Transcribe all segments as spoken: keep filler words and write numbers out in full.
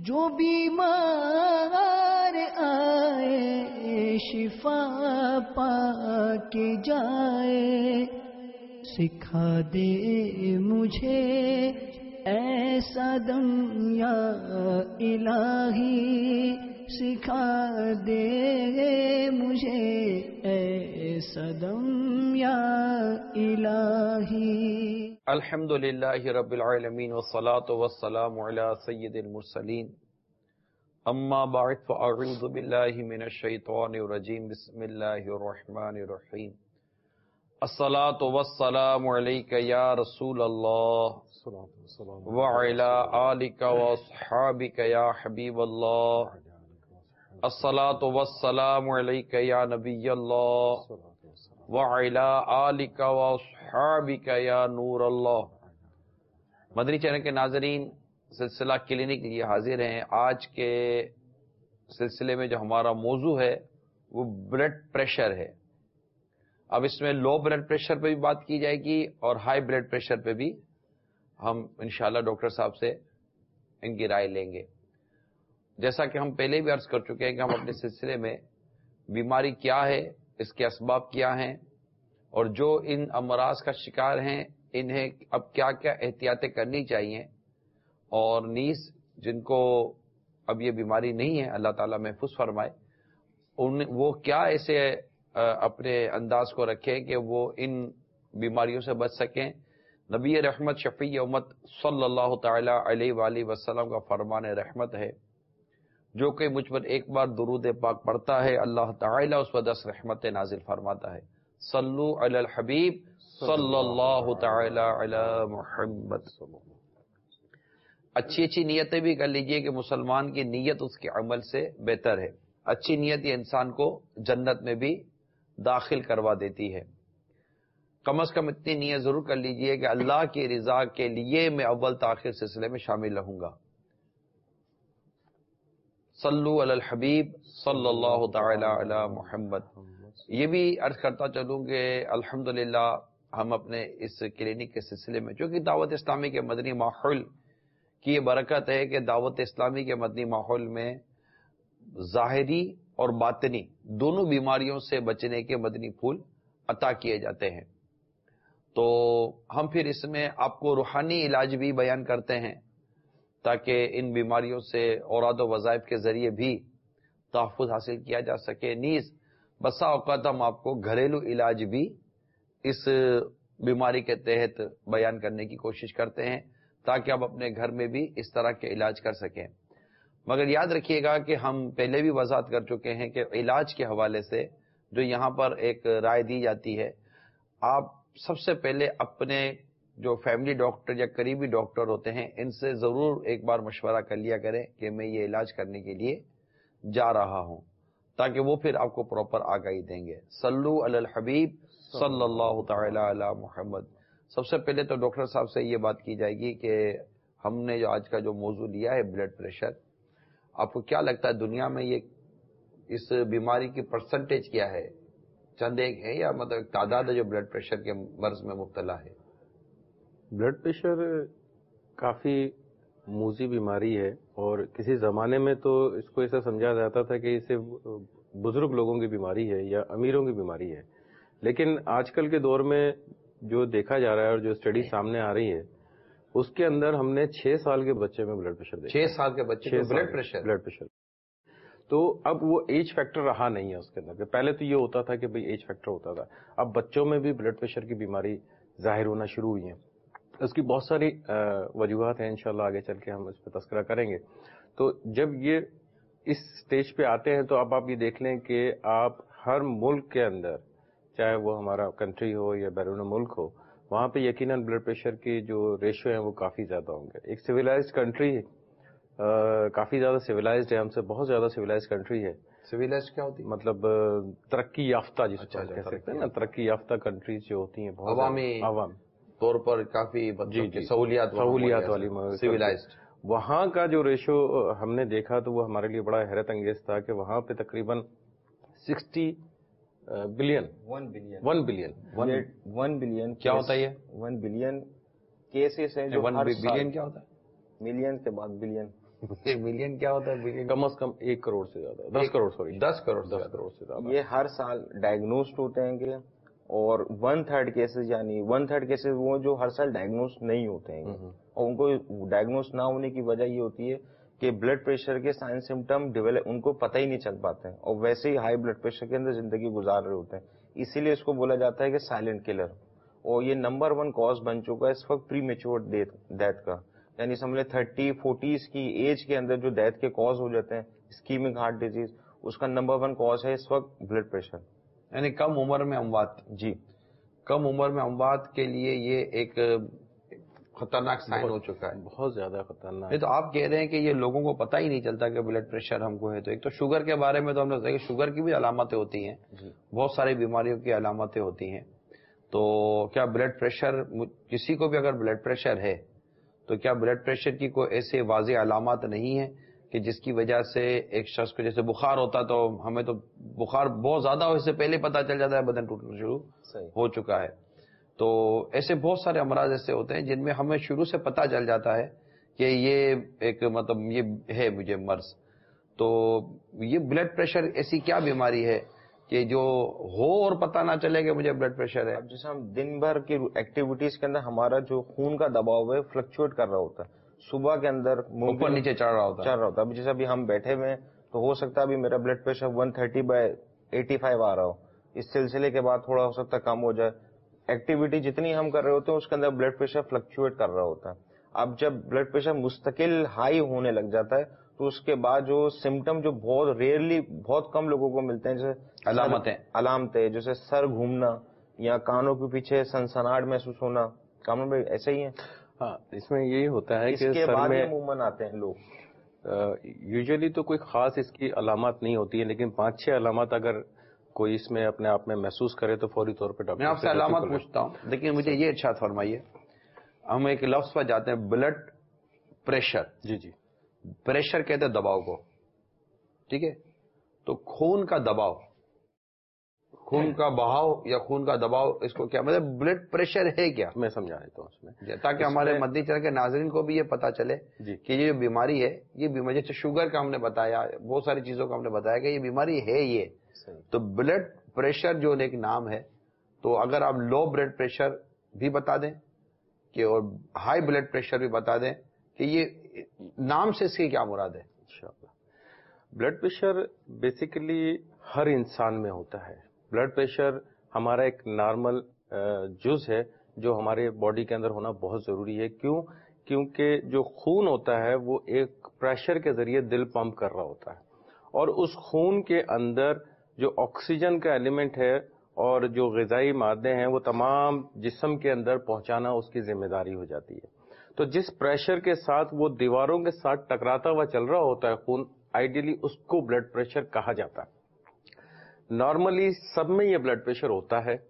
جو بیمار آئے شفا پا کے جائے، سکھا دے مجھے ایسا دم یا الہی، سکھا دے مجھے ایسا دم یا الہی۔ الحمدللہ رب العالمین والصلاة والسلام علی سید المرسلین، اما بعد فاعوذ باللہ من الشیطان الرجیم، بسم اللہ الرحمن الرحیم۔ الصلاة والسلام علیک یا رسول اللہ وعلی آلک واصحابک یا حبیب اللہ، الصلاة والسلام علیک یا نبی اللہ وعلی آلک واصحابک یا نور اللہ۔ مدنی چینل کے ناظرین، سلسلہ کلینک لیے حاضر ہیں۔ آج کے سلسلے میں جو ہمارا موضوع ہے وہ بلڈ پریشر ہے۔ اب اس میں لو بلڈ پریشر پہ بھی بات کی جائے گی اور ہائی بلڈ پریشر پہ بھی ہم انشاءاللہ ڈاکٹر صاحب سے ان کی رائے لیں گے۔ جیسا کہ ہم پہلے بھی عرض کر چکے ہیں کہ ہم اپنے سلسلے میں بیماری کیا ہے، اس کے اسباب کیا ہیں، اور جو ان امراض کا شکار ہیں انہیں اب کیا کیا احتیاطیں کرنی چاہیے، اور نیز جن کو اب یہ بیماری نہیں ہے اللہ تعالیٰ محفوظ فرمائے، ان وہ کیا ایسے اپنے انداز کو رکھیں کہ وہ ان بیماریوں سے بچ سکیں۔ نبی رحمت شفیع امت صلی اللہ تعالی علیہ وآلہ وسلم کا فرمان رحمت ہے، جو کہ مجھ پر ایک بار درود پاک پڑھتا ہے اللہ تعالیٰ اس پر دس رحمت نازل فرماتا ہے۔ صلو علی الحبیب صلی اللہ تعالی علی محمد۔ اچھی اچھی نیتیں بھی کر لیجئے کہ مسلمان کی نیت اس کے عمل سے بہتر ہے۔ اچھی نیت یہ انسان کو جنت میں بھی داخل کروا دیتی ہے۔ کم از کم اتنی نیت ضرور کر لیجئے کہ اللہ کی رضا کے لیے میں اول تاخیر سلسلے میں شامل رہوں گا۔ صلو علی الحبیب صلی اللہ تعالی علی محمد۔ یہ بھی عرض کرتا چلوں کہ الحمدللہ ہم اپنے اس کلینک کے سلسلے میں، چونکہ دعوت اسلامی کے مدنی ماحول کی یہ برکت ہے کہ دعوت اسلامی کے مدنی ماحول میں ظاہری اور باطنی دونوں بیماریوں سے بچنے کے مدنی پھول عطا کیے جاتے ہیں، تو ہم پھر اس میں آپ کو روحانی علاج بھی بیان کرتے ہیں تاکہ ان بیماریوں سے اوراد و وظائف کے ذریعے بھی تحفظ حاصل کیا جا سکے۔ نیز بسا اوقات ہم آپ کو گھریلو علاج بھی اس بیماری کے تحت بیان کرنے کی کوشش کرتے ہیں تاکہ آپ اپنے گھر میں بھی اس طرح کے علاج کر سکیں۔ مگر یاد رکھیے گا کہ ہم پہلے بھی وضاحت کر چکے ہیں کہ علاج کے حوالے سے جو یہاں پر ایک رائے دی جاتی ہے، آپ سب سے پہلے اپنے جو فیملی ڈاکٹر یا قریبی ڈاکٹر ہوتے ہیں ان سے ضرور ایک بار مشورہ کر لیا کریں کہ میں یہ علاج کرنے کے لیے جا رہا ہوں، تاکہ وہ پھر آپ کو پراپر آگاہی دیں گے۔ صلو علی الحبیب صلی اللہ تعالی علی محمد۔ سب سے پہلے تو ڈاکٹر صاحب سے یہ بات کی جائے گی کہ ہم نے جو آج کا جو موضوع لیا ہے بلڈ پریشر، آپ کو کیا لگتا ہے دنیا میں یہ اس بیماری کی پرسنٹیج کیا ہے؟ چند ایک ہے یا مطلب ایک تعداد ہے جو بلڈ پریشر کے مرض میں مبتلا ہے؟ بلڈ پریشر کافی موذی بیماری ہے، اور کسی زمانے میں تو اس کو ایسا سمجھا جاتا تھا کہ اسے بزرگ لوگوں کی بیماری ہے یا امیروں کی بیماری ہے، لیکن آج کل کے دور میں جو دیکھا جا رہا ہے اور جو اسٹڈی سامنے آ رہی ہے اس کے اندر ہم نے چھ سال کے بچے میں بلڈ پریشر دیکھا۔ چھ سال کے بچے میں بلڈ پریشر بلڈ پریشر تو اب وہ ایج فیکٹر رہا نہیں ہے اس کے اندر۔ پہلے تو یہ ہوتا تھا کہ بھئی ایج فیکٹر ہوتا تھا، اب بچوں میں بھی بلڈ پریشر کی بیماری ظاہر ہونا شروع ہوئی ہیں۔ اس کی بہت ساری وجوہات ہیں، انشاءاللہ آگے چل کے ہم اس پہ تذکرہ کریں گے۔ تو جب یہ اس سٹیج پہ آتے ہیں تو اب آپ یہ دیکھ لیں کہ آپ ہر ملک کے اندر، چاہے وہ ہمارا کنٹری ہو یا بیرون ملک ہو، وہاں پہ یقیناً بلڈ پریشر کی جو ریشو ہیں وہ کافی زیادہ ہوں گے۔ ایک سویلائزڈ کنٹری کافی زیادہ سویلائزڈ ہے، ہم سے بہت زیادہ سویلائزڈ کنٹری ہے۔ سویلائزڈ کیا ہوتی ہے؟ مطلب ترقی یافتہ جس کو کہہ سکتے ہیں نا، ترقی یافتہ کنٹریز جو ہوتی ہیں بہت عوامی عوام طور پر کافی جی جی سہولیات سہولیات والی سویلائزڈ، وہاں کا جو ریشو ہم نے دیکھا تو وہ ہمارے لیے بڑا حیرت انگیز تھا کہ وہاں پہ تقریباً sixty billion one billion one billion one billion one ہوتا ہے یہ؟ ون بلین کیسز ہیں جو ہر بلین کیا ہوتا ہے؟ ملین کے بعد بلین ملین کیا ہوتا ہے ملین؟ کم از کم ایک کروڑ سے زیادہ, دس کروڑ سوری دس کروڑ دس کروڑ سے زیادہ. یہ ہر سال ڈائگنوسڈ ہوتے ہیں کہ اور ون تھرڈ کیسز یعنی ون تھرڈ کیسز وہ جو ہر سال ڈائگنوز نہیں ہوتے ہیں, اور ان کو ڈائگنوز نہ ہونے کی وجہ یہ ہوتی ہے کہ بلڈ پریشر کے سائن سمٹم ڈیولپ ان کو پتہ ہی نہیں چل پاتے ہیں, اور ویسے ہی ہائی بلڈ پریشر کے اندر زندگی گزار رہے ہوتے ہیں. اسی لیے اس کو بولا جاتا ہے کہ سائلنٹ کلر, اور یہ نمبر ون کاز بن چکا ہے اس وقت پری میچور ڈیتھ کا. یعنی سمجھ لیں تھرٹی فورٹیز کی ایج کے اندر جو ڈیتھ کے کاز ہو جاتے ہیں اسکیمک ہارٹ ڈیزیز, اس کا نمبر ون کاز ہے اس وقت بلڈ پریشر. یعنی کم عمر میں اموات. جی, کم عمر میں اموات کے لیے یہ ایک خطرناک سائن ہو چکا ہے, بہت زیادہ خطرناک. یہ تو آپ کہہ رہے ہیں کہ یہ لوگوں کو پتہ ہی نہیں چلتا کہ بلڈ پریشر ہم کو ہے. تو ایک تو شوگر کے بارے میں تو ہم نے بتایا کہ شوگر کی بھی علامتیں ہوتی ہیں, بہت ساری بیماریوں کی علامتیں ہوتی ہیں. تو کیا بلڈ پریشر, کسی کو بھی اگر بلڈ پریشر ہے تو کیا بلڈ پریشر کی کوئی ایسے واضح علامات نہیں ہیں کہ جس کی وجہ سے ایک شخص کو, جیسے بخار ہوتا تو ہمیں تو بخار بہت زیادہ ہو اس سے پہلے پتہ چل جاتا ہے بدن ٹوٹنا شروع ہو چکا ہے. تو ایسے بہت سارے امراض ایسے ہوتے ہیں جن میں ہمیں شروع سے پتہ چل جاتا ہے کہ یہ ایک مطلب یہ ہے مجھے مرض. تو یہ بلڈ پریشر ایسی کیا بیماری ہے کہ جو ہو اور پتہ نہ چلے کہ مجھے بلڈ پریشر ہے؟ اب جیسے ہم دن بھر کی ایکٹیویٹیز کے اندر ہمارا جو خون کا دباؤ ہے فلکچویٹ کر رہا ہوتا ہے, صبح کے اندر اوپر نیچے چڑھ رہا ہوتا ہے چڑھ رہا ہوتا ہے. اب جیسے ابھی ہم بیٹھے ہوئے ہیں تو ہو سکتا ہے ابھی میرا blood pressure one thirty by eighty five آ رہا ہو, اس سلسلے کے بعد تھوڑا ہو سکتا ہے کم ہو جائے. ایکٹیویٹی جتنی ہم کر رہے ہوتے ہیں اس کے اندر بلڈ پریشر فلکچویٹ کر رہا ہوتا ہے. اب جب بلڈ پریشر مستقل ہائی ہونے لگ جاتا ہے تو اس کے بعد جو سمٹم جو بہت ریئرلی بہت کم لوگوں کو ملتے ہیں, جیسے علامتیں علامتیں جیسے سر گھومنا یا کانوں کے پیچھے سنسناہٹ محسوس ہونا, کامن بھائی ایسے ہی ہیں؟ ہاں, اس میں یہی ہوتا ہے کہ اس کے سر بعد میں عموماً آتے ہیں لوگ. یوزلی تو کوئی خاص اس کی علامات نہیں ہوتی ہے, لیکن پانچ چھ علامات اگر کوئی اس میں اپنے آپ میں محسوس کرے تو فوری طور پہ ڈاکٹر میں آپ سے علامات پوچھتا ہوں. لیکن مجھے یہ ارشاد فرمائیے, ہم ایک لفظ پر جاتے ہیں بلڈ پریشر. جی جی, پریشر کہتے ہیں دباؤ کو, ٹھیک ہے؟ تو خون کا دباؤ, خون کا بہاؤ یا خون کا دباؤ, اس کو کیا مطلب بلڈ پریشر ہے کیا؟ میں سمجھا دیتا ہوں اس میں, تاکہ ہمارے مدنی چینل کے ناظرین کو بھی یہ پتا چلے کہ یہ جو بیماری ہے, یہ بیماری جیسے شوگر کا ہم نے بتایا, بہت ساری چیزوں کا ہم نے بتایا کہ یہ بیماری ہے یہ. تو بلڈ پریشر جو ایک نام ہے, تو اگر آپ لو بلڈ پریشر بھی بتا دیں کہ اور ہائی بلڈ پریشر بھی بتا دیں کہ یہ نام سے اس کی کیا مراد ہے؟ انشاءاللہ. بلڈ پریشر بیسیکلی ہر انسان میں ہوتا ہے. بلڈ پریشر ہمارا ایک نارمل جز ہے جو ہمارے باڈی کے اندر ہونا بہت ضروری ہے. کیوں؟ کیونکہ جو خون ہوتا ہے وہ ایک پریشر کے ذریعے دل پمپ کر رہا ہوتا ہے, اور اس خون کے اندر جو آکسیجن کا ایلیمنٹ ہے اور جو غذائی مادے ہیں وہ تمام جسم کے اندر پہنچانا اس کی ذمہ داری ہو جاتی ہے. تو جس پریشر کے ساتھ وہ دیواروں کے ساتھ ٹکراتا ہوا چل رہا ہوتا ہے خون, آئیڈیلی اس کو بلڈ پریشر کہا جاتا ہے. نارملی سب میں یہ بلڈ پریشر ہوتا ہے,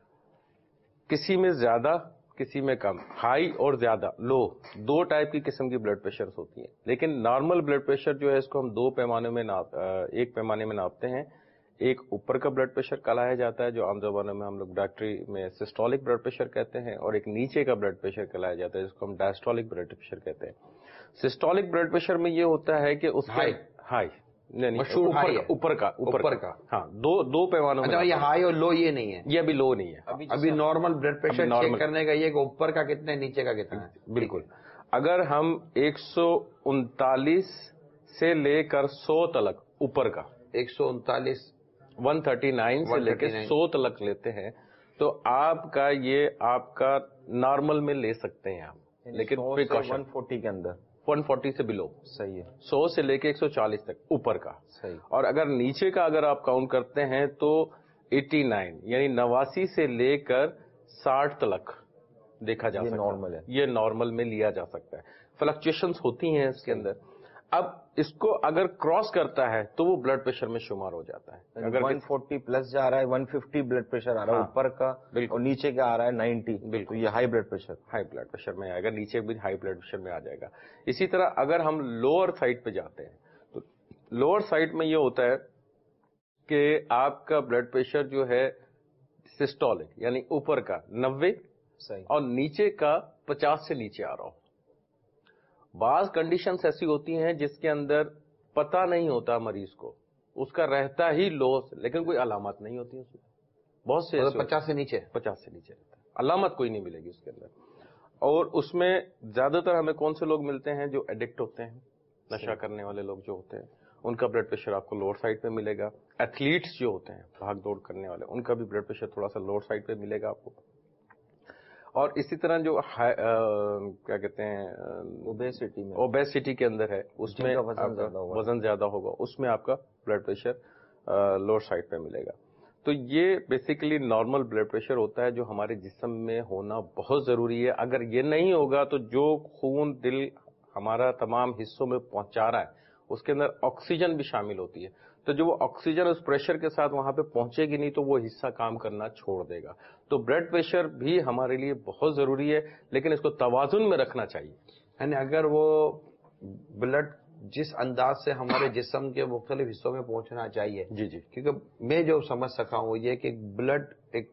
کسی میں زیادہ کسی میں کم, ہائی اور زیادہ, لو, دو ٹائپ کی قسم کی بلڈ پریشر ہوتی ہیں. لیکن نارمل بلڈ پریشر جو ہے اس کو ہم دو پیمانے میں ناپ ایک پیمانے میں ناپتے ہیں. ایک اوپر کا بلڈ پریشر کہلایا جاتا ہے جو عام زبانوں میں ہم لوگ ڈاکٹری میں سسٹولک بلڈ پریشر کہتے ہیں, اور ایک نیچے کا بلڈ پریشر کہلایا جاتا ہے جس کو ہم ڈائسٹولک بلڈ پریشر کہتے ہیں. سسٹولک بلڈ پریشر میں یہ ہوتا ہے کہ اس ہائی ہائی مشہور ہائی ہے, اوپر کا اوپر کا ہاں دو دو پیمانوں میں. اچھا, یہ ہائی اور لو یہ نہیں ہے, یہ ابھی لو نہیں ہے. ابھی نارمل بلڈ پریشر چیک کرنے کا یہ کہ اوپر کا کتنا ہے نیچے کا کتنا ہے. بالکل. اگر ہم ایک سو انتالیس سے لے کر سو تلک اوپر کا, ایک سو انتالیس ون تھرٹی نائن سے لے کے سو تلک لیتے ہیں تو آپ کا یہ آپ کا نارمل میں لے سکتے ہیں آپ, لیکن ون فورٹی کے اندر, ون فورٹی سے بلو. صحیح ہے. سو سے لے کے ایک سو چالیس تک اوپر کا. صحیح. اور اگر نیچے کا اگر آپ کاؤنٹ کرتے ہیں تو ایٹی نائن یعنی نواسی سے لے کر ساٹھ تلک دیکھا جا سکتا ہے. نارمل ہے, یہ نارمل میں لیا جا سکتا ہے. فلکچویشنز ہوتی ہیں اس کے اندر. اب اس کو اگر کراس کرتا ہے تو وہ بلڈ پریشر میں شمار ہو جاتا ہے. اگر ون فورٹی پلس جا رہا ہے, ون ففٹی بلڈ پریشر آ رہا ہے اوپر کا, اور نیچے کا آ رہا ہے نائنٹی, بالکل یہ high blood pressure high blood pressure میں آئے گا, نیچے بھی ہائی بلڈ پریشر میں آ جائے گا. اسی طرح اگر ہم لوور سائڈ پہ جاتے ہیں تو لوور سائڈ میں یہ ہوتا ہے کہ آپ کا بلڈ پریشر جو ہے سسٹولک یعنی اوپر کا نوے اور نیچے کا پچاس سے نیچے آ رہا ہو. بعض کنڈیشنز ایسی ہوتی ہیں جس کے اندر پتہ نہیں ہوتا مریض کو، اس کا رہتا ہی لو لیکن کوئی علامات نہیں ہوتی اس میں، بہت سے پچاس سے نیچے پچاس سے نیچے رہتا ہے، علامت کوئی نہیں ملے گی اس کے اندر. اور اس میں زیادہ تر ہمیں کون سے لوگ ملتے ہیں؟ جو ایڈکٹ ہوتے ہیں، نشہ کرنے والے لوگ جو ہوتے ہیں، ان کا بلڈ پریشر آپ کو لوور سائڈ پہ ملے گا. ایتھلیٹس جو ہوتے ہیں بھاگ دوڑ کرنے والے، ان کا بھی بلڈ پریشر تھوڑا سا لوور سائڈ پہ ملے گا آپ کو. اور اسی طرح جو کیا کہتے ہیں اوبیسٹی میں اوبیسٹی کے اندر ہے، اس میں وزن زیادہ ہوگا، اس میں آپ کا بلڈ پریشر لوور سائڈ پہ ملے گا. تو یہ بیسیکلی نارمل بلڈ پریشر ہوتا ہے جو ہمارے جسم میں ہونا بہت ضروری ہے. اگر یہ نہیں ہوگا تو جو خون دل ہمارا تمام حصوں میں پہنچا رہا ہے اس کے اندر آکسیجن بھی شامل ہوتی ہے، تو جو وہ آکسیجن اس پریشر کے ساتھ وہاں پہ پہنچے گی نہیں تو وہ حصہ کام کرنا چھوڑ دے گا. تو بلڈ پریشر بھی ہمارے لیے بہت ضروری ہے، لیکن اس کو توازن میں رکھنا چاہیے. یعنی اگر وہ بلڈ جس انداز سے ہمارے جسم کے مختلف حصوں میں پہنچنا چاہیے، جی جی کیونکہ میں جو سمجھ سکا ہوں وہ یہ کہ بلڈ ایک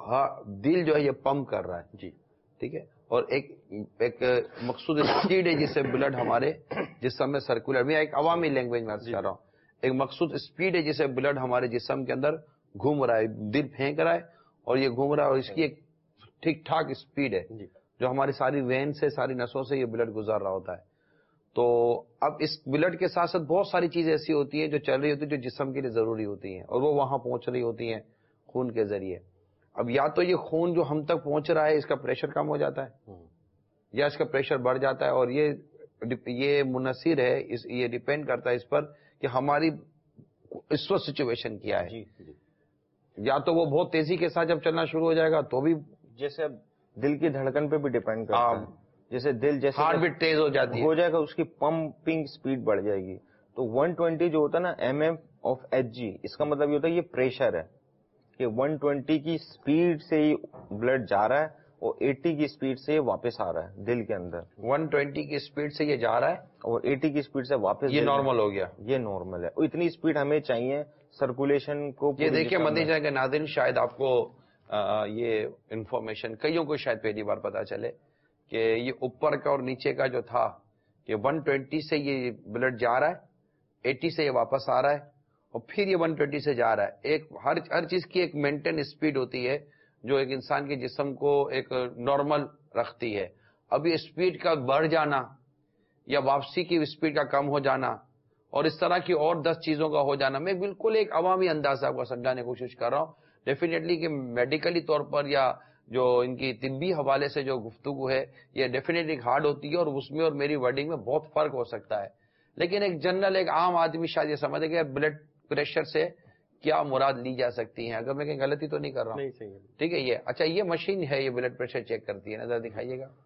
دل جو ہے یہ پمپ کر رہا ہے، جی ٹھیک ہے، اور ایک ایک مخصوص اسپیڈ ہے جس سے بلڈ ہمارے جسم میں سرکولر، میں ایک عوامی لینگویج میں چاہ رہا ہوں، ایک مخصوص اسپیڈ ہے جس سے بلڈ ہمارے جسم کے اندر گھوم رہا ہے، دل پھینک رہا ہے اور یہ گھوم رہا ہے، اور اس کی ایک ٹھیک ٹھاک اسپیڈ ہے جو ہماری ساری وین سے ساری نسوں سے یہ بلڈ گزر رہا ہوتا ہے. تو اب اس بلڈ کے ساتھ ساتھ بہت ساری چیزیں ایسی ہوتی ہیں جو چل رہی ہوتی ہیں جو جسم کے لیے ضروری ہوتی ہیں اور وہ وہاں پہنچ رہی ہوتی ہیں خون کے ذریعے. اب یا تو یہ خون جو ہم تک پہنچ رہا ہے اس کا پریشر کم ہو جاتا ہے یا اس کا پریشر بڑھ جاتا ہے، اور یہ یہ منحصر ہے، اس یہ ڈیپینڈ کرتا ہے اس پر کہ ہماری اس وقت سچویشن کیا ہے. جی جی یا تو وہ بہت تیزی کے ساتھ جب چلنا شروع ہو جائے گا تو بھی جیسے دل کی دھڑکن پہ بھی ڈیپینڈ کرتا ہے، جیسے دل جیسے ہارٹ بیٹ تیز ہو جاتی ہے ہو جائے گا اس کی پمپنگ سپیڈ بڑھ جائے گی. تو ون ٹوینٹی جو ہوتا ہے نا M M of H G, اس کا مطلب یہ ہوتا ہے یہ پریشر ہے کہ ون ٹوینٹی کی سپیڈ سے ہی بلڈ جا رہا ہے اور ایٹی کی سپیڈ سے واپس آ رہا ہے دل کے اندر. ون ٹوینٹی کی سپیڈ سے یہ جا رہا ہے اور ایٹی کی سپیڈ سے واپس، یہ نارمل ہو گیا، یہ نارمل ہے. اتنی سپیڈ ہمیں چاہیے سرکولیشن کو. یہ دیکھیے مدینہ کے ناظرین، شاید آپ کو یہ انفارمیشن کئیوں کو شاید پہلی بار پتا چلے کہ یہ اوپر کا اور نیچے کا جو تھا کہ ون ٹوینٹی سے یہ بلڈ جا رہا ہے، ایٹی سے یہ واپس آ رہا ہے اور پھر یہ ون ٹوینٹی سے جا رہا ہے. ایک ہر ہر چیز کی ایک مینٹین اسپیڈ ہوتی ہے جو ایک انسان کے جسم کو ایک نارمل رکھتی ہے. اب یہ اسپیڈ کا بڑھ جانا یا واپسی کی اسپیڈ کا کم ہو جانا اور اس طرح کی اور دس چیزوں کا ہو جانا، میں بالکل ایک عوامی انداز سے آپ کو سمجھانے کی کوشش کر رہا ہوں. ڈیفینیٹلی کہ میڈیکلی طور پر یا جو ان کی طبی حوالے سے جو گفتگو ہے یہ ڈیفینیٹلی ہارڈ ہوتی ہے اور اس میں اور میری ورڈنگ میں بہت فرق ہو سکتا ہے. لیکن ایک جنرل ایک عام آدمی شاید یہ سمجھے کہ بلڈ پریشر سے کیا مراد لی جا سکتی ہیں. اگر میں کہیں غلطی تو نہیں کر رہا ہوں، ٹھیک ہے. یہ اچھا یہ مشین ہے، یہ بلڈ پریشر چیک کرتی ہے، نظر دکھائیے گا.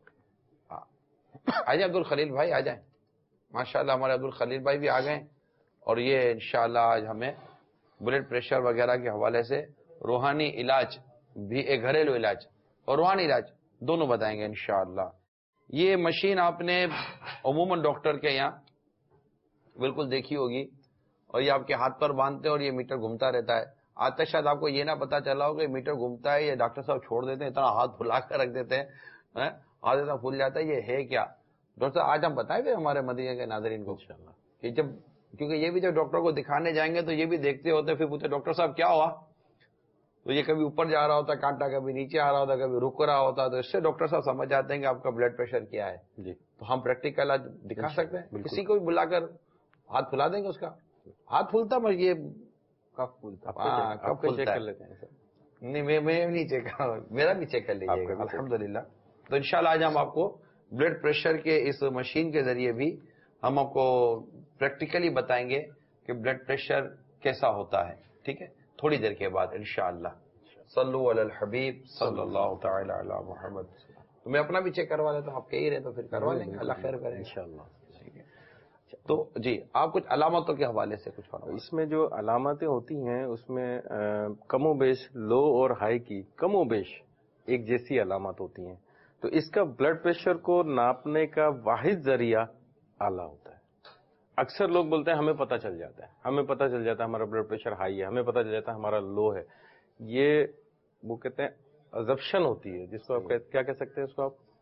آ جائیں عبد الخلیل بھائی، آ جائیں. ماشاءاللہ ہمارے عبد الخلیل بھائی بھی آ گئے اور یہ انشاءاللہ آج ہمیں بلڈ پریشر وغیرہ کے حوالے سے روحانی علاج بھی، ایک گھریلو علاج اور روحانی علاج دونوں بتائیں گے انشاءاللہ. یہ مشین آپ نے عموماً ڈاکٹر کے یہاں بالکل دیکھی ہوگی اور یہ آپ کے ہاتھ پر باندھتے ہیں اور یہ میٹر گھومتا رہتا ہے. آج تک شاید آپ کو یہ نہ پتا چلا ہو کہ میٹر گھومتا ہے، یہ ڈاکٹر صاحب چھوڑ دیتے ہیں، اتنا ہاتھ پھلا کر رکھ دیتے ہیں، ہاتھ اتنا پھول جاتا ہے. یہ ہے کیا ڈاکٹر صاحب؟ آج ہم بتائیں گے ہمارے مدینہ کے ناظرین کو انشاءاللہ کہ جب، کیونکہ یہ بھی جب ڈاکٹر کو دکھانے جائیں گے تو یہ بھی دیکھتے ہوتے پھر پوچھتے ڈاکٹر صاحب کیا ہوا، تو یہ کبھی اوپر جا رہا ہوتا کانٹا، کبھی نیچے آ رہا ہوتا، کبھی رک رہا ہوتا. تو اس سے ڈاکٹر صاحب سمجھ جاتے ہیں کہ آپ کا بلڈ پریشر کیا ہے. جی تو ہم پریکٹیکل آج دکھا سکتے ہیں، کسی کو بھی بلا کر ہاتھ پھلا دیں گے، اس کا ہاتھ پھولتا مگر یہ کب پھولتا، ہاں کب پھولتا ہے. نہیں میں نہیں چیک کر رہا، میرا بھی چیک کر لیجیے گا الحمدللہ. تو انشاءاللہ آج ہم آپ کو بلڈ پریشر کے اس مشین کے ذریعے بھی ہم آپ کو پریکٹیکلی بتائیں گے کہ بلڈ پریشر کیسا ہوتا ہے. ٹھیک ہے، تھوڑی دیر کے بعد انشاءاللہ. صلو علی الحبیب صلی اللہ تعالی علی محمد. تو میں اپنا بھی چیک کروا لیتا ہوں، آپ کہہ رہے تو پھر کروا لیں گے، اللہ خیر کرے انشاءاللہ. تو جی آپ کچھ علامتوں کے حوالے سے کچھ فرمائیں. اس میں جو علامتیں ہوتی ہیں اس میں کم و بیش لو اور ہائی کی کم و بیش ایک جیسی علامات ہوتی ہیں. تو اس کا بلڈ پریشر کو ناپنے کا واحد ذریعہ آلہ ہوتا ہے. اکثر لوگ بولتے ہیں ہمیں پتہ چل جاتا ہے، ہمیں پتہ چل جاتا ہے ہمارا بلڈ پریشر ہائی ہے، ہمیں پتہ چل جاتا ہے ہمارا لو ہے. یہ وہ کہتے ہیں ازپشن ہوتی ہے، جس کو آپ کیا کہہ سکتے ہیں اس کو آپ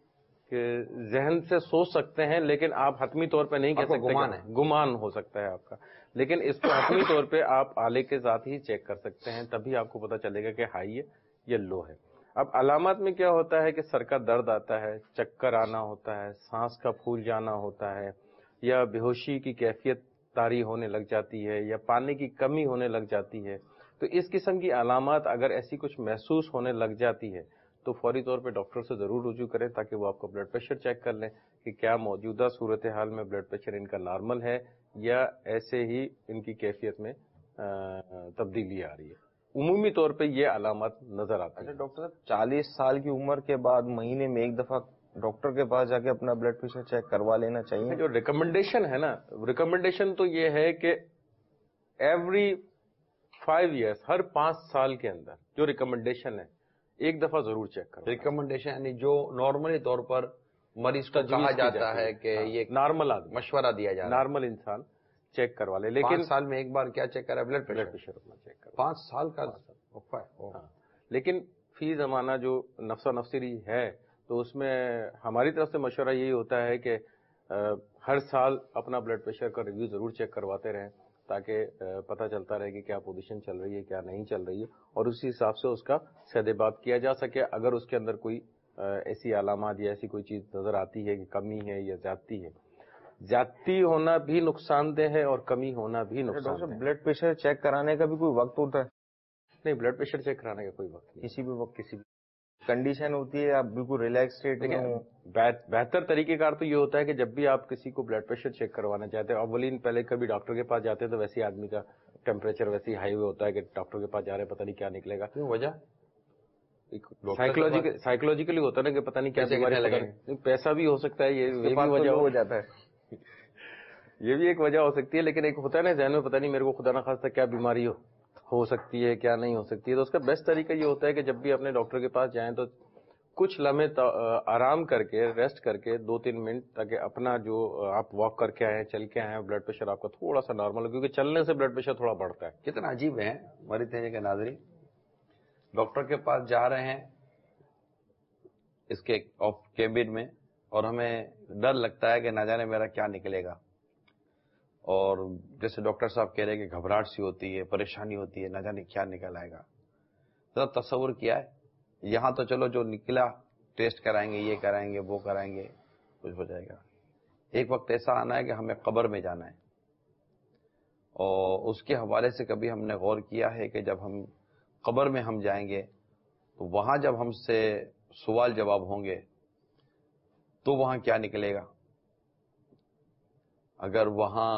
کہ ذہن سے سوچ سکتے ہیں لیکن آپ حتمی طور پہ نہیں کہہ سکتے. گمان ہے, گمان ہو سکتا ہے آپ کا, لیکن اس کو حتمی طور پہ آپ آلے کے ذات ہی چیک کر سکتے ہیں, تبھی آپ کو پتہ چلے گا کہ ہائی ہے یا لو ہے. اب علامات میں کیا ہوتا ہے کہ سر کا درد آتا ہے, چکر آنا ہوتا ہے, سانس کا پھول جانا ہوتا ہے, یا بے ہوشی کی کیفیت طاری ہونے لگ جاتی ہے, یا پانی کی کمی ہونے لگ جاتی ہے. تو اس قسم کی علامات اگر ایسی کچھ محسوس ہونے لگ جاتی ہے تو فوری طور پہ ڈاکٹر سے ضرور رجوع کریں, تاکہ وہ آپ کا بلڈ پریشر چیک کر لیں کہ کیا موجودہ صورتحال میں بلڈ پریشر ان کا نارمل ہے یا ایسے ہی ان کی کیفیت میں تبدیلی آ رہی ہے. عمومی طور پہ یہ علامات نظر آتی ہیں. ڈاکٹر صاحب چالیس سال کی عمر کے بعد مہینے میں ایک دفعہ ڈاکٹر کے پاس جا کے اپنا بلڈ پریشر چیک کروا لینا چاہیے. جو ریکمنڈیشن ہے نا, ریکمنڈیشن تو یہ ہے کہ ایوری فائیو ایئرس, ہر پانچ سال کے اندر جو ریکمنڈیشن ہے ایک دفعہ ضرور چیک کرو. ریکمنڈیشن یعنی جو نارملی طور پر مریض کو کہا جاتا ہے کہ یہ نارمل آدمی, مشورہ دیا جا رہا ہے, نارمل انسان چیک کروا لے. لیکن پانچ سال میں ایک بار کیا چیک کرا, بلڈ بلڈ پریشر اپنا چیک کروا. پانچ سال کا. لیکن فی زمانہ جو نفسا نفسی ہے تو اس میں ہماری طرف سے مشورہ یہی ہوتا ہے کہ ہر سال اپنا بلڈ پریشر کا ریویو ضرور چیک کرواتے رہیں, تاکہ پتہ چلتا رہے کہ کیا پوزیشن چل رہی ہے, کیا نہیں چل رہی ہے, اور اسی حساب سے اس کا سد بات کیا جا سکے. اگر اس کے اندر کوئی ایسی علامات یا ایسی کوئی چیز نظر آتی ہے کہ کمی ہے یا زیادتی ہے, زیادتی ہونا بھی نقصان دہ ہے اور کمی ہونا بھی نقصان دہ ہے. بلڈ پریشر چیک کرانے کا بھی کوئی وقت ہوتا ہے؟ نہیں, بلڈ پریشر چیک کرانے کا کوئی وقت نہیں, کسی بھی وقت کسی بھی کنڈیشن ہوتی ہے, آپ بالکل ریلیکس اسٹیٹ میں ہوں. بہتر طریقہ کار تو یہ ہوتا ہے کہ جب بھی آپ کسی کو بلڈ پریشر چیک کروانا چاہتے ہیں, اولین پہلے کبھی ڈاکٹر کے پاس جاتے ہیں تو ویسے آدمی کا ٹیمپریچر ویسے ہائی ہوتا ہے کہ ڈاکٹر کے پاس جا رہے ہیں پتہ نہیں کیا نکلے گا. کیوں وجہ سائیکولوجیکلی ہوتا ہے نا کہ پتہ نہیں کیا بیماری لگے, پیسہ بھی ہو سکتا ہے, یہ وجہ ہو جاتا ہے, یہ بھی ایک وجہ ہو سکتی ہے. لیکن ایک ہوتا ہے نا ذہن میں پتہ نہیں میرے کو خدا نخواستہ کیا بیماری ہو ہو سکتی ہے, کیا نہیں ہو سکتی ہے. تو اس کا بیسٹ طریقہ یہ ہوتا ہے کہ جب بھی اپنے ڈاکٹر کے پاس جائیں تو کچھ لمحے آرام کر کے, ریسٹ کر کے دو تین منٹ, تاکہ اپنا جو آپ واک کر کے آئے, چل کے آئے, بلڈ پریشر آپ کا تھوڑا سا نارمل ہو, کیونکہ چلنے سے بلڈ پریشر تھوڑا بڑھتا ہے. کتنا عجیب ہے ہماری تیجے کے ناظرین, ڈاکٹر کے پاس جا رہے ہیں اس کے کیبن میں, اور ہمیں ڈر لگتا ہے کہ نہ جانے میرا کیا نکلے گا, اور جیسے ڈاکٹر صاحب کہہ رہے ہیں کہ گھبراہٹ سی ہوتی ہے, پریشانی ہوتی ہے, نہ جانے کیا نکل آئے گا. ذرا تصور کیا ہے, یہاں تو چلو جو نکلا ٹیسٹ کرائیں گے, یہ کرائیں گے, وہ کرائیں گے, کچھ ہو جائے گا. ایک وقت ایسا آنا ہے کہ ہمیں قبر میں جانا ہے, اور اس کے حوالے سے کبھی ہم نے غور کیا ہے کہ جب ہم قبر میں ہم جائیں گے تو وہاں جب ہم سے سوال جواب ہوں گے تو وہاں کیا نکلے گا. اگر وہاں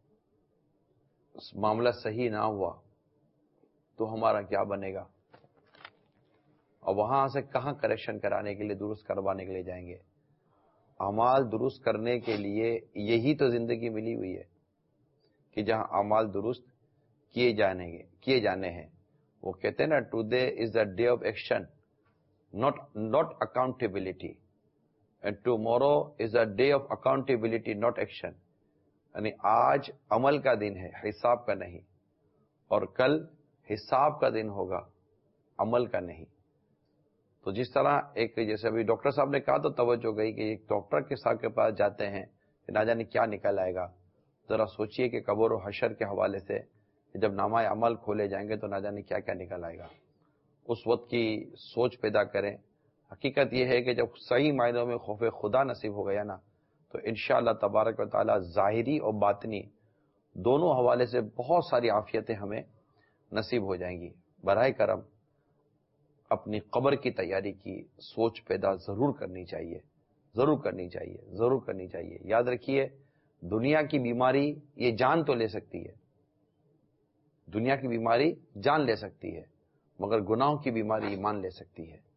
معاملہ صحیح نہ ہوا تو ہمارا کیا بنے گا, اور وہاں سے کہاں کریکشن کرانے کے لیے, درست کروانے کے لیے جائیں گے. اعمال درست کرنے کے لیے یہی تو زندگی ملی ہوئی ہے کہ جہاں اعمال درست کیے جانے گے کیے جانے ہیں. وہ کہتے ہیں نا, today is the day of action not not accountability, and tomorrow is the day of accountability not action. یعنی آج عمل کا دن ہے, حساب کا نہیں, اور کل حساب کا دن ہوگا, عمل کا نہیں. تو جس طرح ایک جیسے ابھی ڈاکٹر صاحب نے کہا تو توجہ گئی کہ ایک ڈاکٹر کے صاحب کے پاس جاتے ہیں کہ نہ جانے کیا نکل آئے گا. ذرا سوچئے کہ قبر و حشر کے حوالے سے جب نامہ عمل کھولے جائیں گے تو نہ جانے کیا کیا نکل آئے گا. اس وقت کی سوچ پیدا کریں. حقیقت یہ ہے کہ جب صحیح معنوں میں خوف خدا نصیب ہو گیا نا تو انشاءاللہ تبارک و تعالی ظاہری اور باطنی دونوں حوالے سے بہت ساری عافیتیں ہمیں نصیب ہو جائیں گی. براہ کرم اپنی قبر کی تیاری کی سوچ پیدا ضرور کرنی چاہیے, ضرور کرنی چاہیے, ضرور کرنی چاہیے. یاد رکھیے, دنیا کی بیماری یہ جان تو لے سکتی ہے, دنیا کی بیماری جان لے سکتی ہے, مگر گناہوں کی بیماری ایمان لے سکتی ہے.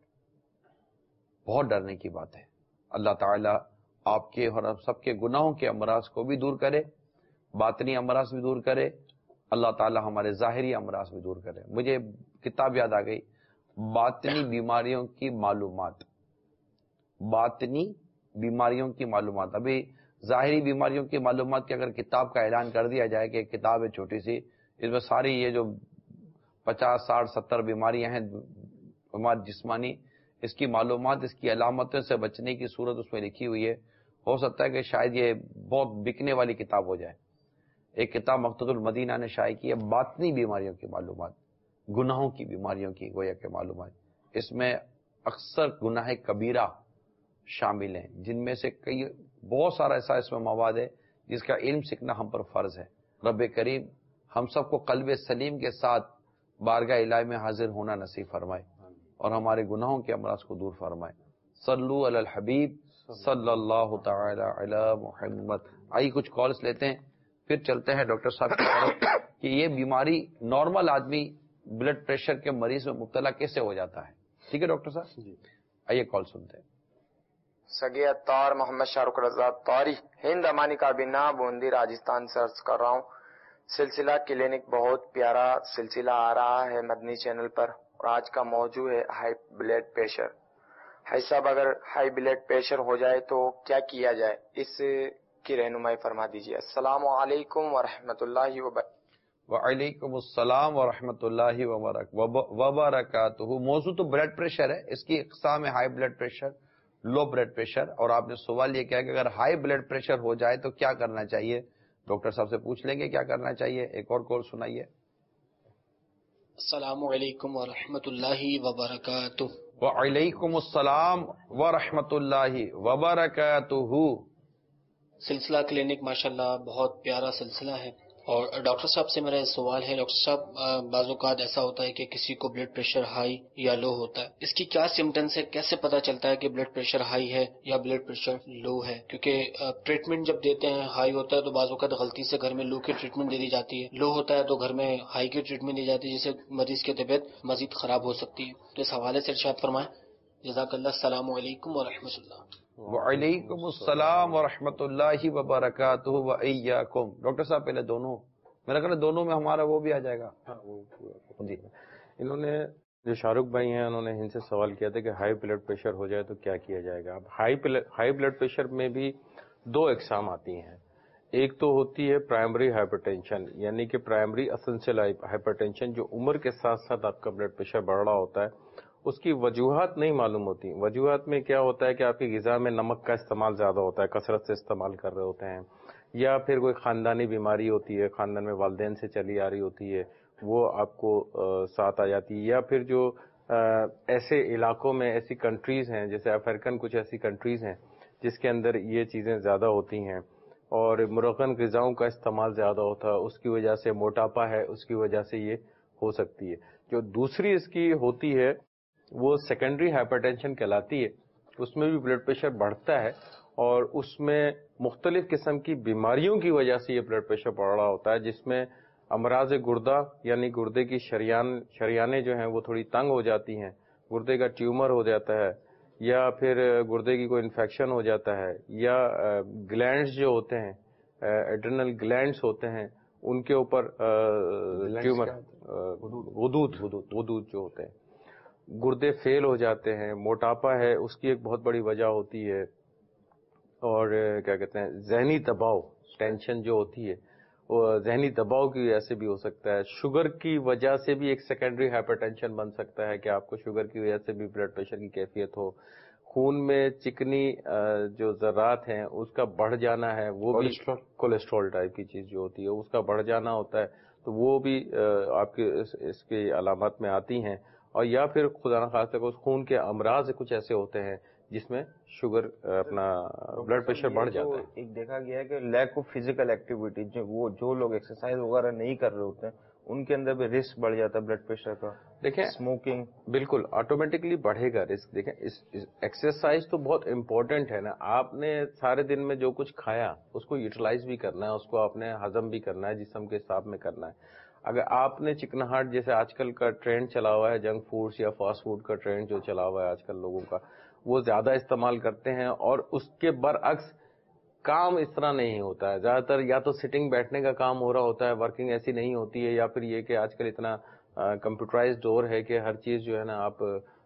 بہت ڈرنے کی بات ہے. اللہ تعالیٰ آپ کے اور سب کے گناہوں کے امراض کو بھی دور کرے, باطنی امراض بھی دور کرے. اللہ تعالیٰ ہمارے ظاہری امراض بھی دور کرے. مجھے کتاب یاد آ گئی, باطنی بیماریوں کی معلومات, باطنی بیماریوں کی معلومات. ابھی ظاہری بیماریوں کی معلومات کی اگر کتاب کا اعلان کر دیا جائے کہ ایک کتاب ہے چھوٹی سی, اس میں ساری یہ جو پچاس ساٹھ ستر بیماریاں ہیں ہماری جسمانی, اس کی معلومات، اس کی علامتوں سے بچنے کی صورت اس میں لکھی ہوئی ہے. ہو سکتا ہے کہ شاید یہ بہت بکنے والی کتاب ہو جائے. ایک کتاب مقتدى المدینہ نے شائع کی ہے باطنی بیماریوں کی معلومات، گناہوں کی بیماریوں کی گویا کہ معلومات. اس میں اکثر گناہ کبیرہ شامل ہیں، جن میں سے کئی بہت سارا ایسا اس میں مواد ہے جس کا علم سیکھنا ہم پر فرض ہے. رب کریم ہم سب کو قلب سلیم کے ساتھ بارگاہ الہی میں حاضر ہونا نصیب فرمائے اور ہمارے گناہوں کے امراض کو دور فرمائے. صلو علی الحبیب صلی اللہ تعالی علی محمد. آئی کچھ کالز لیتے ہیں پھر چلتے ہیں ڈاکٹر صاحب کی طرف کہ یہ بیماری نارمل آدمی بلڈ پریشر کے مریض میں مبتلا کیسے ہو جاتا ہے. ٹھیک ہے ڈاکٹر صاحب جی آئیے کال سنتے ہیں. سگی اتار محمد شاہ رخ رضا طاری ہند امانی کابینہ بوندی راجستھان سے عرض کر رہا ہوں. سلسلہ کلینک بہت پیارا سلسلہ آ رہا ہے مدنی چینل پر، اور آج کا موضوع ہے ہائی بلڈ پریشر. بھائی صاحب اگر ہائی بلڈ پریشر ہو جائے تو کیا کیا جائے، اس کی رہنمائی فرما دیجیے. السلام علیکم ورحمۃ اللہ وبرکاتہ. وعلیکم السلام ورحمۃ اللہ وبرکاتہ. موضوع تو بلڈ پریشر ہے، اس کی اقسام ہے high blood pressure, low blood pressure. اور آپ نے سوال یہ کیا کہ اگر ہائی بلڈ پریشر ہو جائے تو کیا کرنا چاہیے. ڈاکٹر صاحب سے پوچھ لیں گے کیا کرنا چاہیے. ایک اور کال سنائیے. السلام علیکم ورحمۃ اللہ وبرکاتہ. وعلیکم السلام ورحمۃ اللہ وبرکاتہ. سلسلہ کلینک ماشاءاللہ بہت پیارا سلسلہ ہے. اور ڈاکٹر صاحب سے میرا سوال ہے، ڈاکٹر صاحب بعض اوقات ایسا ہوتا ہے کہ کسی کو بلڈ پریشر ہائی یا لو ہوتا ہے، اس کی کیا سمٹمس ہے، کیسے پتا چلتا ہے کہ بلڈ پریشر ہائی ہے یا بلڈ پریشر لو ہے؟ کیونکہ ٹریٹمنٹ جب دیتے ہیں ہائی ہوتا ہے تو بعض اوقات غلطی سے گھر میں لو کی ٹریٹمنٹ دے دی جاتی ہے، لو ہوتا ہے تو گھر میں ہائی کی ٹریٹمنٹ دی جاتی ہے، جس سے مریض کی طبیعت مزید خراب ہو سکتی ہے. تو اس حوالے سے ارشاد فرمائیں. جزاک اللہ. السلام علیکم ورحمۃ اللہ. وعلیکم السلام ورحمۃ اللہ وبرکاتہ وإیاکم. ڈاکٹر صاحب پہلے دونوں میرا خیال ہے دونوں میں ہمارا وہ بھی آ جائے گا. جی انہوں نے جو شاہ رخ بھائی ہیں انہوں نے ان سے سوال کیا تھا کہ ہائی بلڈ پریشر ہو جائے تو کیا کیا جائے گا. اب ہائی ہائی بلڈ پریشر میں بھی دو اقسام آتی ہیں. ایک تو ہوتی ہے پرائمری ہائپر ٹینشن، یعنی کہ پرائمری اسینشل ہائپر ٹینشن، جو عمر کے ساتھ ساتھ آپ کا بلڈ پریشر بڑھ رہا ہوتا ہے. اس کی وجوہات نہیں معلوم ہوتی. وجوہات میں کیا ہوتا ہے کہ آپ کی غذا میں نمک کا استعمال زیادہ ہوتا ہے، کثرت سے استعمال کر رہے ہوتے ہیں، یا پھر کوئی خاندانی بیماری ہوتی ہے، خاندان میں والدین سے چلی آ رہی ہوتی ہے، وہ آپ کو ساتھ آ جاتی ہے، یا پھر جو ایسے علاقوں میں ایسی کنٹریز ہیں جیسے افریقن کچھ ایسی کنٹریز ہیں جس کے اندر یہ چیزیں زیادہ ہوتی ہیں اور مرغن غذاؤں کا استعمال زیادہ ہوتا ہے، اس کی وجہ سے موٹاپا ہے، اس کی وجہ سے یہ ہو سکتی ہے. جو دوسری اس کی ہوتی ہے وہ سیکنڈری ہائپر ٹینشن کہلاتی ہے. اس میں بھی بلڈ پریشر بڑھتا ہے اور اس میں مختلف قسم کی بیماریوں کی وجہ سے یہ بلڈ پریشر بڑھ رہا ہوتا ہے، جس میں امراض گردہ یعنی گردے کی شریان شریانیں جو ہیں وہ تھوڑی تنگ ہو جاتی ہیں، گردے کا ٹیومر ہو جاتا ہے، یا پھر گردے کی کوئی انفیکشن ہو جاتا ہے، یا گلینڈز جو ہوتے ہیں ایڈرنل گلینڈز ہوتے ہیں ان کے اوپر ٹیومر، غدود غدود جو ہوتے ہیں، گردے فیل ہو جاتے ہیں، موٹاپا ہے اس کی ایک بہت بڑی وجہ ہوتی ہے، اور کیا کہتے ہیں ذہنی دباؤ، ٹینشن جو ہوتی ہے وہ ذہنی دباؤ کی وجہ سے بھی ہو سکتا ہے. شوگر کی وجہ سے بھی ایک سیکنڈری ہائپر ٹینشن بن سکتا ہے کہ آپ کو شوگر کی وجہ سے بھی بلڈ پریشر کی کیفیت ہو. خون میں چکنی جو ذرات ہیں اس کا بڑھ جانا ہے، وہ بھی کولیسٹرول ٹائپ کی چیز جو ہوتی ہے اس کا بڑھ جانا ہوتا ہے، تو وہ بھی آپ کے اس کی علامات میں آتی ہیں. اور یا پھر خدا نخواستہ کو خون کے امراض کچھ ایسے ہوتے ہیں جس میں شوگر اپنا بلڈ پریشر بڑھ جاتا ہے. ایک دیکھا گیا ہے کہ لیک آف فزیکل ایکٹیویٹی، جو وہ جو لوگ ایکسرسائز وغیرہ نہیں کر رہے ہوتے ہیں ان کے اندر بھی رسک بڑھ جاتا ہے بلڈ پریشر کا. دیکھیں اسموکنگ بالکل آٹومیٹکلی بڑھے گا رسک. دیکھیں ایکسرسائز تو بہت امپورٹنٹ ہے نا. آپ نے سارے دن میں جو کچھ کھایا اس کو یوٹیلائز بھی کرنا ہے، اس کو آپ نے ہضم بھی کرنا ہے، جسم کے حساب میں کرنا ہے. اگر آپ نے چکناہٹ جیسے آج کل کا ٹرینڈ چلا ہوا ہے، جنک فوڈس یا فاسٹ فوڈ کا ٹرینڈ جو چلا ہوا ہے آج کل لوگوں کا، وہ زیادہ استعمال کرتے ہیں اور اس کے برعکس کام اس طرح نہیں ہوتا ہے. زیادہ تر یا تو سٹنگ بیٹھنے کا کام ہو رہا ہوتا ہے، ورکنگ ایسی نہیں ہوتی ہے، یا پھر یہ کہ آج کل اتنا کمپیوٹرائزڈ دور ہے کہ ہر چیز جو ہے نا آپ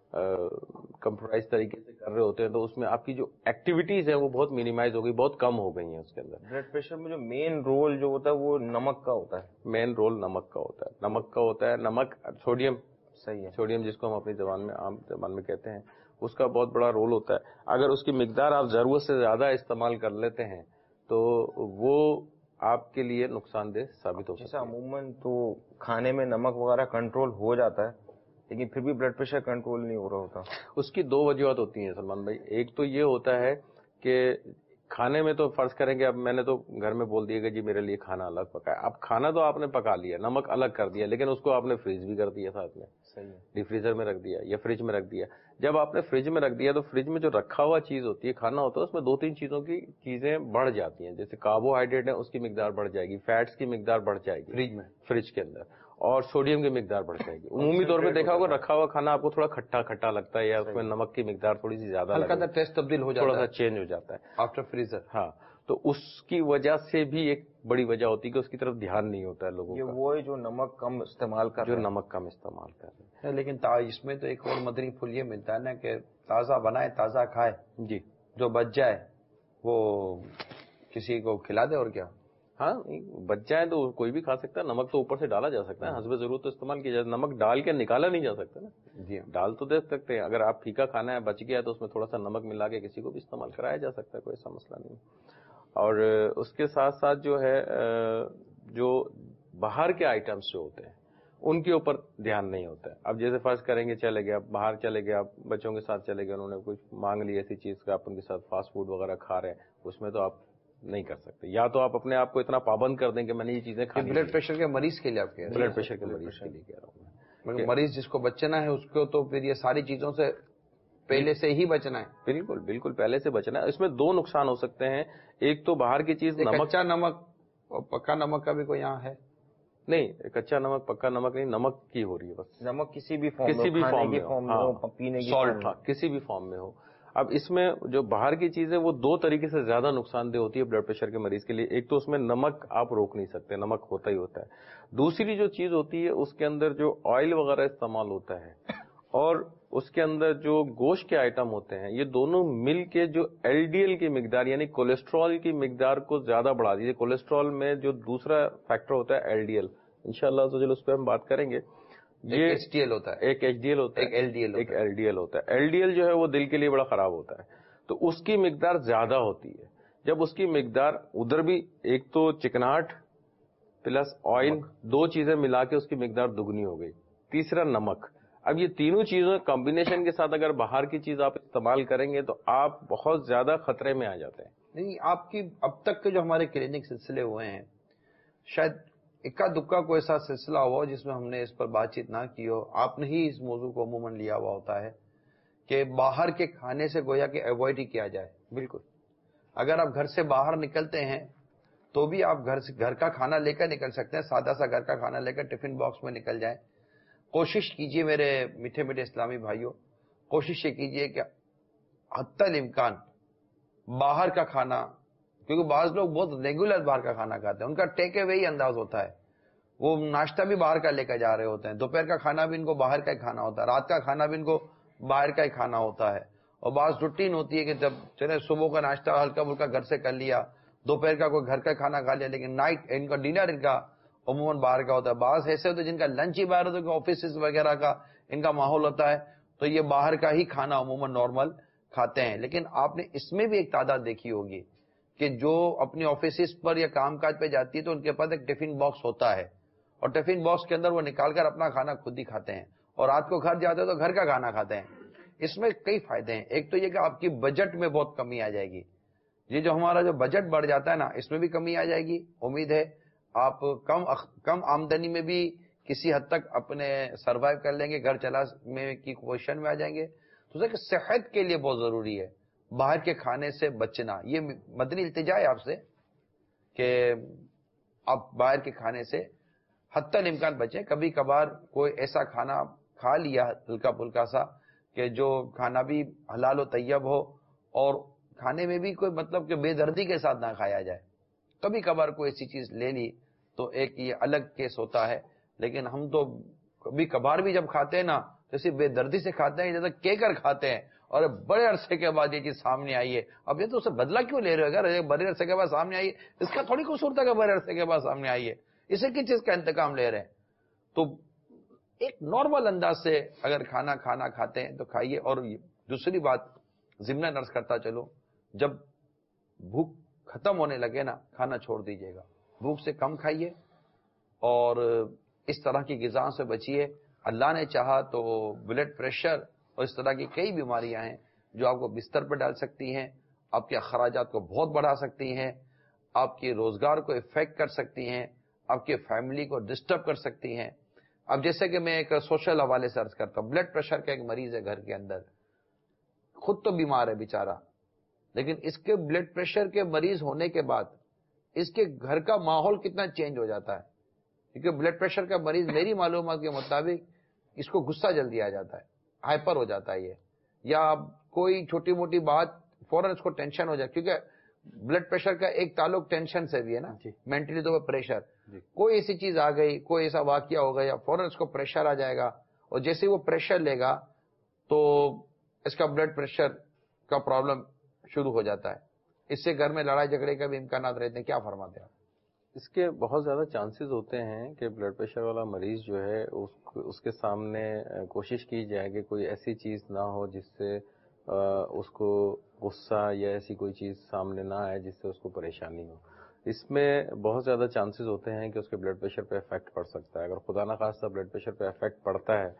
کمپیوٹرائز طریقے سے کر رہے ہوتے ہیں، تو اس میں آپ کی جو ایکٹیویٹیز ہیں وہ بہت مینیمائز ہو گئی، بہت کم ہو گئی ہیں اس کے اندر. بلڈ پریشر میں جو مین رول جو ہوتا ہے وہ نمک کا ہوتا ہے. مین رول نمک کا ہوتا ہے. نمک کا ہوتا ہے. نمک سوڈیم، صحیح ہے، سوڈیم جس کو ہم اپنی زبان میں عام زبان میں کہتے ہیں، اس کا بہت بڑا رول ہوتا ہے. اگر اس کی مقدار آپ ضرورت سے زیادہ استعمال کر لیتے ہیں تو وہ آپ کے لیے نقصان دہ ثابت ہو سکتا ہے. عموماً تو کھانے میں نمک وغیرہ کنٹرول ہو جاتا ہے لیکن پھر بھی بلڈ پریشر کنٹرول نہیں ہو رہا ہوتا. اس کی دو وجوہات ہوتی ہیں سلمان بھائی. ایک تو یہ ہوتا ہے کہ کھانے میں تو فرض کریں گے اب میں نے تو گھر میں بول دیا کہ جی میرے لیے کھانا الگ پکایا. اب کھانا تو آپ نے پکا لیا, نمک الگ کر دیا, لیکن اس کو آپ نے فریز بھی کر دیا ساتھ میں, ڈی فریزر میں رکھ دیا یا فریج میں رکھ دیا. جب آپ نے فریج میں رکھ دیا تو فریج میں جو رکھا ہوا چیز ہوتی ہے, کھانا ہوتا ہے, اس میں دو تین چیزوں کی چیزیں بڑھ جاتی ہیں. جیسے کاربوہائیڈریٹ ہے اس کی مقدار بڑھ جائے گی, فیٹس کی مقدار بڑھ جائے گی فریج میں فریج کے اندر, اور سوڈیم کی مقدار بڑھ جائے گی. عمومی طور پہ دیکھا ہوگا رکھا ہوا کھانا آپ کو تھوڑا کھٹا کھٹا لگتا ہے یا اس میں نمک کی مقدار تھوڑی سی زیادہ, ہلکا سا ٹیسٹ تبدیل ہو جاتا ہے, تھوڑا سا چینج ہو جاتا ہے آفٹر فریزر. ہاں, تو اس کی وجہ سے بھی ایک بڑی وجہ ہوتی ہے کہ اس کی طرف دھیان نہیں ہوتا ہے لوگوں کا, وہ جو نمک کم استعمال کر جو نمک کم استعمال کر رہے ہیں. لیکن اس میں تو ایک اور مدنی پھول یہ ملتا ہے نا کہ تازہ بنائے تازہ کھائے, جی جو بچ جائے وہ کسی کو کھلا دے. اور کیا, ہاں بچ جائے تو کوئی بھی کھا سکتا ہے. نمک تو اوپر سے ڈالا جا سکتا ہے, حسب ضرورت تو استعمال کیا جائے. نمک ڈال کے نکالا نہیں جا سکتا نا, جی ڈال تو دے سکتے ہیں. اگر آپ پھیکا کھانا ہے بچ گیا تو اس میں تھوڑا سا نمک ملا کے کسی کو بھی استعمال کرایا جا سکتا ہے, کوئی ایسا مسئلہ نہیں. اور اس کے ساتھ ساتھ جو ہے جو باہر کے آئٹمس جو ہوتے ہیں ان کے اوپر دھیان نہیں ہوتا ہے. اب جیسے فرض کریں گے چلے گئے آپ باہر, چلے گئے آپ بچوں کے ساتھ چلے گئے, انہوں نے کچھ مانگ لی ایسی چیز کا, آپ ان کے ساتھ فاسٹ فوڈ وغیرہ کھا رہے ہیں, اس میں تو آپ نہیں کر سکتے. یا تو آپ اپنے آپ کو اتنا پابند کر دیں کہ میں نے یہ چیزیں کھانی. بلڈ پریشر کے مریض کے لیے آپ کہہ رہے ہیں, بلڈ پریشر کے مریض کے لیے کہہ رہا ہوں مگر مریض جس کو بچنا ہے اس کو تو پھر یہ ساری چیزوں سے پہلے سے ہی بچنا ہے. بالکل بالکل پہلے سے بچنا ہے. اس میں دو نقصان ہو سکتے ہیں. ایک تو باہر کی چیز نمک, کچا نمک اور پکا نمک کا بھی کوئی یہاں ہے نہیں, کچا نمک پکا نمک نہیں, نمک کی ہو رہی ہے بس. نمک کسی بھی فارم کسی بھی فارم میں ہو, پینے کی سالٹ کسی بھی فارم میں ہو. اب اس میں جو باہر کی چیز ہے وہ دو طریقے سے زیادہ نقصان دہ ہوتی ہے بلڈ پریشر کے مریض کے لیے. ایک تو اس میں نمک آپ روک نہیں سکتے, نمک ہوتا ہی ہوتا ہے. دوسری جو چیز ہوتی ہے اس کے اندر جو آئل وغیرہ استعمال ہوتا ہے اور اس کے اندر جو گوشت کے آئٹم ہوتے ہیں, یہ دونوں مل کے جو ایل ڈی ایل کی مقدار یعنی کولیسٹرول کی مقدار کو زیادہ بڑھا دیجیے. کولیسٹرول میں جو دوسرا فیکٹر ہوتا ہے ایل ڈی ایل, انشاءاللہ تو اس پہ ہم بات کریں گے. یہ ایچ ڈی ایل ہوتا ہے, ایک ایچ ڈی ایل ہوتا ہے, ایک ایل ڈی ایل ایک ایل ڈی ایل ہوتا ہے. ایل ڈی ایل جو ہے وہ دل کے لیے بڑا خراب ہوتا ہے, تو اس کی مقدار زیادہ ہوتی ہے. جب اس کی مقدار ادھر بھی ایک تو چکناہٹ پلس آئل دو چیزیں ملا کے اس کی مقدار دگنی ہو گئی. تیسرا نمک. اب یہ تینوں چیزوں کمبینیشن کے ساتھ اگر باہر کی چیز آپ استعمال کریں گے تو آپ بہت زیادہ خطرے میں آ جاتے ہیں. نہیں, آپ کی اب تک کے جو ہمارے کلینک سلسلے ہوئے ہیں شاید اکا دکا کوئی ایسا سلسلہ ہوا جس میں ہم نے اس پر بات چیت نہ کی ہو. آپ نے ہی اس موضوع کو عموماً لیا ہوا ہوتا ہے کہ باہر کے کھانے سے گویا کہ اوائڈ ہی کیا جائے. بالکل. اگر آپ گھر سے باہر نکلتے ہیں تو بھی آپ گھر سے گھر کا کھانا لے کر نکل سکتے ہیں, سادہ سا گھر کا کھانا لے کر ٹفن باکس میں نکل جائیں. کوشش کیجئے میرے میٹھے میٹھے اسلامی بھائیوں, کوشش یہ کیجئے کہ حتی الامکان باہر کا کھانا, کیونکہ بعض لوگ بہت ریگولر باہر کا کھانا کھاتے ہیں, ان کا ٹیک اوے ہی انداز ہوتا ہے, وہ ناشتہ بھی باہر کا لے کر جا رہے ہوتے ہیں, دوپہر کا کھانا بھی ان کو باہر کا ہی کھانا ہوتا ہے, رات کا کھانا بھی ان کو باہر کا ہی کھانا ہوتا ہے. اور بعض روٹین ہوتی ہے کہ جب چلے صبح کا ناشتہ ہلکا پھلکا گھر سے کر لیا, دوپہر کا کوئی گھر کا کھانا کھا لیا, لیکن نائٹ ان کا ڈنر ان کا عموماً باہر کا ہوتا ہے. بعض ایسے ہوتے ہیں جن کا لنچ ہی باہر ہوتا ہے, آفیسز وغیرہ کا ان کا ماحول ہوتا ہے, تو یہ باہر کا ہی کھانا عموماً نارمل کھاتے ہیں. لیکن آپ نے اس میں بھی ایک تعداد دیکھی ہوگی کہ جو اپنی آفیسز پر یا کام کاج پہ جاتی ہے تو ان کے پاس ایک ٹفن باکس ہوتا ہے, اور ٹفن باکس کے اندر وہ نکال کر اپنا کھانا خود ہی کھاتے ہیں, اور رات کو گھر جاتے ہیں تو گھر کا کھانا کھاتے ہیں. اس میں کئی فائدے ہیں. ایک تو یہ کہ آپ کی بجٹ میں بہت کمی آ جائے گی. یہ جو ہمارا جو بجٹ بڑھ جاتا ہے نا, اس میں بھی کمی آ جائے گی. امید ہے آپ کم کم آمدنی میں بھی کسی حد تک اپنے سروائیو کر لیں گے, گھر چلا میں کی پوزیشن میں آ جائیں گے. تو کہ صحت کے لیے بہت ضروری ہے باہر کے کھانے سے بچنا. یہ مدنی التجا ہے آپ سے کہ آپ باہر کے کھانے سے حتی الامکان بچیں. کبھی کبھار کوئی ایسا کھانا کھا لیا ہلکا پھلکا سا کہ جو کھانا بھی حلال و طیب ہو, اور کھانے میں بھی کوئی مطلب کہ بے دردی کے ساتھ نہ کھایا جائے. کبھی کبھار کوئی ایسی چیز لے لی تو ایک یہ الگ کیس ہوتا ہے, لیکن ہم تو کبھی کبھار بھی جب کھاتے ہیں نا جیسے بے دردی سے کھاتے ہیں, جیسے کہہ کر کھاتے ہیں, اور بڑے عرصے کے بعد یہ چیز سامنے آئی ہے. اب یہ تو اسے بدلا کیوں لے رہے ہو, اگر بڑے عرصے کے بعد سامنے آئی ہے اس کا تھوڑی قصور تھا کہ بڑے عرصے کے بعد سامنے آئی ہے, اسے کس چیز کا انتقام لے رہے ہیں. تو ایک نارمل انداز سے اگر کھانا کھانا کھاتے ہیں تو کھائیے. اور دوسری بات ضمن عرض کرتا چلو، جب بھوک ختم ہونے لگے نا کھانا چھوڑ دیجیے گا، بھوک سے کم کھائیے اور اس طرح کی غذا سے بچیے. اللہ نے چاہا تو بلڈ پریشر اور اس طرح کی کئی بیماریاں ہیں جو آپ کو بستر پر ڈال سکتی ہیں، آپ کے اخراجات کو بہت بڑھا سکتی ہیں، آپ کے روزگار کو افیکٹ کر سکتی ہیں، آپ کے فیملی کو ڈسٹرب کر سکتی ہیں. اب جیسے کہ میں ایک سوشل حوالے سے عرض کرتا ہوں، بلڈ پریشر کا ایک مریض ہے گھر کے اندر، خود تو بیمار ہے بیچارہ، لیکن اس کے بلڈ پریشر کے مریض ہونے کے بعد اس کے گھر کا ماحول کتنا چینج ہو جاتا ہے. کیونکہ بلڈ پریشر کا مریض میری معلومات کے مطابق اس کو غصہ جلدی آ جاتا ہے، ہائپر ہو جاتا ہے یہ، یا کوئی چھوٹی موٹی بات فوراً اس کو ٹینشن ہو جائے، کیونکہ بلڈ پریشر کا ایک تعلق ٹینشن سے بھی ہے نا، مینٹلی تو پریشر، کوئی ایسی چیز آ گئی، کوئی ایسا واقعہ ہو گیا، فوراً اس کو پریشر آ جائے گا، اور جیسے وہ پریشر لے گا تو اس کا بلڈ پریشر کا پرابلم شروع ہو جاتا ہے. اس سے گھر میں لڑائی جھگڑے کا بھی امکانات رہتے ہیں. کیا فرماتے ہیں آپ؟ اس کے بہت زیادہ چانسز ہوتے ہیں کہ بلڈ پریشر والا مریض جو ہے اس اس کے سامنے کوشش کی جائے کہ کوئی ایسی چیز نہ ہو جس سے اس کو غصہ یا ایسی کوئی چیز سامنے نہ آئے جس سے اس کو پریشانی ہو. اس میں بہت زیادہ چانسز ہوتے ہیں کہ اس کے بلڈ پریشر پہ افیکٹ پڑ سکتا ہے. اگر خدا نخواستہ بلڈ پریشر پہ افیکٹ پڑتا ہے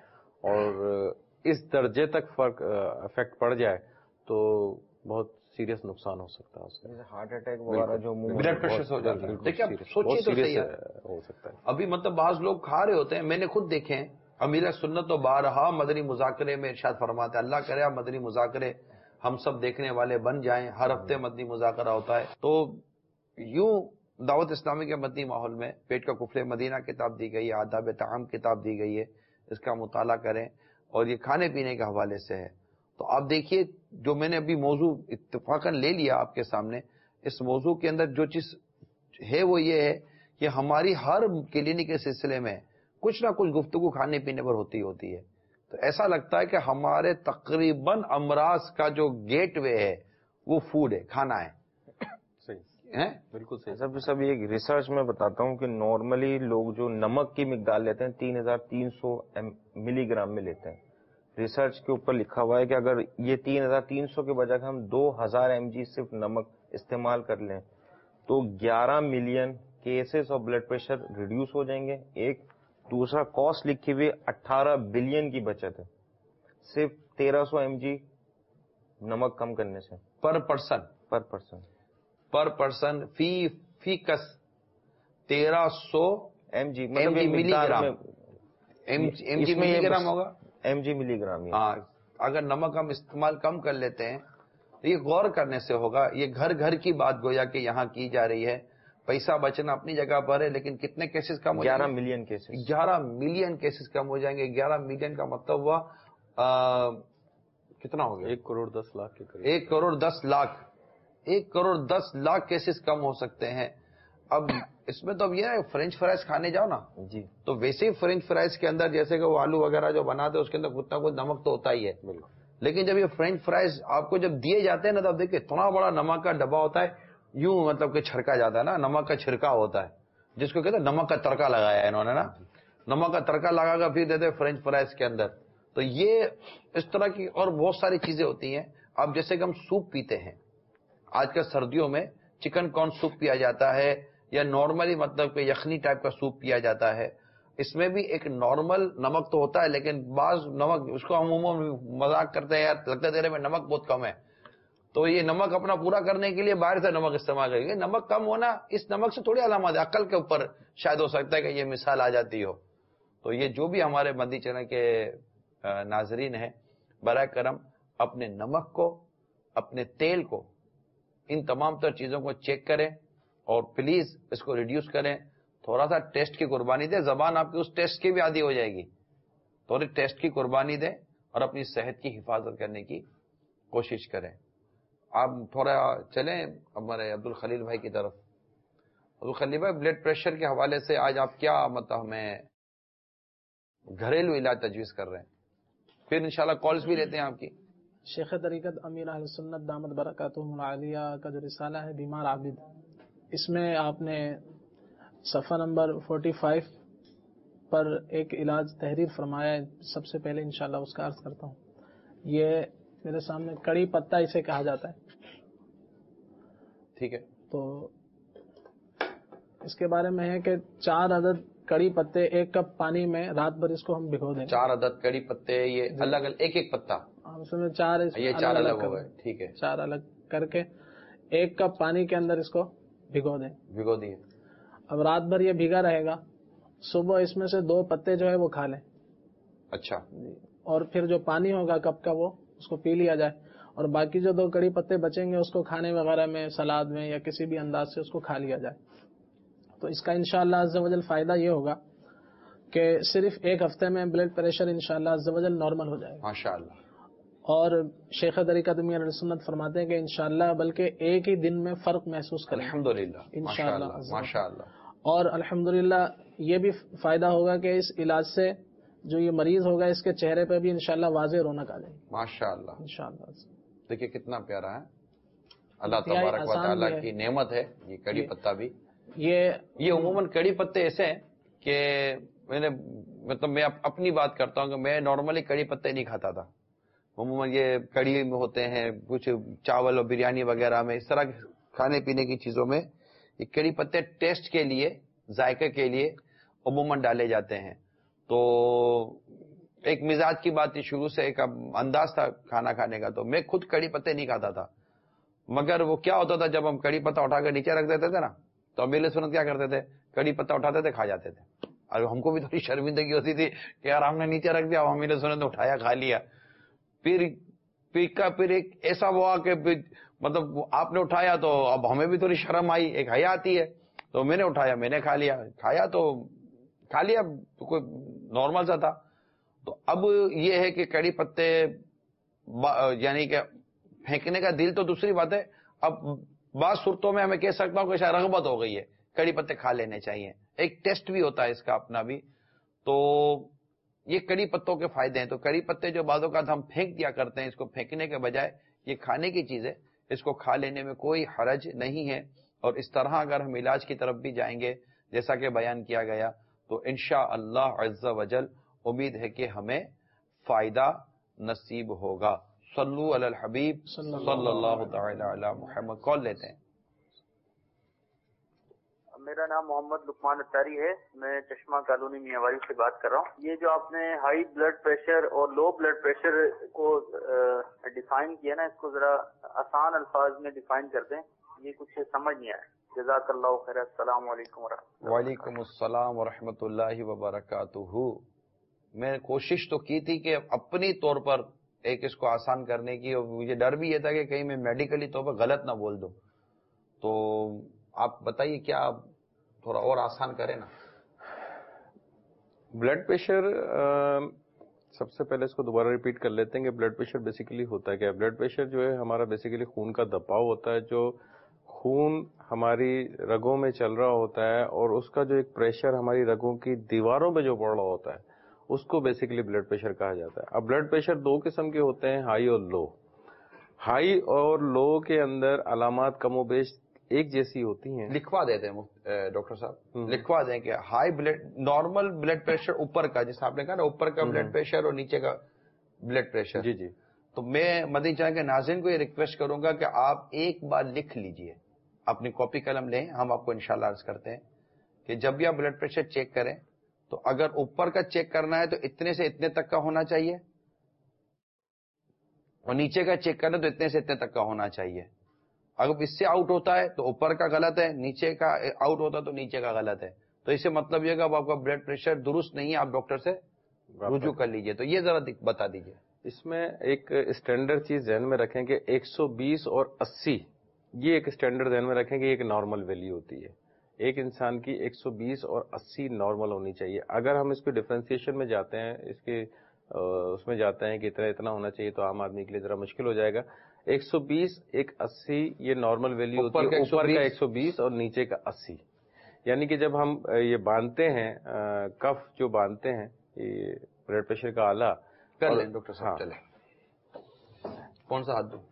اور اس درجے تک فرق افیکٹ پڑ جائے تو بہت سیریس نقصان ہو سکتا ہے اس سے، ہارٹ اٹیک وغیرہ جو بلڈ پریشر سے ہو جاتا ہے. دیکھیں سوچیے تو صحیح ہو سکتا ہے. ابھی مطلب بعض لوگ کھا رہے ہوتے ہیں، میں نے خود دیکھے ہیں، امیر سنت و بارہا مدنی مذاکرے میں ارشاد فرماتے ہیں، اللہ کرے مدنی مذاکرے ہم سب دیکھنے والے بن جائیں، ہر ہفتے مدنی مذاکرہ ہوتا ہے. تو یوں دعوت اسلامی کے مدنی ماحول میں پیٹ کا کفل مدینہ کتاب دی گئی ہے، آداب طعام کتاب دی گئی ہے، اس کا مطالعہ کریں، اور یہ کھانے پینے کے حوالے سے ہے. تو آپ دیکھیے جو میں نے ابھی موضوع اتفاقاً لے لیا آپ کے سامنے، اس موضوع کے اندر جو چیز ہے وہ یہ ہے کہ ہماری ہر کلینک کے سلسلے میں کچھ نہ کچھ گفتگو کھانے پینے پر ہوتی ہوتی ہے. تو ایسا لگتا ہے کہ ہمارے تقریباً امراض کا جو گیٹ وے ہے وہ فوڈ ہے، کھانا ہے. صحیح، بالکل صحیح. سب سب ایک ریسرچ میں بتاتا ہوں کہ نارملی لوگ جو نمک کی مقدار لیتے ہیں تین ہزار تین سو ملی گرام میں لیتے ہیں. ریسرچ کے اوپر لکھا ہوا ہے کہ اگر یہ تین ہزار تین سو کے بجائے ہم دو ہزار ایم جی صرف نمک استعمال کر لیں تو گیارہ million cases of blood pressure reduce ہو جائیں گے. ایک دوسرا کاسٹ لکھی ہوئی اٹھارہ بلین کی بچت ہے صرف تیرہ سو ایم جی نمک کم کرنے سے per person per person per person فی فی کس تیرہ سو ایم جی ملی گرام ایم جی ملی گرام ہوگا، ایم جی ملی گرام. ہاں اگر نمک ہم استعمال کم کر لیتے ہیں تو یہ غور کرنے سے ہوگا. یہ گھر گھر کی بات گویا کہ یہاں کی جا رہی ہے. پیسہ بچنا اپنی جگہ پر ہے، لیکن کتنے کیسز کم ہو جائیں گے؟ گیارہ ملین کیسز گیارہ ملین کیسز کم ہو جائیں گے. گیارہ ملین کا مطلب ہوا کتنا ہو گیا؟ ایک کروڑ دس لاکھ کے قریب. ایک کروڑ دس لاکھ ایک کروڑ دس لاکھ کیسز کم ہو سکتے ہیں. اب اس میں تو اب یہ ہے فرینچ فرائز کھانے جاؤ نا جی تو ویسے ہی فرینچ فرائز کے اندر جیسے کہ وہ آلو وغیرہ جو بناتے ہیں اس کے اندر کتنا کچھ نمک تو ہوتا ہی ہے، لیکن جب یہ فرینچ فرائز آپ کو جب دیے جاتے ہیں نا تب دیکھیں اتنا بڑا نمک کا ڈبہ ہوتا ہے، یوں مطلب کہ چھڑکا جاتا ہے نا، نمک کا چھڑکا ہوتا ہے جس کو کہتے ہیں نمک کا تڑکا لگایا ہے انہوں نے نا، نمک کا تڑکا لگا کر پھر دیتے فرینچ فرائز کے اندر. تو یہ اس طرح کی اور بہت ساری چیزیں ہوتی ہیں. اب جیسے کہ ہم سوپ پیتے ہیں، آج کل سردیوں میں چکن کارن سوپ پیا جاتا ہے یا نارملی مطلب کہ یخنی ٹائپ کا سوپ پیا جاتا ہے. اس میں بھی ایک نارمل نمک تو ہوتا ہے، لیکن بعض نمک اس کو ہم عموماً مذاق کرتے ہیں، یار لگتا ہے تیرے میں نمک بہت کم ہے، تو یہ نمک اپنا پورا کرنے کے لیے باہر سے نمک استعمال کریں گے. نمک کم ہونا اس نمک سے تھوڑی علامات ہے، عقل کے اوپر شاید ہو سکتا ہے کہ یہ مثال آ جاتی ہو. تو یہ جو بھی ہمارے مدنی چینل کے ناظرین ہیں، برائے کرم اپنے نمک کو، اپنے تیل کو، ان تمام تر چیزوں کو چیک کریں اور پلیز اس کو ریڈیوس کریں. تھوڑا سا ٹیسٹ کی قربانی دیں، زبان آپ کی اس ٹیسٹ کی بھی عادی ہو جائے گی. تھوڑی ٹیسٹ کی قربانی دیں اور اپنی صحت کی حفاظت کرنے کی کوشش کریں. آپ تھوڑا چلیں ہمارے عبدالخلیل بھائی کی طرف. عبدالخلیل بھائی، بلڈ پریشر کے حوالے سے آج آپ کیا مطلب ہمیں گھریلو علاج تجویز کر رہے ہیں؟ پھر انشاءاللہ کالز بھی لیتے ہیں آپ کی. شیخ طریقت امیر اہل سنت دامت برکاتہم العالیہ کا جو رسالہ ہے بیمار عابد، اس میں آپ نے صفحہ نمبر پینتالیس پر ایک علاج تحریر فرمایا ہے. سب سے پہلے انشاءاللہ اس کا عرض کرتا ہوں. یہ میرے سامنے کڑی پتا اسے کہا جاتا ہے. ٹھیک ہے. تو اس کے بارے میں ہے کہ چار عدد کڑی پتے ایک کپ پانی میں رات بھر اس کو ہم بھگو دیں. چار عدد کڑی پتے یہ الگ الگ ایک ایک پتا اس میں چار یہ چار الگ ہو گئے. ٹھیک ہے. چار الگ کر کے ایک کپ پانی کے اندر اس کو بھگو دیں. بھگو دیے. اب رات بھر یہ بھیگا رہے گا. صبح اس میں سے دو پتے جو ہے وہ کھا لیں. اچھا. اور پھر جو پانی ہوگا کپ کا وہ اس کو پی لیا جائے. اور باقی جو دو کڑی پتے بچیں گے اس کو کھانے وغیرہ میں سلاد میں یا کسی بھی انداز سے اس کو کھا لیا جائے. تو اس کا انشاءاللہ عز و جل فائدہ یہ ہوگا کہ صرف ایک ہفتے میں بلڈ پریشر انشاءاللہ عز و جل نارمل ہو جائے گا ماشاءاللہ. اور شیخ طریقت امیر علیہ سنت فرماتے ہیں کہ انشاءاللہ بلکہ ایک ہی دن میں فرق محسوس کریں الحمدللہ انشاءاللہ ماشاءاللہ. اور الحمدللہ یہ بھی فائدہ ہوگا کہ اس علاج سے جو یہ مریض ہوگا اس کے چہرے پہ بھی انشاءاللہ واضح رونق آ جائے گی ماشاءاللہ انشاءاللہ. دیکھیے کتنا پیارا ہے. اللہ تبارک و تعالیٰ کی نعمت ہے یہ کڑی پتا بھی. یہ یہ عموماً کڑی پتے ایسے ہیں کہ میں نے مطلب میں اپنی بات کرتا ہوں کہ میں نارملی کڑی پتے نہیں کھاتا تھا. عموماً یہ کڑی میں ہوتے ہیں کچھ چاول اور بریانی وغیرہ میں اس طرح کھانے پینے کی چیزوں میں یہ کڑی پتے ٹیسٹ کے لیے ذائقے کے لیے عموماً ڈالے جاتے ہیں. تو ایک مزاج کی بات تھی شروع سے ایک انداز تھا کھانا کھانے کا. تو میں خود کڑی پتے نہیں کھاتا تھا مگر وہ کیا ہوتا تھا جب ہم کڑی پتا اٹھا کر نیچے رکھ دیتے تھے نا تو امیر سنت کیا کرتے تھے کڑی پتا اٹھاتے تھے کھا جاتے تھے. اور ہم کو بھی تھوڑی شرمندگی ہوتی تھی کہ یار ہم نے نیچے رکھ دیا امیر سنت نے اٹھایا کھا لیا. پھر پھر پھر ایک ایسا ہوا کہ مطلب آپ نے اٹھایا تو اب ہمیں بھی تھوڑی شرم آئی ایک حیا آتی ہے. تو میں نے اٹھایا میں نے کھا لیا کھایا تو کھا لیا تو کوئی نارمل سا تھا. تو اب یہ ہے کہ کڑی پتے یعنی کہ پھینکنے کا دل تو دوسری بات ہے. اب بعض صورتوں میں ہمیں کہہ سکتا ہوں کہ شاید رغبت ہو گئی ہے کڑی پتے کھا لینے چاہیے. ایک ٹیسٹ بھی ہوتا ہے اس کا اپنا بھی. تو یہ کڑی پتوں کے فائدے ہیں. تو کڑی پتے جو بعض اوقات ہم پھینک دیا کرتے ہیں اس کو پھینکنے کے بجائے یہ کھانے کی چیز ہے اس کو کھا لینے میں کوئی حرج نہیں ہے. اور اس طرح اگر ہم علاج کی طرف بھی جائیں گے جیسا کہ بیان کیا گیا تو انشاءاللہ عز و جل امید ہے کہ ہمیں فائدہ نصیب ہوگا. صلو علی الحبیب صلی اللہ تعالی علی محمد. کال لیتے ہیں. میرا نام محمد لقمان اتاری ہے. میں چشمہ کالونی میاںواڑی سے بات کر رہا ہوں. یہ جو آپ نے ہائی بلڈ پریشر اور لو بلڈ پریشر کو ڈیفائن کیا نا اس کو ذرا آسان الفاظ میں ڈیفائن کر دیں. یہ کچھ سمجھ نہیں آیا. جزاک اللہ خیر. السلام علیکم ورحمۃ اللہ. وعلیکم السلام ورحمۃ اللہ وبرکاتہ. میں کوشش تو کی تھی کہ اپنی طور پر ایک اس کو آسان کرنے کی اور مجھے ڈر بھی یہ تھا کہ کہیں میں میڈیکلی طور پر غلط نہ بول دوں. تو آپ بتائیے کیا تھوڑا اور آسان کریں نا. بلڈ پریشر سب سے پہلے اس کو دوبارہ ریپیٹ کر لیتے ہیں کہ بلڈ پریشر بیسیکلی ہوتا ہے کیا. بلڈ پریشر جو ہے ہمارا بیسیکلی خون کا دباؤ ہوتا ہے. جو خون ہماری رگوں میں چل رہا ہوتا ہے اور اس کا جو ایک پریشر ہماری رگوں کی دیواروں پہ جو پڑ رہا ہوتا ہے اس کو بیسیکلی بلڈ پریشر کہا جاتا ہے. اب بلڈ پریشر دو قسم کے ہوتے ہیں ہائی اور لو. ہائی اور لو کے اندر علامات کم و بیش ایک جیسی ہوتی ہیں. لکھوا دیتے ہیں ڈاکٹر صاحب لکھوا دیں کہ high blood normal blood pressure اوپر کا جیسے آپ نے کہا نا اوپر کا بلڈ پریشر اور نیچے کا بلڈ پریشر. جی جی. تو میں مدنی چینل کے ناظرین کو یہ ریکویسٹ کروں گا کہ آپ ایک بار لکھ لیجئے اپنی کاپی قلم لیں. ہم آپ کو انشاءاللہ عرض کرتے ہیں کہ جب بھی آپ بلڈ پریشر چیک کریں تو اگر اوپر کا چیک کرنا ہے تو اتنے سے اتنے تک کا ہونا چاہیے اور نیچے کا چیک کرنا ہے تو اتنے سے اتنے تک کا ہونا چاہیے. اگر اس سے آؤٹ ہوتا ہے تو اوپر کا غلط ہے, نیچے کا آؤٹ ہوتا ہے تو نیچے کا غلط ہے. تو اس سے مطلب یہ کہ اب آپ کا بلڈ پریشر درست نہیں ہے آپ ڈاکٹر سے رجوع کر لیجئے. تو یہ ذرا بتا دیجئے. اس میں ایک اسٹینڈرڈ چیز ذہن میں رکھیں کہ ایک سو بیس اور اسی یہ ایک اسٹینڈرڈ ذہن میں رکھیں کہ ایک نارمل ویلیو ہوتی ہے. ایک انسان کی ایک سو بیس اور اسی نارمل ہونی چاہیے. اگر ہم اس کو ڈفرینسیشن میں جاتے ہیں اس کے اس میں جاتے ہیں کہ اتنا اتنا ہونا چاہیے تو عام آدمی کے لیے ذرا مشکل ہو جائے گا. ایک سو بیس ایک اسی یہ نارمل ویلیو ہوتی ہے. اوپر کا ایک سو بیس اور نیچے کا اسی. یعنی کہ جب ہم یہ باندھتے ہیں کف جو باندھتے ہیں یہ بلڈ پریشر کا آلہ کر لیں ڈاکٹر صاحب. چلیں کون سا ہاتھ دو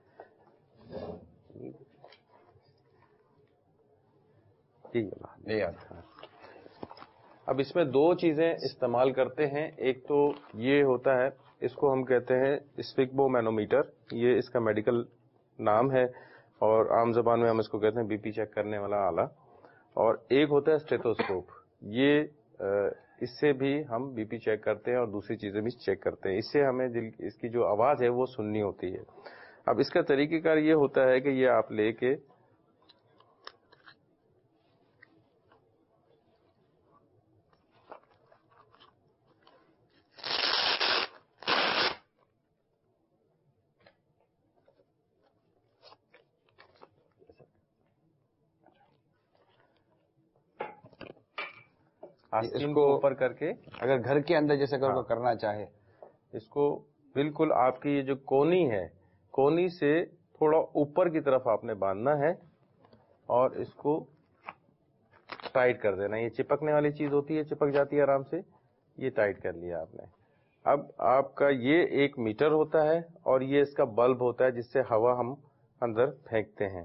جی. اب اس میں دو چیزیں استعمال کرتے ہیں. ایک تو یہ ہوتا ہے اس کو ہم کہتے ہیں اسفگمو مینومیٹر، یہ اس کا میڈیکل نام ہے اور عام زبان میں ہم اس کو کہتے ہیں بی پی چیک کرنے والا آلہ. اور ایک ہوتا ہے اسٹیتھوسکوپ، یہ اس سے بھی ہم بی پی چیک کرتے ہیں اور دوسری چیزیں بھی چیک کرتے ہیں. اس سے ہمیں دل اس کی جو آواز ہے وہ سننی ہوتی ہے. اب اس کا طریقہ کار یہ ہوتا ہے کہ یہ آپ لے کے اس کو اوپر کر کے اگر گھر کے اندر جیسے اگر وہ کرنا چاہے، اس کو بالکل آپ کی یہ جو کونی ہے، کونی سے تھوڑا اوپر کی طرف آپ نے باندھنا ہے اور اس کو ٹائٹ کر دینا. یہ چپکنے والی چیز ہوتی ہے، چپک جاتی ہے آرام سے، یہ ٹائٹ کر لیا آپ نے. اب آپ کا یہ ایک میٹر ہوتا ہے اور یہ اس کا بلب ہوتا ہے جس سے ہوا ہم اندر پھینکتے ہیں.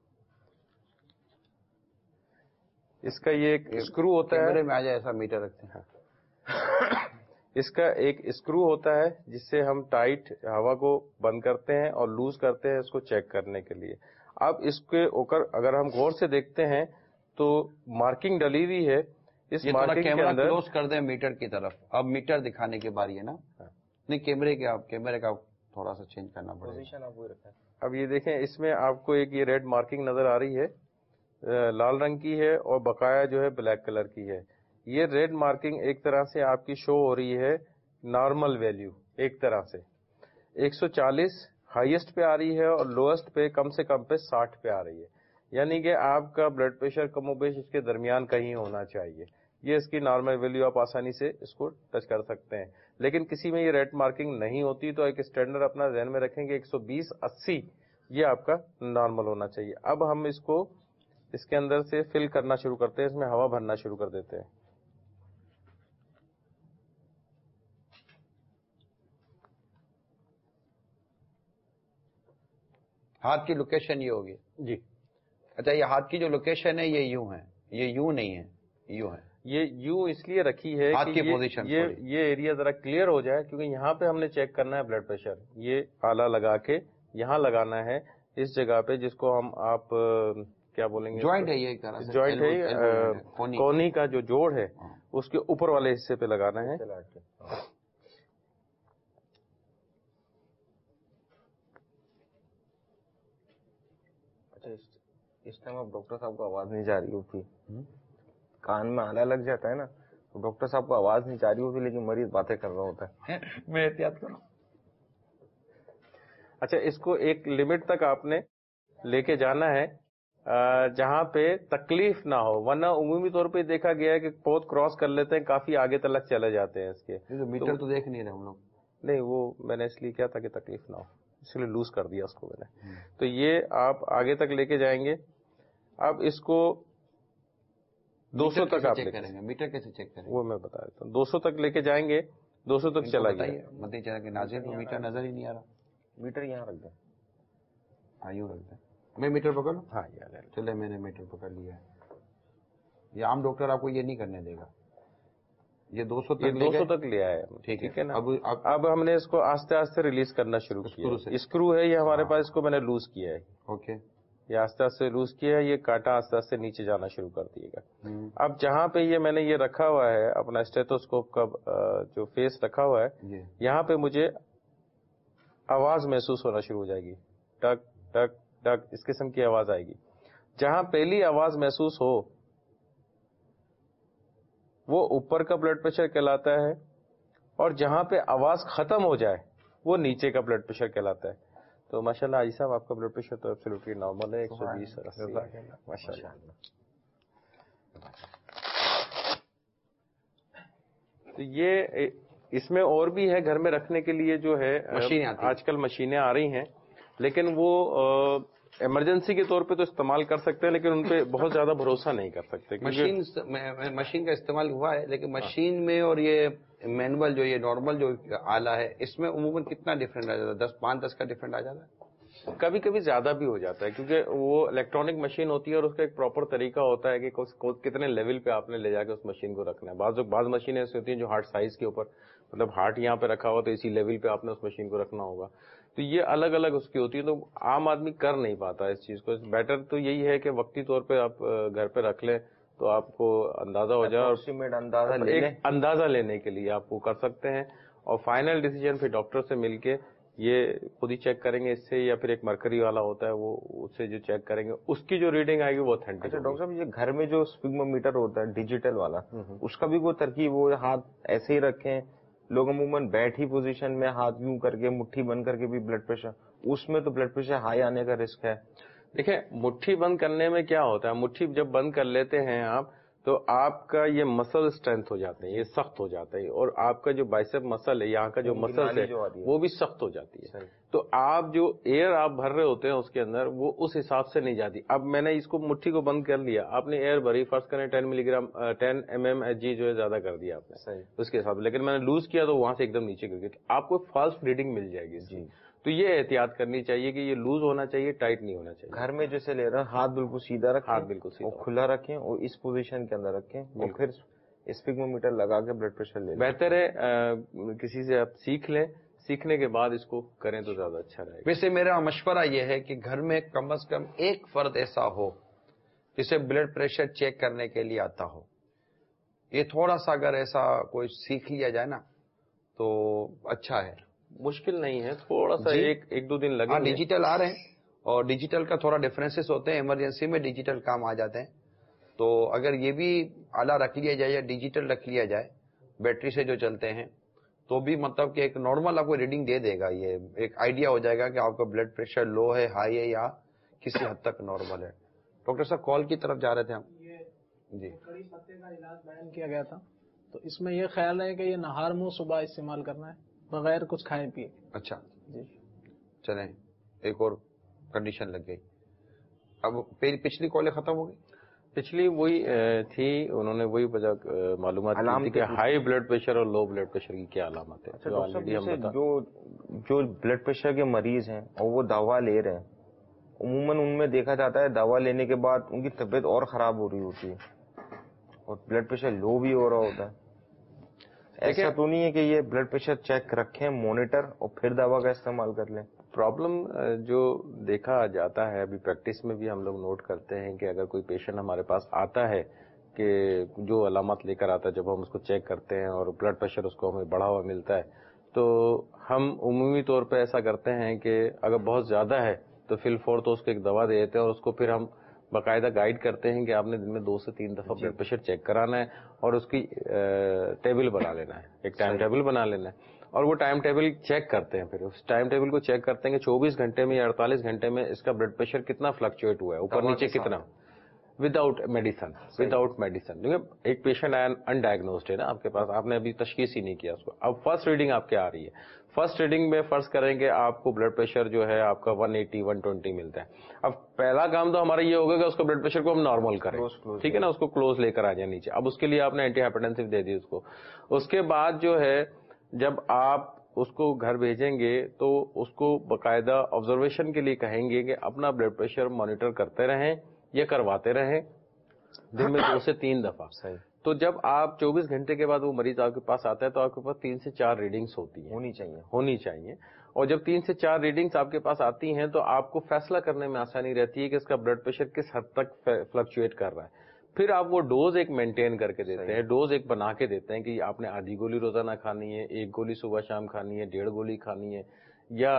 اس کا یہ ایک اسکرو ہوتا ہے، کیمرے میں آ جائے ایسا میٹر رکھتے ہیں. اس کا ایک اسکرو ہوتا ہے جس سے ہم ٹائٹ ہوا کو بند کرتے ہیں اور لوز کرتے ہیں اس کو چیک کرنے کے لیے. اب اس کے اوپر اگر ہم غور سے دیکھتے ہیں تو مارکنگ ڈلی ہوئی ہے. اس مارکنگ کے اندر کلوز کر دیں میٹر کی طرف. اب میٹر دکھانے کی باری ہے نا. نہیں کیمرے کے آپ کیمرے کا تھوڑا سا چینج کرنا پڑے گا. اب یہ دیکھیں اس میں آپ کو ایک یہ ریڈ مارکنگ نظر آ رہی ہے، لال رنگ کی ہے اور بقایا جو ہے بلیک کلر کی ہے. یہ ریڈ مارکنگ ایک طرح سے آپ کی شو ہو رہی ہے نارمل ویلیو، ایک طرح سے ایک سو چالیس ہائیسٹ پہ آ رہی ہے اور لوئسٹ پہ کم سے کم پہ ساٹھ پہ آ رہی ہے. یعنی کہ آپ کا بلڈ پریشر کم و بیش اس کے درمیان کہیں ہونا چاہیے. یہ اس کی نارمل ویلیو، آپ آسانی سے اس کو ٹچ کر سکتے ہیں. لیکن کسی میں یہ ریڈ مارکنگ نہیں ہوتی تو ایک اسٹینڈرڈ اپنا ذہن میں رکھیں گے ایک سو بیس اسی یہ آپ کا نارمل ہونا چاہیے. اب ہم اس کو اس کے اندر سے فل کرنا شروع کرتے ہیں، اس میں ہوا بھرنا شروع کر دیتے ہیں. ہاتھ کی لوکیشن یہ ہوگی جی. اچھا یہ ہاتھ کی جو لوکیشن ہے یہ یوں ہے، یہ یوں نہیں ہے، یوں ہے. یہ یوں اس لیے رکھی ہے ہاتھ کہ کی پوزیشن یہ یہ ایریا ذرا کلیئر ہو جائے، کیونکہ یہاں پہ ہم نے چیک کرنا ہے بلڈ پریشر. یہ آلہ لگا کے یہاں لگانا ہے اس جگہ پہ جس کو ہم آپ کیا بولیں گے، جوائنٹ ہے. یہ ایک طرح سے جوائنٹ ہے، کونی کا جو جوڑ ہے اس کے اوپر والے حصے پہ لگانا ہے. اس ٹائم اب ڈاکٹر صاحب کو آواز نہیں جا رہی ہوتی، کان میں آلہ لگ جاتا ہے نا تو ڈاکٹر صاحب کو آواز نہیں جا رہی ہوتی لیکن مریض باتیں کر رہا ہوتا ہے. میں احتیاط کروں. اچھا اس کو ایک لمٹ تک آپ نے لے کے جانا ہے جہاں پہ تکلیف نہ ہو، ورنہ عمومی طور پہ دیکھا گیا ہے کہ پود کراس کر لیتے ہیں، کافی آگے تلک چلے جاتے ہیں اس کے. میٹر تو دیکھ نہیں رہے ہم لوگ. نہیں وہ میں نے اس لیے کیا تھا کہ تکلیف نہ ہو، اس لیے لوز کر دیا اس کو میں نے. تو یہ آپ آگے تک لے کے جائیں گے. اب اس کو دو سو تک آپ کریں گے. میٹر کیسے چیک کریں گے وہ میں بتا دیتا ہوں. دو سو تک لے کے جائیں گے، دو سو تک چلا گیا. مت چلا کہ ناظر کو میٹر نظر ہی نہیں آ رہا. میٹر یہاں رکھ دیں. ہاں یوں رکھ دیں. میں میٹر پکڑ لوں. ہاں یار چلے میں نے میٹر پکڑ لیا ہے. یہ عام ڈاکٹر آپ کو یہ نہیں کرنے دے گا. یہ دو سو تک دو سو تک لے آئے. ٹھیک ہے نا. اب ہم نے اس کو آہستہ آہستہ ریلیز کرنا شروع کیا. اسکرو ہے یہ ہمارے پاس، اس کو میں نے لوز کیا ہے. اوکے یہ آہستہ آہستہ لوز کیا ہے. یہ کانٹا آہستہ آہستہ نیچے جانا شروع کر دیے گا. اب جہاں پہ یہ میں نے یہ رکھا ہوا ہے اپنا اسٹیتھوسکوپ کا جو فیس رکھا ہوا ہے، یہاں پہ مجھے آواز محسوس ہونا شروع ہو جائے گی. ٹک ٹک ٹک اس قسم کی آواز آئے گی. جہاں پہلی آواز محسوس ہو وہ اوپر کا بلڈ پریشر کہلاتا ہے، اور جہاں پہ آواز ختم ہو جائے وہ نیچے کا بلڈ پریشر کہلاتا ہے. تو ماشاءاللہ حاجی صاحب آپ کا بلڈ پریشر تو ایبسولوٹلی نارمل ہے، ایک سو بیس ماشاءاللہ. تو یہ اس میں اور بھی ہے گھر میں رکھنے کے لیے جو ہے آج کل مشینیں آ رہی ہیں، لیکن وہ ایمرجنسی کے طور پہ تو استعمال کر سکتے ہیں لیکن ان پہ بہت زیادہ بھروسہ نہیں کر سکتے. مشین مشین کا استعمال ہوا ہے لیکن مشین میں اور یہ مینول جو یہ نارمل جو آلہ ہے اس میں عموماً کتنا ڈفرینٹ آ جاتا ہے؟ دس پانچ دس کا ڈفرینٹ آ جاتا ہے. کبھی کبھی زیادہ بھی ہو جاتا ہے کیونکہ وہ الیکٹرانک مشین ہوتی ہے اور اس کا ایک پراپر طریقہ ہوتا ہے کہ کتنے لیول پہ آپ نے لے جا کے اس مشین کو رکھنا ہے. بعض بعض مشینیں ایسی ہوتی ہیں جو ہارٹ سائز کے اوپر, مطلب ہارٹ یہاں پہ رکھا ہوا تو اسی لیول پہ آپ نے اس مشین کو رکھنا ہوگا. تو یہ الگ الگ اس کی ہوتی ہے, تو عام آدمی کر نہیں پاتا اس چیز کو. بیٹر تو یہی ہے کہ وقتی طور پہ آپ گھر پہ رکھ لیں تو آپ کو اندازہ ہو جائے, اور اندازہ ایک اندازہ لینے کے لیے آپ وہ کر سکتے ہیں. اور فائنل ڈیسیجن پھر ڈاکٹر سے مل کے یہ خود ہی چیک کریں گے اس سے, یا پھر ایک مرکری والا ہوتا ہے وہ اس سے جو چیک کریں گے اس کی جو ریڈنگ آئے گی وہ اوتھینٹک. اچھا ڈاکٹر صاحب, یہ گھر میں جو اسفگمومیٹر ہوتا ہے ڈیجیٹل والا, اس کا بھی کوئی ترکیب, وہ ہاتھ ایسے ہی رکھیں, لوگ عموماً بیٹھی پوزیشن میں ہاتھ یوں کر کے مٹھی بند کر کے بھی بلڈ پریشر, اس میں تو بلڈ پریشر ہائی آنے کا رسک ہے. دیکھیں مٹھی بند کرنے میں کیا ہوتا ہے, مٹھی جب بند کر لیتے ہیں آپ تو آپ کا یہ مسل اسٹرینتھ ہو جاتے ہیں, یہ سخت ہو جاتا ہے, اور آپ کا جو بائسپ مسل ہے یہاں کا جو مسل ہے وہ بھی سخت ہو جاتی ہے. تو آپ جو ایئر آپ بھر رہے ہوتے ہیں اس کے اندر وہ اس حساب سے نہیں جاتی. اب میں نے اس کو مٹھی کو بند کر لیا, آپ نے ایئر بھری, فرض کریں ten milligram ten M M H G جو ہے زیادہ کر دیا آپ نے اس کے حساب سے, لیکن میں نے لوز کیا تو وہاں سے ایک دم نیچے گر گیا, آپ کو فالس بلیڈنگ مل جائے گی. جی تو یہ احتیاط کرنی چاہیے کہ یہ لوز ہونا چاہیے, ٹائٹ نہیں ہونا چاہیے. گھر میں جیسے لے رہے ہیں ہاتھ بالکل سیدھا رکھیں, ہاتھ بالکل سیدھا کھلا رکھیں اور اس پوزیشن کے اندر رکھیں, اور پھر اسفگمومیٹر لگا کے بلڈ پریشر لے لیں. بہتر ہے کسی سے آپ سیکھ لیں, سیکھنے کے بعد اس کو کریں تو زیادہ اچھا رہے گا. ویسے میرا مشورہ یہ ہے کہ گھر میں کم از کم ایک فرد ایسا ہو جسے بلڈ پریشر چیک کرنے کے لیے آتا ہو. یہ تھوڑا سا اگر ایسا کوئی سیکھ لیا جائے نا تو اچھا ہے. مشکل نہیں ہے, تھوڑا سا ایک ایک دو دن لگے. ڈیجیٹل آ رہے ہیں اور ڈیجیٹل کا تھوڑا ڈفرینسز ہوتے ہیں, ایمرجنسی میں ڈیجیٹل کام آ جاتے ہیں. تو اگر یہ بھی آلہ رکھ لیا جائے یا ڈیجیٹل رکھ لیا جائے بیٹری سے جو چلتے ہیں تو بھی مطلب کہ ایک نارمل آپ کو ریڈنگ دے دے گا. یہ ایک آئیڈیا ہو جائے گا کہ آپ کا بلڈ پریشر لو ہے, ہائی ہے, یا کسی حد تک نارمل ہے. ڈاکٹر صاحب کال کی طرف جا رہے تھے ہم. جی کڑی پتے کا علاج بیان کیا گیا تھا, تو اس میں یہ خیال ہے کہ یہ نہار منہ صبح استعمال کرنا ہے بغیر کچھ کھائے پیے. اچھا جی چلیں, ایک اور کنڈیشن لگ گئی. اب پچھلی کالیں ختم ہو گئی. پچھلی وہی تھی, انہوں نے وہی وجہ معلومات کی تھی کہ ہائی بلڈ پریشر اور لو بلڈ پریشر کی کیا علامت ہے. جو جو بلڈ پریشر کے مریض ہیں اور وہ دوا لے رہے ہیں, عموماً ان میں دیکھا جاتا ہے دوا لینے کے بعد ان کی طبیعت اور خراب ہو رہی ہوتی ہے اور بلڈ پریشر لو بھی ہو رہا ہوتا ہے. ایسا تو نہیں ہے کہ یہ بلڈ پریشر چیک رکھیں مانیٹر اور پھر دوا کا استعمال کر لیں. پرابلم جو دیکھا جاتا ہے ابھی پریکٹس میں بھی ہم لوگ نوٹ کرتے ہیں کہ اگر کوئی پیشنٹ ہمارے پاس آتا ہے کہ جو علامات لے کر آتا ہے, جب ہم اس کو چیک کرتے ہیں اور بلڈ پریشر اس کو ہمیں بڑھا ہوا ملتا ہے تو ہم عمومی طور پہ ایسا کرتے ہیں کہ اگر بہت زیادہ ہے تو فی الفور تو اس کو ایک دوا دے دیتے ہیں اور اس کو پھر ہم باقاعدہ گائیڈ کرتے ہیں کہ آپ نے دن میں دو سے تین دفعہ بلڈ پریشر چیک کرانا ہے اور اس کی ٹیبل بنا لینا ہے, ایک ٹائم ٹیبل بنا لینا ہے, اور وہ ٹائم ٹیبل چیک کرتے ہیں. پھر اس ٹائم ٹیبل کو چیک کرتے ہیں کہ چوبیس گھنٹے میں یا اڑتالیس گھنٹے میں اس کا بلڈ پریشر کتنا فلکچویٹ ہوا ہے, اوپر نیچے کتنا, وداؤٹ میڈیسن وداؤٹ میڈیسن کیونکہ ایک پیشنٹ انڈائگنوزڈ ہے نا آپ کے پاس, آپ نے ابھی تشخیص ہی نہیں کیا اس کو. اب فرسٹ ریڈنگ آپ کیا آ رہی ہے, فرسٹ ریڈنگ میں فرض کریں کہ آپ کو بلڈ پریشر جو ہے آپ کا ون ایٹی ون ٹوینٹی ملتا ہے. اب پہلا کام تو ہمارا یہ ہوگا کہ اس کو بلڈ پریشر کو ہم نارمل کریں, ٹھیک ہے نا, اس کو کلوز لے کر آ جائیں نیچے. اب اس کے لیے آپ نے اینٹی ہائپرٹینسو دے دی اس کو. اس کے بعد جو ہے جب آپ اس کو گھر بھیجیں گے تو اس کو باقاعدہ آبزرویشن کے لیے کہیں گے کہ اپنا بلڈ پریشر مانیٹر کرتے رہیں یا کرواتے رہیں دن میں دو سے تین دفعہ. صحیح. تو جب آپ چوبیس گھنٹے کے بعد وہ مریض آپ کے پاس آتا ہے تو آپ کے پاس تین سے چار ریڈنگز ہوتی ہیں, ہونی چاہیے ہونی چاہیے اور جب تین سے چار ریڈنگز آپ کے پاس آتی ہیں تو آپ کو فیصلہ کرنے میں آسانی رہتی ہے کہ اس کا بلڈ پریشر کس حد تک فلکچویٹ کر رہا ہے. پھر آپ وہ ڈوز ایک مینٹین کر کے دیتے ہیں, ڈوز ایک بنا کے دیتے ہیں کہ آپ نے آدھی گولی روزانہ کھانی ہے, ایک گولی صبح شام کھانی ہے, ڈیڑھ گولی کھانی ہے یا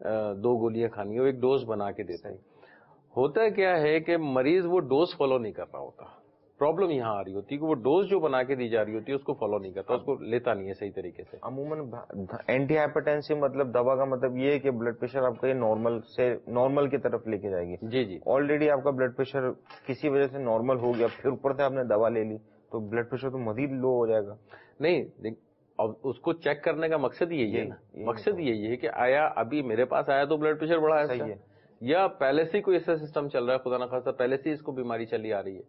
دو گولیاں کھانی ہے, وہ ایک ڈوز بنا کے دیتے ہیں. ہوتا کیا ہے کہ مریض وہ ڈوز فالو نہیں کر رہا ہوتا. پرابلم یہاں آ رہی ہوتی ہے کہ وہ ڈوز جو بنا کے دی جا رہی ہوتی ہے اس کو فالو نہیں کرتا, اس کو لیتا نہیں ہے صحیح طریقے سے. عموماً اینٹی ہائپرٹینسو مطلب دوا کا مطلب یہ ہے کہ بلڈ پریشر آپ کا یہ نارمل سے نارمل کی طرف لے کے جائے گی. جی جی. آلریڈی آپ کا بلڈ پریشر کسی وجہ سے نارمل ہو گیا, پھر اوپر سے آپ نے دوا لے لی تو بلڈ پریشر تو مزید لو ہو جائے گا. نہیں, اب اس کو چیک کرنے کا مقصد یہی ہے نا, مقصد یہی ہے کہ آیا ابھی میرے پاس آیا تو بلڈ پریشر بڑھا ہے یا پہلے سے کوئی ایسا سسٹم چل رہا ہے, خدا نخواستہ پہلے سے اس کو بیماری چلی آ رہی ہے.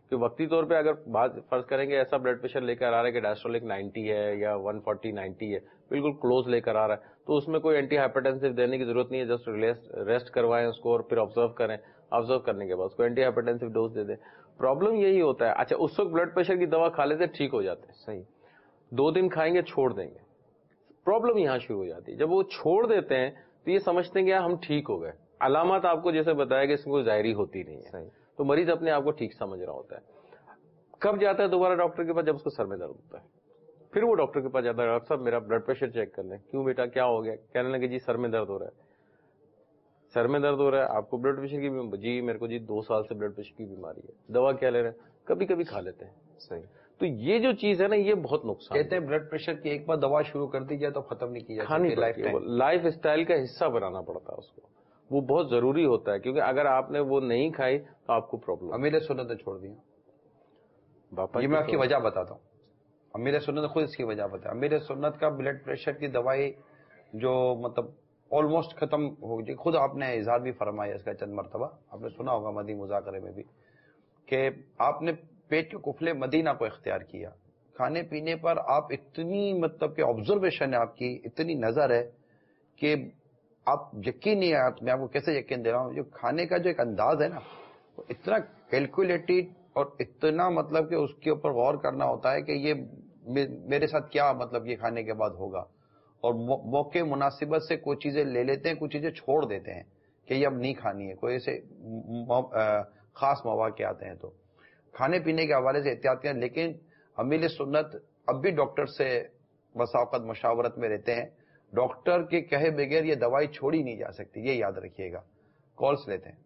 کہ وقتی طور پہ اگر بات فرض کریں گے ایسا بلڈ پریشر لے کر آ رہا ہے کہ ڈائسٹولک نائنٹی ہے یا ون فورٹی نائنٹی ہے، بالکل کلوز لے کر آ رہا ہے، تو اس میں کوئی اینٹی ہائپرٹینسو دینے کی ضرورت نہیں ہے، جسٹ ریسٹ کروائیں اس کو اور پھر آبزرو کریں، آبزرو کرنے کے بعد اس کو اینٹی ہائپرٹینسو ڈوز دے دیں. پرابلم یہی ہوتا ہے. اچھا اس وقت بلڈ پریشر کی دوا کھا لیتے ٹھیک ہو جاتے ہیں، صحیح، دو دن کھائیں گے چھوڑ دیں گے. پرابلم یہاں شروع ہو جاتی ہے جب وہ چھوڑ دیتے ہیں تو یہ سمجھتے ہیں کہ ہم ٹھیک ہو گئے. علامات آپ کو جیسے بتایا کہ اس میں کوئی ظاہری ہوتی نہیں ہے، تو مریض اپنے آپ کو ٹھیک سمجھ رہا ہوتا ہے. کب جاتا ہے دوبارہ ڈاکٹر کے پاس؟ جب اس کو سر میں درد ہوتا ہے. پھر وہ ڈاکٹر کے پاس جاتا ہے، ڈاکٹر صاحب میرا بلڈ پریشر چیک کر لیں. کیوں بیٹا کیا ہو گیا؟ کہنے لگے جی سر میں درد ہو رہا ہے. سر میں درد ہو رہا ہے، آپ کو بلڈ پریشر کی؟ جی میرے کو جی دو سال سے بلڈ پریشر کی بیماری ہے. دوا کیا لے رہے ہیں؟ کبھی کبھی کھا لیتے ہیں. صحیح. تو یہ جو چیز ہے نا یہ بہت نقصان کہتے ہیں بلڈ پریشر کی ایک بار دوا شروع کر دی جائے تو ختم نہیں کی جاتی، کھانی لائف پڑتی ہے. ٹائم. لائف اسٹائل کا حصہ بنانا پڑتا ہے اس کو، وہ بہت ضروری ہوتا ہے، کیونکہ اگر آپ نے وہ نہیں کھائی تو آپ کو پرابلم. امیر سنت نے چھوڑ دیا. باپا یہ میں آپ کی وجہ بتاتا ہوں. امیر سنت نے خود اس کی وجہ بتایا. امیر سنت کا بلڈ پریشر کی دوائی جو مطلب آلموسٹ ختم ہو گئی، خود آپ نے اظہار بھی فرمایا اس کا چند مرتبہ، آپ نے سنا ہوگا مدی مذاکرے میں بھی، کہ آپ نے پیٹ کے کفلے مدینہ کو اختیار کیا. کھانے پینے پر آپ اتنی مطلب کہ آبزرویشن ہے آپ کی، اتنی نظر ہے کہ آپ یقین نہیں ہے. میں آپ کو کیسے یقین دے رہا ہوں، جو کھانے کا جو ایک انداز ہے نا وہ اتنا کیلکولیٹڈ اور اتنا مطلب کہ اس کے اوپر غور کرنا ہوتا ہے کہ یہ میرے ساتھ کیا مطلب یہ کھانے کے بعد ہوگا. اور موقع مناسبت سے کوئی چیزیں لے لیتے ہیں، کچھ چیزیں چھوڑ دیتے ہیں کہ یہ اب نہیں کھانی ہے. کوئی ایسے خاص مواقع آتے ہیں تو کھانے پینے کے حوالے سے احتیاط کریں. لیکن امیر سنت اب بھی ڈاکٹر سے بسا اوقات مشاورت میں رہتے ہیں. ڈاکٹر کے کہے بغیر یہ دوائی چھوڑی نہیں جا سکتی، یہ یاد رکھیے گا. کالس لیتے ہیں.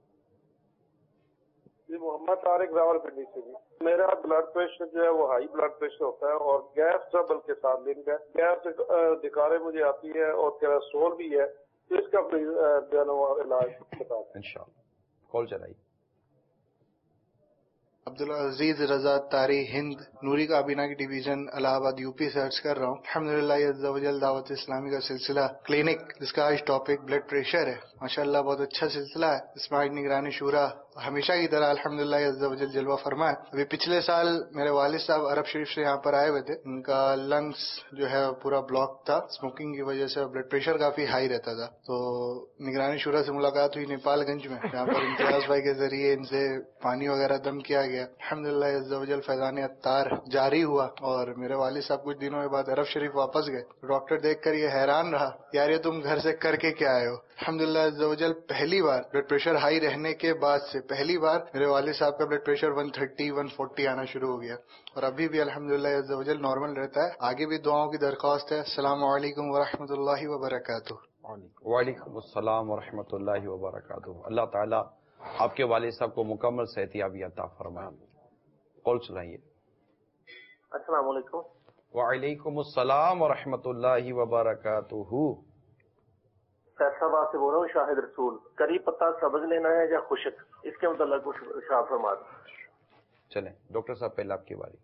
جی محمد طارق راول پنڈی سے. جی میرا بلڈ پریشر جو ہے وہ ہائی بلڈ پریشر ہوتا ہے اور گیس ٹربل کے ساتھ لنک ہے. گیس دکارے مجھے آتی ہے اور کیلسٹرول بھی ہے، تو اس کا علاج بتا دیں. انشاءاللہ کال چلائیے. عبدالعزیز رضا طاری ہند نوری کابینہ کی ڈویژن الہ آباد یو پی سے عرض کر رہا ہوں. الحمدللہ عز و جل دعوت اسلامی کا سلسلہ کلینک جس کا آج ٹاپک بلڈ پریشر ہے، ماشاءاللہ بہت اچھا سلسلہ ہے. اس میں آج نگرانی شورا ہمیشہ کی طرح الحمدللہ عز و جل جلوہ فرمائے. ابھی پچھلے سال میرے والد صاحب عرب شریف سے یہاں پر آئے ہوئے تھے. ان کا لنگس جو ہے پورا بلاک تھا، اسموکنگ کی وجہ سے بلڈ پریشر کافی ہائی رہتا تھا. تو نگرانی شورا سے ملاقات ہوئی نیپال گنج میں، جہاں پر امتیاز بھائی کے ذریعے ان سے پانی وغیرہ دم کیا گیا. الحمدللہ عز و جل فیضان عطار جاری ہوا اور میرے والد صاحب کچھ دنوں کے بعد عرب شریف واپس گئے. ڈاکٹر دیکھ کر یہ حیران رہا، یار یہ تم گھر سے کر کے کیا آئے ہو. الحمدللہ عز و جل پہلی بار بلڈ پریشر ہائی رہنے کے بعد سے پہلی بار میرے والد صاحب کا blood pressure one thirty one forty آنا شروع ہو گیا اور ابھی بھی الحمدللہ عز و جل نارمل رہتا ہے. آگے بھی دعاؤں کی درخواست ہے. السلام علیکم ورحمۃ اللہ وبرکاتہ. وعلیکم السلام ورحمۃ اللہ وبرکاتہ. اللہ تعالیٰ آپ کے والد صاحب کو مکمل صحت یابی عطا فرمائے. کال چلائیے. السلام علیکم. وعلیکم السلام ورحمۃ اللہ وبرکاتہ. فیصلہ سے بول رہا ہوں. شاہد رسول. کری پتہ سبز لینا ہے یا خشک، اس کے متعلق کچھ ارشاد فرما دیں. چلیں ڈاکٹر صاحب پہلے آپ کی باری.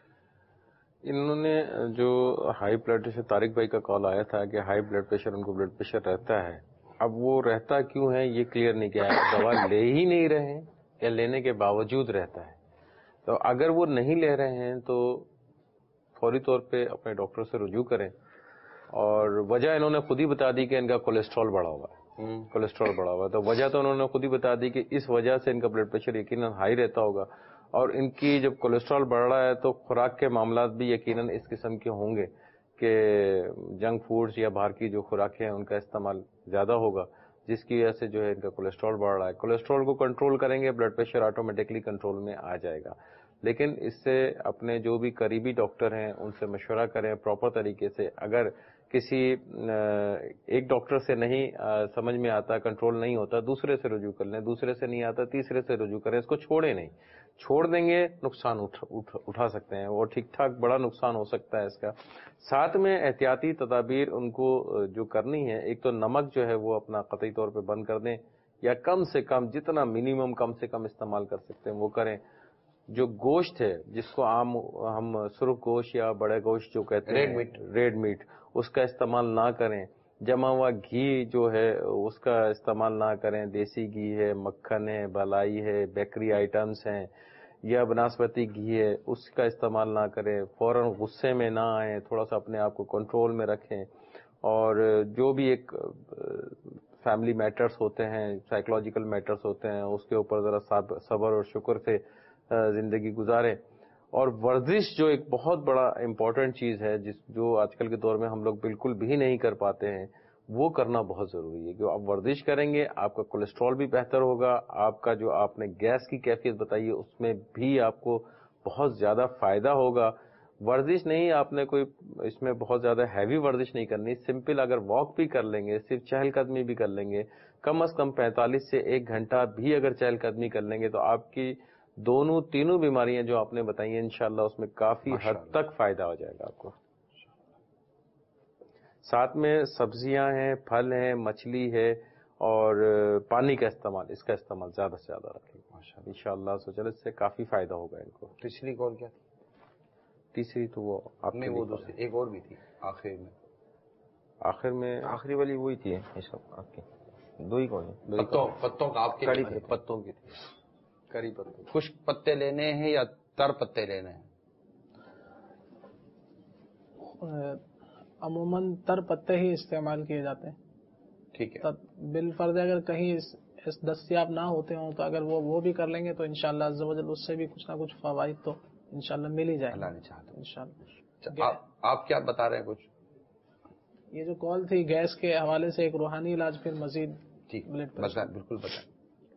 انہوں نے جو ہائی بلڈ پریشر، طارق بھائی کا کال آیا تھا کہ ہائی بلڈ پریشر ان کو بلڈ پریشر رہتا ہے. اب وہ رہتا کیوں ہے یہ کلیئر نہیں کیا ہے. دوا لے ہی نہیں رہے ہیں یا لینے کے باوجود رہتا ہے. تو اگر وہ نہیں لے رہے ہیں تو فوری طور پہ اپنے ڈاکٹر سے رجوع کریں. اور وجہ انہوں نے خود ہی بتا دی کہ ان کا کولیسٹرول بڑھا ہوا ہے. کولیسٹرول بڑھا ہوا ہے تو وجہ تو انہوں نے خود ہی بتا دی کہ اس وجہ سے ان کا بلڈ پریشر یقیناً ہائی رہتا ہوگا. اور ان کی جب کولیسٹرول بڑھ رہا ہے تو خوراک کے معاملات بھی یقیناً اس قسم کے ہوں گے کہ جنک فوڈز یا باہر کی جو خوراکیں ہیں ان کا استعمال زیادہ ہوگا، جس کی وجہ سے جو ہے ان کا کولیسٹرول بڑھ رہا ہے. کولیسٹرول کو کنٹرول کریں گے بلڈ پریشر آٹومیٹکلی کنٹرول میں آ جائے گا. لیکن اس سے اپنے جو بھی قریبی ڈاکٹر ہیں ان سے مشورہ کریں پراپر طریقے سے. اگر کسی ایک ڈاکٹر سے نہیں سمجھ میں آتا، کنٹرول نہیں ہوتا، دوسرے سے رجوع کر لیں. دوسرے سے نہیں آتا تیسرے سے رجوع کریں. اس کو چھوڑیں نہیں. چھوڑ دیں گے نقصان اٹھ, اٹھ, اٹھا سکتے ہیں اور ٹھیک ٹھاک بڑا نقصان ہو سکتا ہے اس کا. ساتھ میں احتیاطی تدابیر ان کو جو کرنی ہے، ایک تو نمک جو ہے وہ اپنا قطعی طور پہ بند کر دیں یا کم سے کم جتنا منیمم کم سے کم استعمال کر سکتے ہیں وہ کریں. جو گوشت ہے جس کو عام ہم سرخ گوشت یا بڑے گوشت جو کہتے ہیں، ریڈ میٹ ریڈ میٹ اس کا استعمال نہ کریں. جمع ہوا گھی جو ہے اس کا استعمال نہ کریں. دیسی گھی ہے، مکھن ہے، بالائی ہے، بیکری آئٹمز ہیں، یا بناسپتی گھی ہے اس کا استعمال نہ کریں. فوراً غصے میں نہ آئیں, تھوڑا سا اپنے آپ کو کنٹرول میں رکھیں, اور جو بھی ایک فیملی میٹرز ہوتے ہیں, سائیکولوجیکل میٹرز ہوتے ہیں, اس کے اوپر ذرا صبر اور شکر سے زندگی گزاریں. اور ورزش جو ایک بہت بڑا امپورٹنٹ چیز ہے, جس جو آج کل کے دور میں ہم لوگ بالکل بھی نہیں کر پاتے ہیں, وہ کرنا بہت ضروری ہے. کہ آپ ورزش کریں گے, آپ کا کولیسٹرول بھی بہتر ہوگا, آپ کا جو آپ نے گیس کی کیفیت بتائی ہے اس میں بھی آپ کو بہت زیادہ فائدہ ہوگا. ورزش نہیں, آپ نے کوئی اس میں بہت زیادہ ہیوی ورزش نہیں کرنی, سمپل اگر واک بھی کر لیں گے, صرف چہل قدمی بھی کر لیں گے, کم از کم پینتالیس سے ایک گھنٹہ بھی اگر چہل قدمی کر لیں گے, تو آپ کی دونوں تینوں بیماریاں جو آپ نے بتائی ہیں انشاءاللہ اس میں کافی حد تک فائدہ ہو جائے گا آپ کو. ساتھ میں سبزیاں ہیں, پھل ہیں, مچھلی ہے, اور پانی کا استعمال, اس کا استعمال زیادہ سے زیادہ رکھیں ان شاء اللہ سو چلے, اس سے کافی فائدہ ہوگا ان کو. تیسری کال کیا تھی؟ تیسری تو وہ آپ نے وہ دوسری ایک اور بھی تھی آخر میں. آخر میں آخری والی وہی تھی یہ سب آپ کی دو ہی کال. پتوں پتوں کا آپ کے پتوں کی تھی, کری پتوں. خشک پتے لینے ہیں یا تر پتے لینے ہیں؟ عموماً تر پتے ہی استعمال کیے جاتے ہیں. ٹھیک ہے. بالفرض اگر کہیں دستیاب نہ ہوتے ہوں تو اگر وہ وہ بھی کر لیں گے تو انشاءاللہ عز و جل اس سے بھی کچھ نہ کچھ فوائد تو انشاءاللہ مل ہی جائے. اللہ نے چاہا تو انشاءاللہ. آپ کیا بتا رہے ہیں کچھ؟ یہ جو کال تھی گیس کے حوالے سے, ایک روحانی علاج, پھر مزید بتائیں. بالکل بتائیں.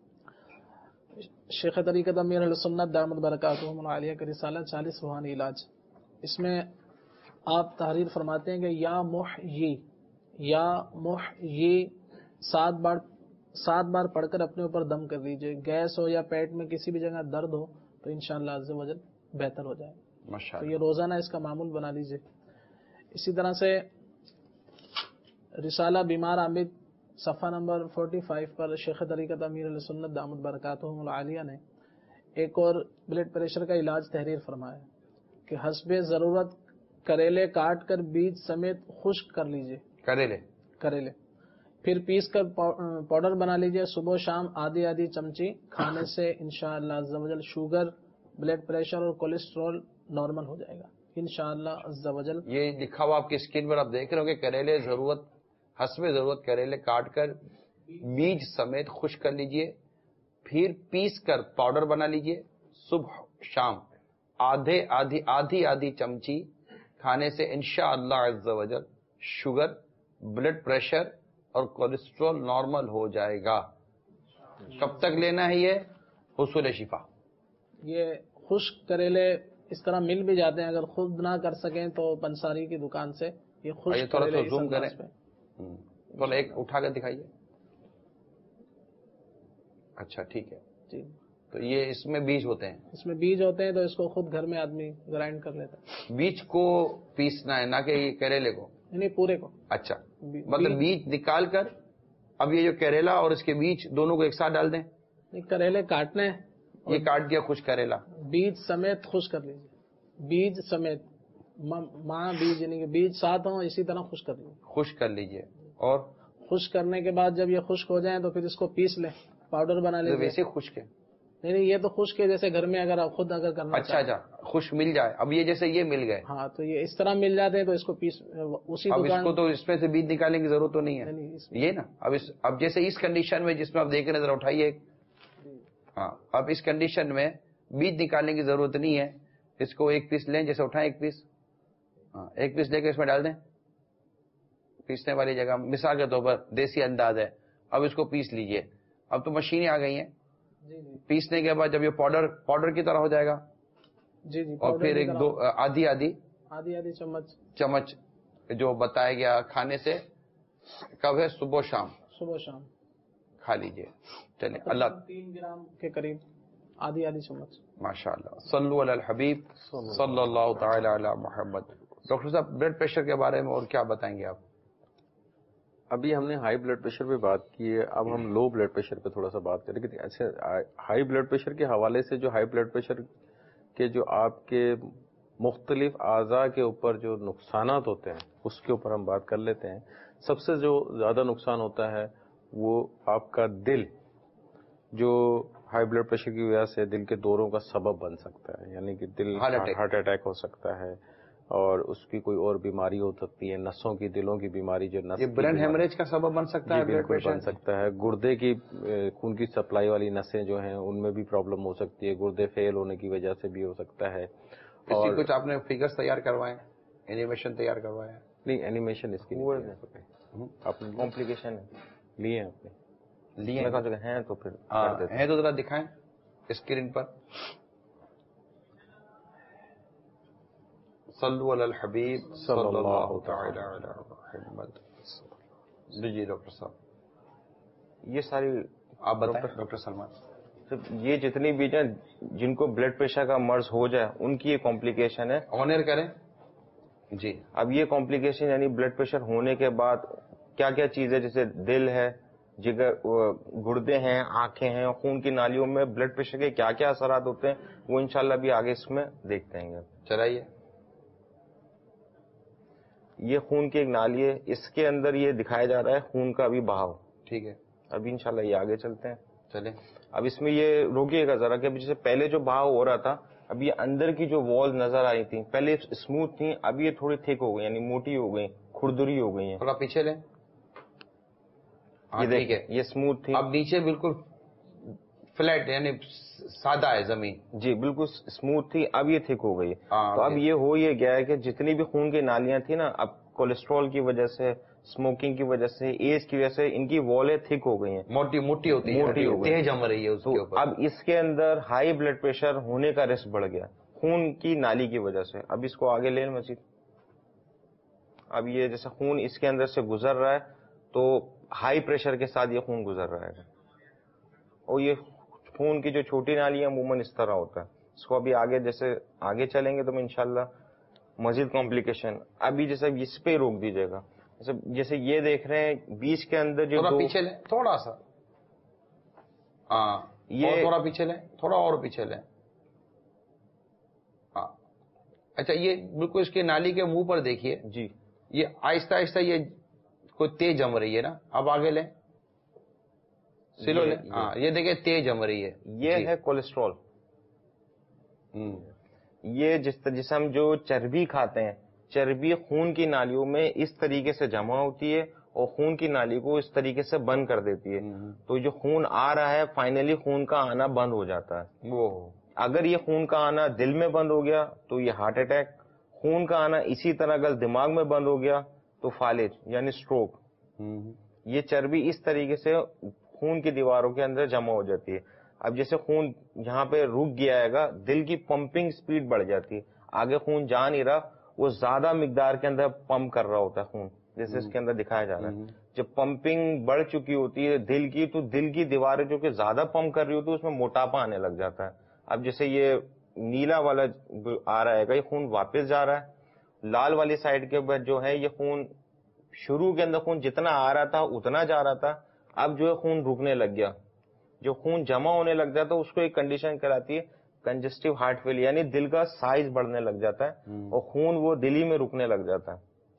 شیخ طریقت امیر اہل سنت دامت برکاتہم العالیہ کا رسالہ چالیس روحانی علاج, اس میں آپ تحریر فرماتے ہیں کہ یا محیی یا محیی سات بار سات بار پڑھ کر اپنے اوپر دم کر لیجئے. گیس ہو یا پیٹ میں کسی بھی جگہ درد ہو تو انشاءاللہ عز و جل بہتر ہو جائے. تو یہ روزانہ اس کا معمول بنا لیجئے. اسی طرح سے رسالہ بیمار عامد صفحہ نمبر پینتالیس پر شیخ طریقت امیر علیہ سنت دامت برکاتہم العالیہ نے ایک اور بلڈ پریشر کا علاج تحریر فرمایا کہ حسب ضرورت کریلے کاٹ کر بیج سمیت خشک کر لیجئے. کریلے کریلے پھر پیس کر پاؤڈر بنا لیجئے. صبح شام آدھی آدھی چمچی کھانے سے انشاءاللہ عز و جل شوگر, بلڈ پریشر اور کولیسٹرول نارمل ہو جائے گا انشاءاللہ عز و جل. یہ لکھا ہوا آپ کی اسکرین پر آپ دیکھ رہے ہو کہ کریلے ضرورت حسب ضرورت کریلے کاٹ کر بیج سمیت خشک کر لیجئے, پھر پیس کر پاؤڈر بنا لیجئے. صبح شام آدھے آدھی آدھی آدھی چمچی کھانے سے انشاءاللہ عز و جل شوگر, بلڈ پریشر اور کولیسٹرول نارمل ہو جائے گا. کب تک لینا ہے یہ؟ حصول شفا. یہ خشک کریلے اس طرح مل بھی جاتے ہیں, اگر خود نہ کر سکیں تو پنساری کی دکان سے یہ خشک تھوڑا کریلے سا زوم کریں, تھوڑا ایک اٹھا کر دکھائیے. اچھا ٹھیک ہے جی. تو یہ اس میں بیج ہوتے ہیں, اس میں بیج ہوتے ہیں, تو اس کو خود گھر میں آدمی گرائنڈ کر لیتا ہے. بیج کو پیسنا ہے, نہ کہ یہ کریلے کو؟ نہیں پورے کو. اچھا, مطلب بیج نکال کر اب یہ جو کریلا اور اس کے بیج دونوں کو ایک ساتھ ڈال دیں. کریلے کاٹنے, یہ کاٹ دیا خشک کریلا, بیج سمیت خشک کر لیجیے. بیج سمیت ماں بیج یعنی کہ بیج ساتھ ہوں اسی طرح خشک کر لیجیے. خشک کر لیجیے. اور خشک کرنے کے بعد جب یہ خشک ہو جائیں تو پھر اس کو پیس لیں, پاؤڈر بنا لیجیے. ویسے خشک ہے؟ نہیں نہیں, یہ تو خشک ہے جیسے گھر میں اگر آپ خود اگر کرنا. اچھا اچھا, خشک مل جائے. اب یہ جیسے یہ مل گئے, ہاں تو یہ اس طرح مل جاتے ہیں, تو اس کو پیس اسی اب دکان. اس کو تو اس میں سے بیج نکالنے کی ضرورت تو نہیں ہے یہ نا. اب اس اب جیسے اس کنڈیشن میں جس میں آپ دیکھ رہے ہیں, ذرا اٹھائیے. ہاں, اب اس کنڈیشن میں بیج نکالنے کی ضرورت نہیں ہے. اس کو ایک پیس لیں, جیسے اٹھائیں ایک پیس, ہاں ایک پیس لے کے اس میں ڈال دیں پیسنے والی جگہ. مثال کے طور پر دیسی انداز ہے, اب اس کو پیس لیجئے. اب تو مشینیں آ گئی ہیں, پیسنے کے بعد جب یہ پاؤڈر پاؤڈر کی طرح ہو جائے گا, جی جی, اور پھر ایک دو آدھی آدھی آدھی آدھی چمچ چمچ جو بتایا گیا کھانے سے کب ہے؟ صبح شام. صبح شام کھا لیجئے. چلیں, اللہ تین گرام کے قریب آدھی آدھی چمچ. ماشاء اللہ. صلو علی الحبیب صلی اللہ تعالی علی محمد. ڈاکٹر صاحب بلڈ پریشر کے بارے میں اور کیا بتائیں گے آپ؟ ابھی ہم نے ہائی بلڈ پریشر پہ بات کی ہے, اب ہم لو بلڈ پریشر پہ تھوڑا سا بات کریں. اچھا, ہائی بلڈ پریشر کے حوالے سے جو ہائی بلڈ پریشر کے جو آپ کے مختلف اعضاء کے اوپر جو نقصانات ہوتے ہیں اس کے اوپر ہم بات کر لیتے ہیں. سب سے جو زیادہ نقصان ہوتا ہے وہ آپ کا دل, جو ہائی بلڈ پریشر کی وجہ سے دل کے دوروں کا سبب بن سکتا ہے، یعنی کہ دل ہارٹ اٹیک ہو سکتا ہے، اور اس کی کوئی اور بیماری ہو سکتی ہے، نسوں کی، دلوں کی بیماری جو نس، یہ برین ہیمریج کا سبب بن سکتا ہے، بالکل بن سکتا ہے۔ گردے کی خون کی سپلائی والی نسیں جو ہیں ان میں بھی پرابلم ہو سکتی ہے، گردے فیل ہونے کی وجہ سے بھی ہو سکتا ہے۔ اور کچھ آپ نے فگرز تیار کروائے، اینیمیشن تیار کروایا؟ نہیں، اینیمیشن اس کی آپ نے کمپلیکیشن لیے ہیں آپ نے لیے ہیں تو پھر ہیں تو ذرا دکھائیں اسکرین پر۔ صلو علی الحبیب صلی اللہ تعالی علی محمد۔ جی ڈاکٹر صاحب، یہ ساری آپ بتائیں ڈاکٹر سلمان۔ یہ جتنی بھی جن کو بلڈ پریشر کا مرض ہو جائے ان کی یہ کمپلیکیشن ہے۔ آنر کریں جی۔ اب یہ کمپلیکیشن یعنی بلڈ پریشر ہونے کے بعد کیا کیا چیز ہے، جیسے دل ہے، جگر، گردے ہیں، آنکھیں ہیں، اور خون کی نالیوں میں بلڈ پریشر کے کیا کیا اثرات ہوتے ہیں، وہ انشاءاللہ بھی آگے اس میں دیکھتے ہیں۔ چلائیے۔ یہ خون کی ایک نالی ہے، اس کے اندر یہ دکھایا جا رہا ہے خون کا ابھی بہاؤ، ٹھیک ہے۔ اب انشاءاللہ یہ آگے چلتے ہیں، چلیں۔ اب اس میں یہ روکیے گا ذرا کہ جیسے پہلے جو بہاؤ ہو رہا تھا، اب یہ اندر کی جو وال نظر آئی تھی پہلے اسموتھ تھی، اب یہ تھوڑی تھک ہو گئی، یعنی موٹی ہو گئی، کھردری ہو گئی ہیں۔ تھوڑا پیچھے لیں، یہ دیکھیں یہ اسموتھ تھی، اب نیچے بالکل فلیٹ یعنی سادہ ہے زمین، جی بالکل اسموتھ تھی، اب یہ تھک ہو گئی۔ تو اب یہ ہو یہ گیا ہے کہ جتنی بھی خون کی نالیاں تھیں نا، اب کولیسٹرول کی وجہ سے، اسموکنگ کی وجہ سے، ایج کی وجہ سے ان کی والیں تھک ہو گئی ہیں، موٹی موٹی ہوتی ہے، موٹی ہو گئی، تیز جم رہی ہے اس کے اوپر۔ اب اس کے اندر ہائی بلڈ پریشر ہونے کا رسک بڑھ گیا خون کی نالی کی وجہ سے۔ اب اس کو آگے لیں مزید، اب یہ جیسے خون اس کے اندر سے گزر رہا ہے تو ہائی پریشر کے ساتھ یہ خون گزر رہا ہے، اور یہ خون کی جو چھوٹی نالی ہے عموماً اس طرح ہوتا ہے۔ اس کو ابھی آگے جیسے آگے چلیں گے تو انشاءاللہ مزید کمپلیکیشن، ابھی جیسے اس پہ روک دیجیے گا، جیسے جیسے یہ دیکھ رہے ہیں بیچ کے اندر جو تھوڑا پیچھے لیں، تھوڑا سا، ہاں یہ تھوڑا پیچھے لیں، تھوڑا اور پیچھے لیں، ہاں اچھا یہ بالکل اس کے نالی کے منہ پر دیکھیے جی، یہ آہستہ آہستہ یہ کوئی تیز جم رہی ہے نا، اب آگے لیں، سلو لیں، ہاں یہ دیکھیں تیز جم رہی ہے، یہ ہے کولیسٹرول۔ یہ جس جسے ہم جو چربی کھاتے ہیں، چربی خون کی نالیوں میں اس طریقے سے جمع ہوتی ہے اور خون کی نالی کو اس طریقے سے بند کر دیتی ہے، تو جو خون آ رہا ہے فائنلی خون کا آنا بند ہو جاتا ہے۔ وہ اگر یہ خون کا آنا دل میں بند ہو گیا تو یہ ہارٹ اٹیک، خون کا آنا اسی طرح اگر دماغ میں بند ہو گیا تو فالج یعنی سٹروک۔ یہ چربی اس طریقے سے خون کی دیواروں کے اندر جمع ہو جاتی ہے۔ اب جیسے خون یہاں پہ رک گیا ہے گا، دل کی پمپنگ سپیڈ بڑھ جاتی ہے، آگے خون جا نہیں رہا، وہ زیادہ مقدار کے اندر پمپ کر رہا ہوتا ہے خون، جیسے اس کے اندر دکھایا جا رہا ہے۔ جب پمپنگ بڑھ چکی ہوتی ہے دل کی تو دل کی دیواریں جو کہ زیادہ پمپ کر رہی ہوتی ہے اس میں موٹاپا آنے لگ جاتا ہے۔ اب جیسے یہ نیلا والا آ رہا ہے گا، یہ خون واپس جا رہا ہے، لال والی سائڈ کے بعد جو ہے یہ خون شروع کے اندر خون جتنا آ رہا تھا اتنا جا رہا تھا، اب جو ہے خون رکنے لگ گیا، جو خون جمع ہونے لگ جاتا ہے اس کو ایک کنڈیشن کراتی ہے کنجسٹیو ہارٹ فیل، یعنی دل کا سائز بڑھنے لگ جاتا ہے اور خون وہ دل ہی میں رکنے لگ جاتا ہے۔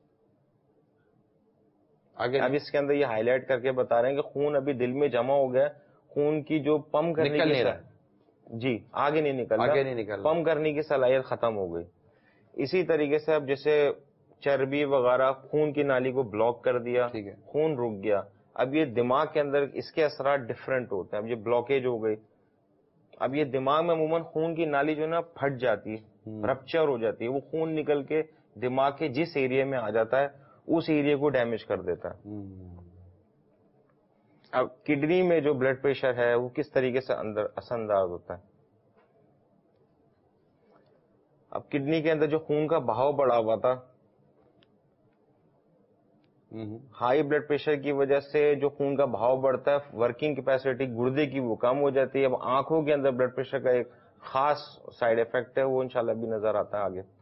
اب اس کے اندر یہ ہائی لائٹ کر کے بتا رہے ہیں کہ خون ابھی دل میں جمع ہو گیا، خون کی جو پمپ کرنے کی جی آگے نہیں نکل رہا، پمپ کرنے کی صلاحیت ختم ہو گئی۔ اسی طریقے سے اب جیسے چربی وغیرہ خون کی نالی کو بلاک کر دیا، خون رک گیا، اب یہ دماغ کے اندر اس کے اثرات ڈفرینٹ ہوتے ہیں، اب یہ بلاکیج ہو گئی، اب یہ دماغ میں عموماً خون کی نالی جو ہے نا پھٹ جاتی ہے، رپچر ہو جاتی ہے، وہ خون نکل کے دماغ کے جس ایریا میں آ جاتا ہے اس ایریا کو ڈیمیج کر دیتا ہے۔ اب کڈنی میں جو بلڈ پریشر ہے وہ کس طریقے سے اندر اثر انداز ہوتا ہے؟ اب کڈنی کے اندر جو خون کا بہاؤ بڑھا ہوا تھا، ہائی بلڈ پریشر کی وجہ سے جو خون کا بہاؤ بڑھتا ہے، ورکنگ کیپیسٹی گردے کی وہ کم ہو جاتی ہے۔ اب آنکھوں کے اندر بلڈ پریشر کا ایک خاص سائیڈ افیکٹ ہے، وہ انشاءاللہ بھی نظر آتا ہے آگے۔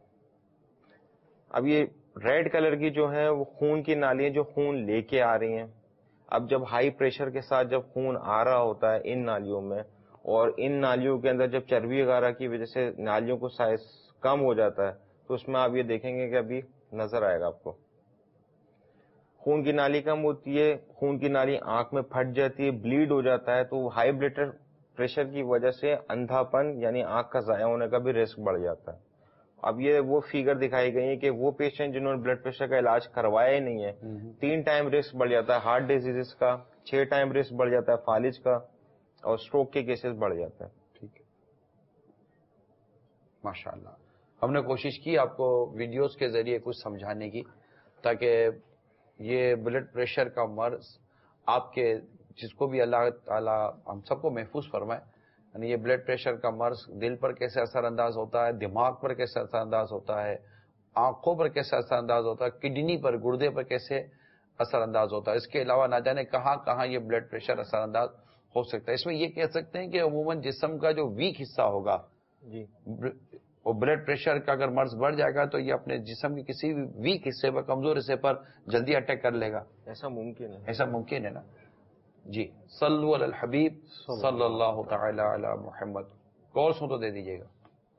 اب یہ ریڈ کلر کی جو ہے وہ خون کی نالیاں جو خون لے کے آ رہی ہیں، اب جب ہائی پریشر کے ساتھ جب خون آ رہا ہوتا ہے ان نالیوں میں، اور ان نالیوں کے اندر جب چربی وغیرہ کی وجہ سے نالیوں کو سائز کم ہو جاتا ہے تو اس میں آپ یہ دیکھیں گے کہ ابھی نظر آئے گا آپ کو خون کی نالی کم ہوتی ہے، خون کی نالی آنکھ میں پھٹ جاتی ہے، بلیڈ ہو جاتا ہے، تو ہائی بلڈ پریشر کی وجہ سے اندھاپن یعنی آنکھ کا ضائع ہونے کا بھی رسک بڑھ جاتا ہے. اب یہ وہ فیگر دکھائی گئی ہے کہ وہ پیشنٹ جنہوں نے بلڈ پریشر کا علاج کروایا ہی نہیں ہے, تین ٹائم رسک بڑھ جاتا ہے ہارٹ ڈیزیز کا, چھ ٹائم رسک بڑھ جاتا ہے فالج کا, اور اسٹروک کے کیسز بڑھ جاتا ہے. ٹھیک ہے, ماشاء اللہ. ہم نے کوشش کی آپ کو ویڈیوز کے ذریعے کچھ سمجھانے کی, تاکہ یہ بلڈ پریشر کا مرض آپ کے, جس کو بھی اللہ تعالیٰ ہم سب کو محفوظ فرمائے, یعنی یہ بلڈ پریشر کا مرض دل پر کیسے اثر انداز ہوتا ہے, دماغ پر کیسے اثر انداز ہوتا ہے, آنکھوں پر کیسے اثر انداز ہوتا ہے, کڈنی پر, گردے پر کیسے اثر انداز ہوتا ہے. اس کے علاوہ نہ جانے کہاں کہاں یہ بلڈ پریشر اثر انداز ہو سکتا ہے. اس میں یہ کہہ سکتے ہیں کہ عموماً جسم کا جو ویک حصہ ہوگا, جی, وہ بلڈ پریشر کا اگر مرض بڑھ جائے گا تو یہ اپنے جسم کے کسی بھی ویک حصے پر, کمزور حصے پر جلدی اٹیک کر لے گا. ایسا ممکن ہے, ایسا ممکن ہے نا. جی, صلو علی الحبیب صلی اللہ تعالی علی محمد. کالس ہوں تو دے دیجیے گا.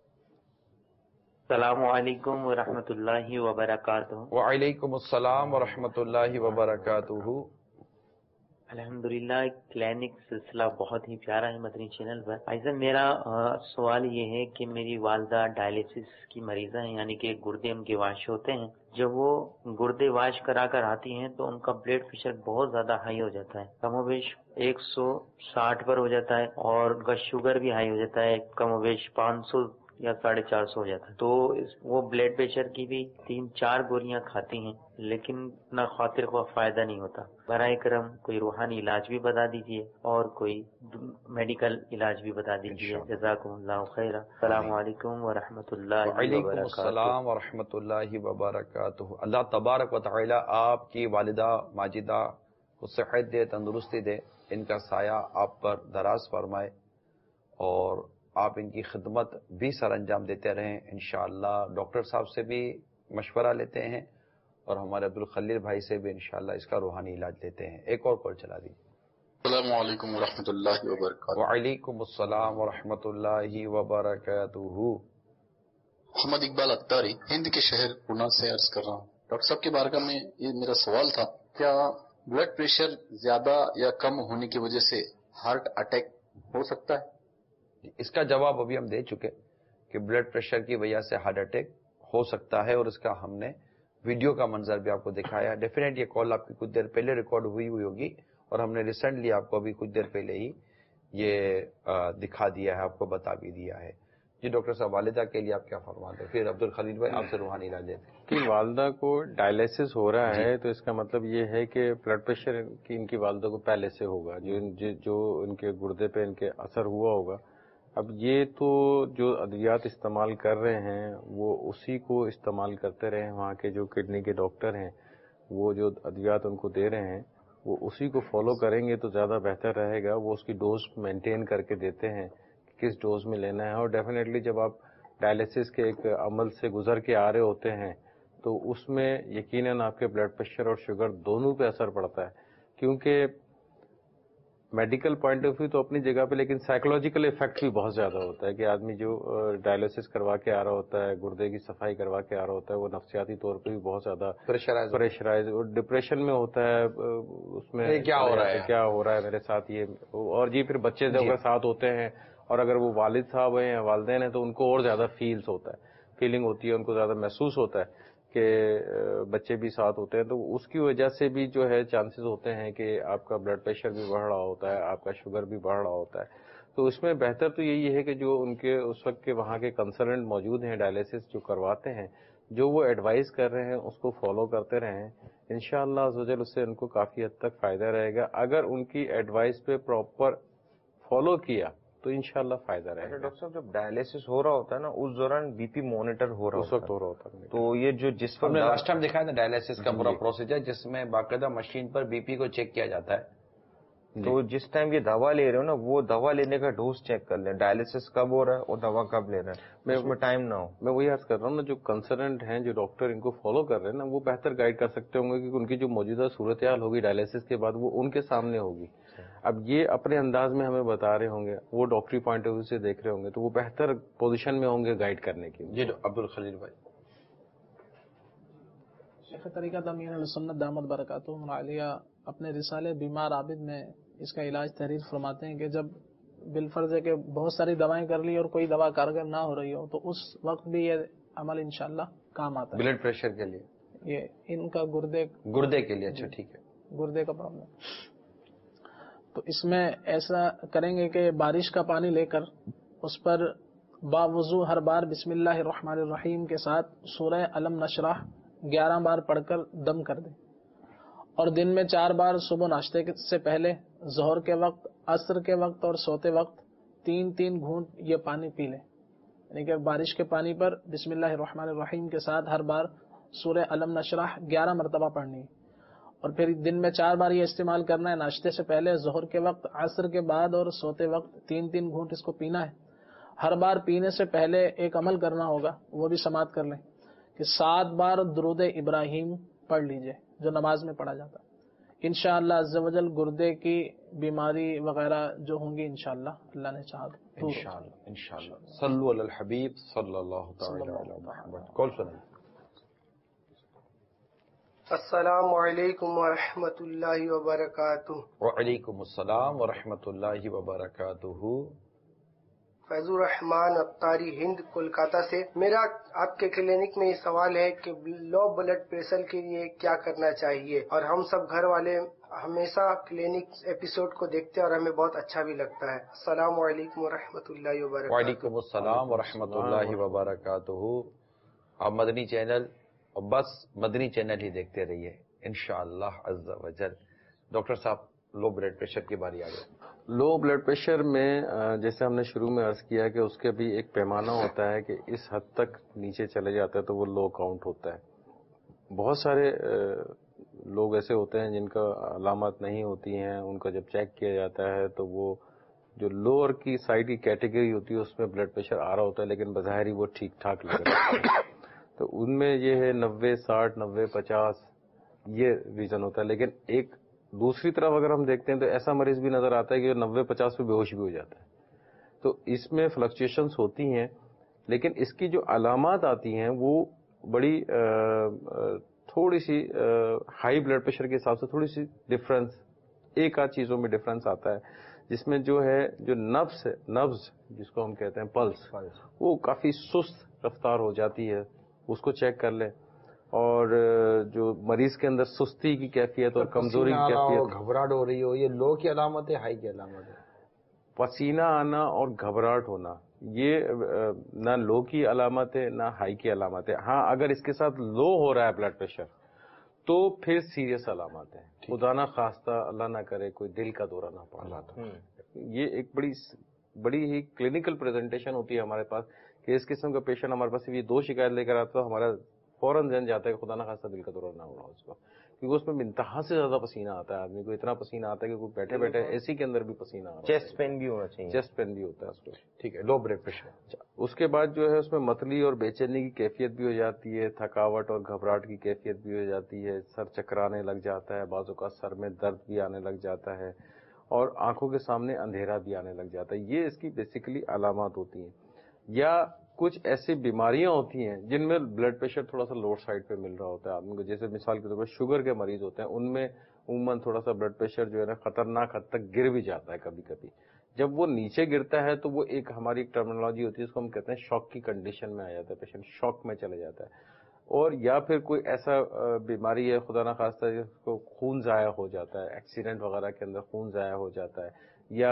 السلام علیکم ورحمۃ اللہ وبرکاتہ. وعلیکم السلام ورحمۃ اللہ وبرکاتہ. الحمدللہ, کلینک سلسلہ بہت ہی پیارا ہے مدنی چینل پر. ایسا میرا سوال یہ ہے کہ میری والدہ ڈائلیسس کی مریضہ ہیں, یعنی کہ گردے ان کے واش ہوتے ہیں. جب وہ گردے واش کرا کر آتی ہیں تو ان کا بلڈ پریشر بہت زیادہ ہائی ہو جاتا ہے, کم و بیش ایک سو ساٹھ پر ہو جاتا ہے, اور ان کا شوگر بھی ہائی ہو جاتا ہے, کم و بیش پانچ سو یا ساڑھے چار سو ہو جاتا ہے. تو وہ بلڈ پریشر کی بھی تین چار گولیاں کھاتی ہیں, لیکن نہ خاطر خواہ فائدہ نہیں ہوتا. برائے کرم کوئی روحانی علاج بھی بتا دیجیے اور کوئی میڈیکل علاج بھی بتا دیجیے. جزاکم اللہ خیرہ. السلام علیکم ورحمۃ اللہ وبرکاتہ. وعلیکم السلام ورحمۃ اللہ وبرکاتہ. اللہ تبارک و تعالی آپ کی والدہ ماجدہ کو صحت دے, تندرستی دے, ان کا سایہ آپ پر دراز فرمائے, اور آپ ان کی خدمت بھی سر انجام دیتے رہیں انشاءاللہ. ڈاکٹر صاحب سے بھی مشورہ لیتے ہیں اور ہمارے عبدالخلیل بھائی سے بھی انشاءاللہ اس کا روحانی علاج لیتے ہیں. ایک اور کال چلا دیجیے. السلام علیکم ورحمۃ اللہ وبرکاتہ. وعلیکم السلام ورحمۃ اللہ وبرکاتہ. محمد اقبال اختاری, ہند کے شہر پونا سے عرض کر رہا ہوں. ڈاکٹر صاحب کی بارگاہ میں یہ میرا سوال تھا, کیا بلڈ پریشر زیادہ یا کم ہونے کی وجہ سے ہارٹ اٹیک ہو سکتا ہے؟ اس کا جواب ابھی ہم دے چکے کہ بلڈ پریشر کی وجہ سے ہارٹ اٹیک ہو سکتا ہے, اور اس کا ہم نے ویڈیو کا منظر بھی آپ کو دکھایا. ڈیفینیٹ یہ کال آپ کی کچھ دیر پہلے ریکارڈ ہوئی ہوئی ہوگی, اور ہم نے ریسنٹلی آپ کو ابھی کچھ دیر پہلے ہی یہ دکھا دیا ہے, آپ کو بتا بھی دیا ہے. جی ڈاکٹر صاحب, والدہ کے لیے آپ کیا فرماتے ہیں؟ پھر عبدالخلیل بھائی آپ سے روحانی علاج لیتے ہیں. کہ والدہ کو ڈائلیسس ہو رہا ہے تو اس کا مطلب یہ ہے کہ بلڈ پریشر کی ان کی والدہ کو پہلے سے ہوگا, جو جو ان کے گردے پہ ان کے اثر ہوا ہوگا. اب یہ تو جو ادویات استعمال کر رہے ہیں وہ اسی کو استعمال کرتے رہے ہیں. وہاں کے جو کڈنی کے ڈاکٹر ہیں وہ جو ادویات ان کو دے رہے ہیں وہ اسی کو فالو کریں گے تو زیادہ بہتر رہے گا. وہ اس کی ڈوز مینٹین کر کے دیتے ہیں کہ کس ڈوز میں لینا ہے. اور ڈیفینیٹلی جب آپ ڈائلیسس کے ایک عمل سے گزر کے آ رہے ہوتے ہیں تو اس میں یقیناً آپ کے بلڈ پریشر اور شوگر دونوں پہ اثر پڑتا ہے. کیونکہ میڈیکل پوائنٹ آف ویو تو اپنی جگہ پہ, لیکن سائیکولوجیکل افیکٹ بھی بہت زیادہ ہوتا ہے کہ آدمی جو ڈائلیسس کروا کے آ رہا ہوتا ہے, گردے کی صفائی کروا کے آ رہا ہوتا ہے, وہ نفسیاتی طور پہ بھی بہت زیادہ پریشرائز اور ڈپریشن میں ہوتا ہے. اس میں کیا ہو رہا ہے کیا ہو رہا ہے میرے ساتھ یہ, اور جی پھر بچے جب اگر ساتھ ہوتے ہیں اور اگر وہ والد صاحب ہیں یا والدین ہیں تو ان کو اور زیادہ فیلز ہوتا ہے, فیلنگ ہوتی ہے, ان کو زیادہ محسوس ہوتا ہے کہ بچے بھی ساتھ ہوتے ہیں. تو اس کی وجہ سے بھی جو ہے چانسز ہوتے ہیں کہ آپ کا بلڈ پریشر بھی بڑھ رہا ہوتا ہے, آپ کا شوگر بھی بڑھ رہا ہوتا ہے. تو اس میں بہتر تو یہی ہے کہ جو ان کے اس وقت کے وہاں کے کنسرنٹ موجود ہیں ڈائلیسس جو کرواتے ہیں, جو وہ ایڈوائز کر رہے ہیں اس کو فالو کرتے رہیں. انشاءاللہ عزوجل اس سے ان کو کافی حد تک فائدہ رہے گا. اگر ان کی ایڈوائز پہ پراپر فالو کیا تو انشاءاللہ فائدہ رہے گا. ڈاکٹر صاحب جب ڈائلیسس ہو رہا ہوتا ہے نا اس دوران بی پی مانیٹر ہو رہا اس وقت ہو رہا ہوتا ہے, تو یہ جو جس ہم نے لاسٹ ٹائم دکھایا تھا ڈائلیسس کا پورا پروسیجر, جس میں باقاعدہ مشین پر بی پی کو چیک کیا جاتا ہے. تو جس ٹائم یہ دوا لے رہے ہو نا وہ دوا لینے کا ڈوز چیک کر لیں, ڈائلیسس کب ہو رہا ہے اور دوا کب لے رہا ہے, اس میں ٹائم نہ ہو. میں وہی عرض کر رہا ہوں نا, جو کنسرنٹ ہیں جو ڈاکٹر ان کو فالو کر رہے ہیں نا وہ بہتر گائیڈ کر سکتے ہوں گے, کیونکہ ان کی جو موجودہ صورتحال ہوگی ڈائلیسس کے بعد وہ ان کے سامنے ہوگی. اب یہ اپنے انداز میں ہمیں بتا رہے ہوں گے, وہ ڈاکٹری پوائنٹ آف ویو سے دیکھ رہے ہوں گے, تو وہ بہتر پوزیشن میں ہوں گے گائیڈ کرنے کے. جی عبدالخلیل بھائی. شیخ طریقہ امین السنت دامت برکاتہم العالیہ اپنے رسالے بیمار عابد میں اس کا علاج تحریر فرماتے ہیں کہ جب بالفرض ہے کہ بہت ساری دوائیں کر لی اور کوئی دوا کارگر نہ ہو رہی ہو، تو اس وقت بھی یہ عمل انشاءاللہ کام آتا ہے بلڈ پریشر کے لیے، یہ ان کا گردے گردے کے لیے. اچھا ٹھیک ہے. گردے کا پرابلم. تو اس میں ایسا کریں گے کہ بارش کا پانی لے کر اس پر باوضو ہر بار بسم اللہ الرحمن الرحیم کے ساتھ سورہ علم نشرح گیارہ بار پڑھ کر دم کر دیں، اور دن میں چار بار صبح ناشتے سے پہلے، ظہر کے وقت، عصر کے وقت اور سوتے وقت تین تین گھونٹ یہ پانی پی لیں. یعنی کہ بارش کے پانی پر بسم اللہ الرحمن الرحیم کے ساتھ ہر بار سورہ علم نشرح گیارہ مرتبہ پڑھنی ہے، اور پھر دن میں چار بار یہ استعمال کرنا ہے. ناشتے سے پہلے، ظہر کے وقت، عصر کے بعد اور سوتے وقت تین تین گھونٹ اس کو پینا ہے. ہر بار پینے سے پہلے ایک عمل کرنا ہوگا، وہ بھی سماعت کر لیں کہ سات بار درود ابراہیم پڑھ لیجئے جو نماز میں پڑھا جاتا ہے. انشاءاللہ عز و جل گردے کی بیماری وغیرہ جو ہوں گی انشاءاللہ اللہ نے چاہا تو انشاءاللہ انشاءاللہ. صلو علی الحبیب صلی اللہ تعالی علی محمد. کال سنیں. السلام علیکم ورحمۃ اللہ وبرکاتہ. وعلیکم السلام ورحمۃ اللہ وبرکاتہ. فیض الرحمان اختاری، ہند، کولکاتہ سے. میرا آپ کے کلینک میں یہ سوال ہے کہ لو بلڈ پریشر کے لیے کیا کرنا چاہیے، اور ہم سب گھر والے ہمیشہ کلینک ایپیسوڈ کو دیکھتے ہیں اور ہمیں بہت اچھا بھی لگتا ہے. السلام علیکم ورحمۃ اللہ وبرکاتہ. وعلیکم السلام ورحمۃ اللہ وبرکاتہ. آپ مدنی چینل اور بس مدنی چینل ہی دیکھتے رہیے انشاءاللہ عز و جل. ڈاکٹر صاحب لو بلڈ پریشر کی باری آ گئی. لو بلڈ پریشر میں جیسے ہم نے شروع میں عرض کیا کہ اس کے بھی ایک پیمانہ ہوتا ہے کہ اس حد تک نیچے چلے جاتا ہے تو وہ لو کاؤنٹ ہوتا ہے. بہت سارے لوگ ایسے ہوتے ہیں جن کا علامات نہیں ہوتی ہیں، ان کا جب چیک کیا جاتا ہے تو وہ جو لوور کی سائڈ کی کیٹیگری ہوتی ہے اس میں بلڈ پریشر آ رہا ہوتا ہے، لیکن بظاہر ہی وہ ٹھیک ٹھاک لگ رہا ہے. تو ان میں یہ ہے نوے ساٹھ نوے پچاس یہ ریزن ہوتا ہے. لیکن ایک دوسری طرف اگر ہم دیکھتے ہیں تو ایسا مریض بھی نظر آتا ہے کہ جو نوے پچاس پہ بے ہوش بھی ہو جاتا ہے. تو اس میں فلکچویشنز ہوتی ہیں، لیکن اس کی جو علامات آتی ہیں وہ بڑی تھوڑی سی ہائی بلڈ پریشر کے حساب سے تھوڑی سی ڈفرنس، ایک آدھ چیزوں میں ڈفرنس آتا ہے، جس میں جو ہے جو نبض ہے، نبض جس کو ہم کہتے ہیں پلس، وہ کافی سست رفتار ہو جاتی ہے، اس کو چیک کر لیں. اور جو مریض کے اندر سستی کی کیفیت اور کمزوری کی کیفیت، گھبراہٹ ہو رہی ہو، یہ لو کی علامت ہے ہائی کی علامت ہے؟ پسینہ آنا اور گھبراہٹ ہونا یہ نہ لو کی علامت ہے نہ ہائی کی علامت ہے. ہاں اگر اس کے ساتھ لو ہو رہا ہے بلڈ پریشر تو پھر سیریس علامات ہیں. خدا نہ خواستہ اللہ نہ کرے کوئی دل کا دورہ نہ پڑا. یہ ایک بڑی بڑی ہی کلینکل پریزنٹیشن ہوتی ہے ہمارے پاس کہ اس قسم کا پیشنٹ ہمارے پاس یہ دو شکایت لے کر آتا ہے، ہمارا فوراً ذہن جاتا ہے کہ خدا نہ خواستہ دل کا دورہ نہ ہو رہا اس کو، کیونکہ اس میں انتہا سے زیادہ پسینہ آتا ہے. آدمی کو اتنا پسینہ آتا ہے کہ کوئی بیٹھے بیٹھے اے سی کے اندر بھی پسینہ آتا ہے. چیسٹ پین بھی ہونا چاہیے. چیسٹ پین بھی ہوتا ہے اس کو. ٹھیک ہے، لو بلڈ پریشر. اس کے بعد جو ہے اس میں متلی اور بے چینی کی کیفیت بھی ہو جاتی ہے، تھکاوٹ اور گھبراہٹ کی کیفیت بھی ہو جاتی ہے، سر چکرانے لگ جاتا ہے، بعض اوقات سر میں درد بھی آنے لگ جاتا ہے، اور آنکھوں کے سامنے اندھیرا بھی آنے لگ جاتا ہے. یہ اس کی بیسیکلی علامات ہوتی ہیں. یا کچھ ایسی بیماریاں ہوتی ہیں جن میں بلڈ پریشر تھوڑا سا لوور سائڈ پہ مل رہا ہوتا ہے آدمی کو، جیسے مثال کے طور پر شوگر کے مریض ہوتے ہیں، ان میں عموماً تھوڑا سا بلڈ پریشر جو ہے نا خطرناک حد تک گر بھی جاتا ہے کبھی کبھی. جب وہ نیچے گرتا ہے تو وہ ایک ہماری ایک ٹرمینالوجی ہوتی ہے، اس کو ہم کہتے ہیں شوق کی کنڈیشن میں آ جاتا ہے، پیشنٹ شوق میں چلے جاتا ہے. اور یا پھر کوئی ایسا بیماری ہے خدا نہ خواستہ جس کو خون ضائع ہو جاتا ہے، ایکسیڈنٹ وغیرہ کے اندر خون ضائع ہو جاتا ہے، یا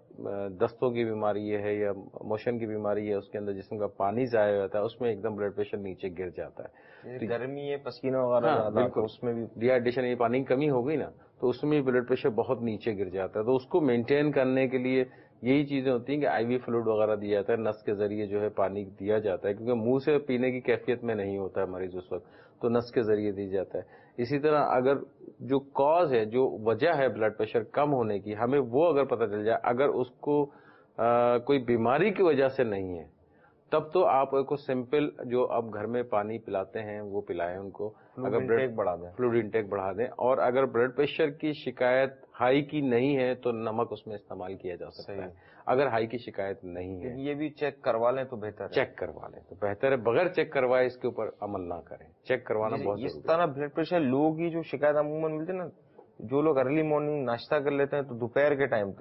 دستوں کی بیماری ہے یا موشن کی بیماری ہے، اس کے اندر جسم کا پانی ضائع ہو جاتا ہے، اس میں ایک دم بلڈ پریشر نیچے گر جاتا ہے. گرمی ہے، پسینہ وغیرہ ہاں بالکل، اس میں بھی ڈی ہائیڈریشن، یہ پانی کی کمی ہو گئی نا تو اس میں بلڈ پریشر بہت نیچے گر جاتا ہے. تو اس کو مینٹین کرنے کے لیے یہی چیزیں ہوتی ہیں کہ آئی وی فلوئڈ وغیرہ دیا جاتا ہے، نس کے ذریعے جو ہے پانی دیا جاتا ہے، کیونکہ منہ سے پینے کی کیفیت میں نہیں ہوتا ہے مریض اس وقت، تو نس کے ذریعے دیا جاتا ہے. اسی طرح اگر جو کاز ہے، جو وجہ ہے بلڈ پریشر کم ہونے کی، ہمیں وہ اگر پتہ چل جائے، اگر اس کو آ, کوئی بیماری کی وجہ سے نہیں ہے تب تو آپ کو سمپل جو آپ گھر میں پانی پلاتے ہیں وہ پلائیں ان کو، اگر انٹیک بڑھا دیں، فلوئڈ انٹیک بڑھا دیں. اور اگر بلڈ پریشر کی شکایت ہائی کی نہیں ہے تو نمک اس میں استعمال کیا جا سکتا ہے. اگر ہائی کی شکایت نہیں ہے یہ بھی چیک کروا لیں تو بہتر ہے. چیک کروا لیں تو بہتر ہے، بغیر چیک کروائے اس کے اوپر عمل نہ کریں. چیک کروانا بہت ضروری ہے. اس طرح بلڈ پریشر لو کی جو شکایت عموماً ملتی ہے نا، جو لوگ ارلی مارننگ ناشتہ کر لیتے ہیں تو دوپہر کے ٹائم تک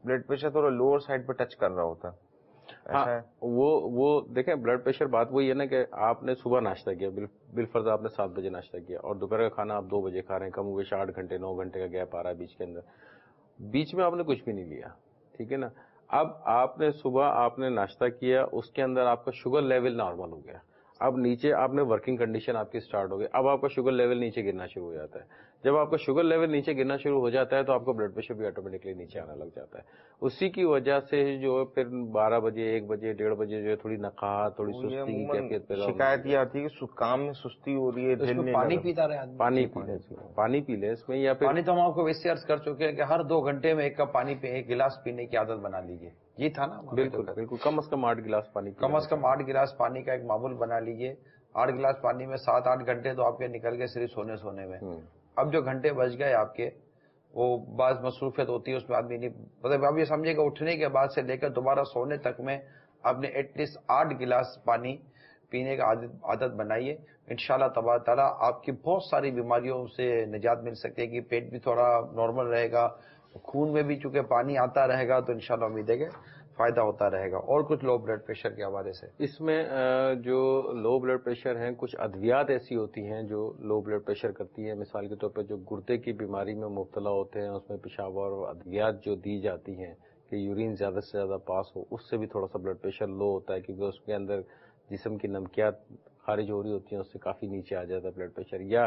ब्लड प्रेशर थोड़ा लोअर साइड पर टच कर रहा होता है। हाँ, वो वो देखें ब्लड प्रेशर बात वही है ना कि आपने सुबह नाश्ता किया, बिल बिलफर्ज आपने सात बजे नाश्ता किया और दोपहर का खाना आप दो बजे खा रहे हैं, कम हुए आठ घंटे नौ घंटे का गैप आ रहा है बीच के अंदर, बीच में आपने कुछ भी नहीं लिया, ठीक है ना। अब आपने सुबह आपने नाश्ता किया, उसके अंदर आपका शुगर लेवल नॉर्मल हो गया, अब नीचे आपने वर्किंग कंडीशन आपकी स्टार्ट हो गई, अब आपका शुगर लेवल नीचे गिरना शुरू हो जाता है। जब आपका शुगर लेवल नीचे गिरना शुरू हो जाता है तो आपका ब्लड प्रेशर भी ऑटोमेटिकली नीचे आने लग जाता है। उसी की वजह से जो फिर बारह बजे एक बजे डेढ़ बजे जो है थोड़ी नकाहत थोड़ी सुस्ती की कैफियत पैदा शिकायत ये आती है कि काम में सुस्ती हो रही है, दिल नहीं पानी पीता रहे आदमी, पानी पी ले पानी पी ले इसमें, या फिर पानी तो हम आपको वैसे अर्ज कर चुके हैं कि हर दो घंटे में एक कप पानी पे एक गिलास पीने की आदत बना लीजिए, ये था ना। बिल्कुल बिल्कुल, कम अज कम आठ गिलास पानी, कम अज कम आठ गिलास पानी का एक मामूल बना लीजिए। आठ गिलास पानी में सात आठ घंटे तो आपके निकल गए सिर्फ सोने सोने में। अब जो घंटे बच गए आपके, वो बाज मसरूफियत होती है उसमें आदमी नहीं, मतलब आप ये समझिएगा उठने के बाद से लेकर दोबारा सोने तक में आपने एटलीस्ट आठ गिलास पानी पीने का आदत आदत बनाइए। इंशाल्लाह तबारक ताला आपकी बहुत सारी बीमारियों से निजात मिल सकती है कि पेट भी थोड़ा नॉर्मल रहेगा, खून में भी चूंकि पानी आता रहेगा तो इंशाल्लाह उम्मीद है कि फायदा होता रहेगा। और कुछ लो ब्लड प्रेशर के हवाले से इसमें जो लो ब्लड प्रेशर हैं, कुछ अद्वियात ऐसी होती हैं जो लो ब्लड प्रेशर करती हैं। मिसाल के तौर पर जो गुर्दे की बीमारी में मुब्तला होते हैं उसमें पेशाब और अद्वियात जो दी जाती हैं कि यूरिन ज़्यादा से ज़्यादा पास हो, उससे भी थोड़ा सा ब्लड प्रेशर लो होता है, क्योंकि उसके अंदर जिस्म की नमकियात खारिज हो रही होती हैं, उससे काफ़ी नीचे आ जाता है ब्लड प्रेशर। या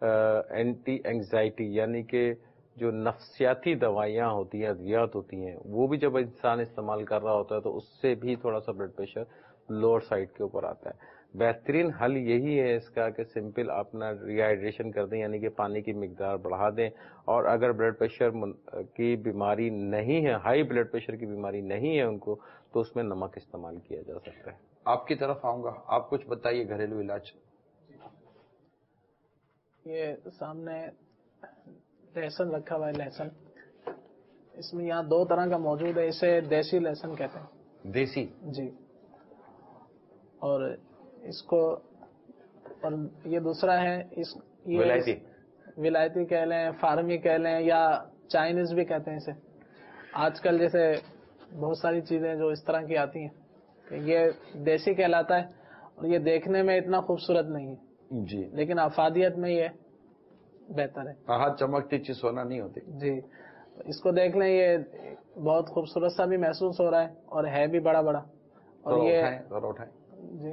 एंटी एंग्जाइटी यानी कि जो नफ्सियाती दवाइयाँ होती हैं, अद्वियात होती हैं, वो भी जब इंसान इस्तेमाल कर रहा होता है तो उससे भी थोड़ा सा ब्लड प्रेशर लोअर साइड के ऊपर आता है। बेहतरीन हल यही है इसका कि सिंपल अपना रिहाइड्रेशन कर दें, यानी कि पानी की मिकदार बढ़ा दें। और अगर ब्लड प्रेशर की बीमारी नहीं है, हाई ब्लड प्रेशर की बीमारी नहीं है उनको, तो उसमें नमक इस्तेमाल किया जा सकता है। आपकी तरफ आऊंगा, आप कुछ बताइए घरेलू इलाज। ये सामने लहसुन रखा हुआ है, लहसुन इसमें यहाँ दो तरह का मौजूद है, इसे देसी लहसुन कहते हैं। देसी जी। और इसको, और ये दूसरा है इस ये विलायती विलायती कह लें, फार्मी कह लें, या चाइनीज भी कहते हैं इसे। आजकल जैसे बहुत सारी चीजें जो इस तरह की आती हैं, ये देसी कहलाता है और ये देखने में इतना खूबसूरत नहीं है जी, लेकिन अफादियत में ये बेहतर है। हाँ, चमकती चीज सोना नहीं होती जी। इसको देख लें, ये बहुत खूबसूरत सा भी महसूस हो रहा है और है भी बड़ा बड़ा। और तो ये उठाएं, तो उठाएं जी।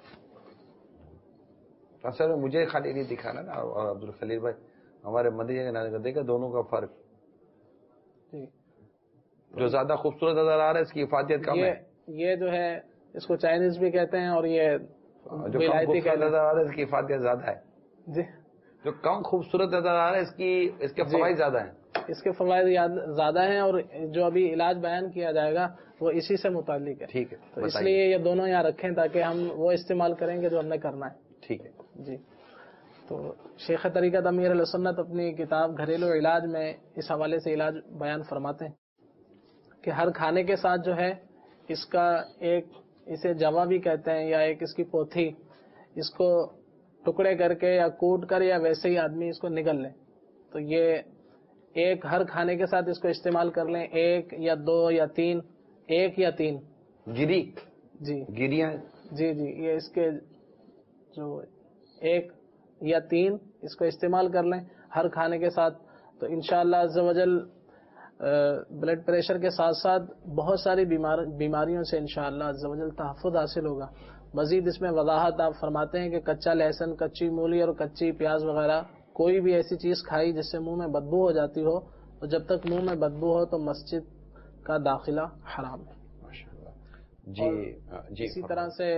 असल में मुझे खाली नहीं दिखाना ना, और अब्दुल खलील भाई हमारे मदीने के नाम देखा दोनों का फर्क जी। जो ज्यादा खूबसूरत नजर आ रहा है इसकी इफादियत कम ये, है। ये जो है इसको चाइनीज भी कहते हैं और ये जो कम खूबसूरत नजर आ रहा है इसकी इफादियत ज्यादा है जी। जो कम खूबसूरत नजर आ रहा है इसकी इसके फवाइद ज्यादा हैं, इसके फवाइद ज्यादा हैं। और जो अभी इलाज बयान किया जाएगा वो इसी से मुतालिक है। ठीक है, तो इसलिए ये दोनों यहाँ रखें ताकि हम वो इस्तेमाल करेंगे जो हमने करना है। ठीक है जी। तो शेख तरीक़त अमीर अहले सुन्नत अपनी किताब घरेलू इलाज में इस हवाले से इलाज बयान फरमाते हैं कि हर खाने के साथ जो है इसका एक, इसे जवा भी कहते हैं या एक इसकी पोथी, इसको टुकड़े करके या कूट कर या वैसे ही आदमी इसको निगल ले, तो ये एक हर खाने के साथ इसको इस्तेमाल कर लें, एक या दो या तीन, एक या तीन गिरी जी गिरियां जी जी ये इसके जो एक या तीन इसको इस्तेमाल कर लें हर खाने के साथ, तो इंशाअल्लाह अज़्ज़ व जल ब्लड प्रेशर के साथ साथ बहुत सारी बीमार बीमारियों से इंशाअल्लाह अज़्ज़ व जल तहफ़्फ़ुज़ हासिल होगा। मजीद इसमें वजाहत आप फरमाते हैं कि कच्चा लहसुन, कच्ची मूली और कच्ची प्याज वगैरह कोई भी ऐसी चीज खाई जिससे मुंह में बदबू हो जाती हो, तो जब तक मुंह में बदबू हो तो मस्जिद का दाखिला हराम है। माशाअल्लाह जी जी। इसी तरह से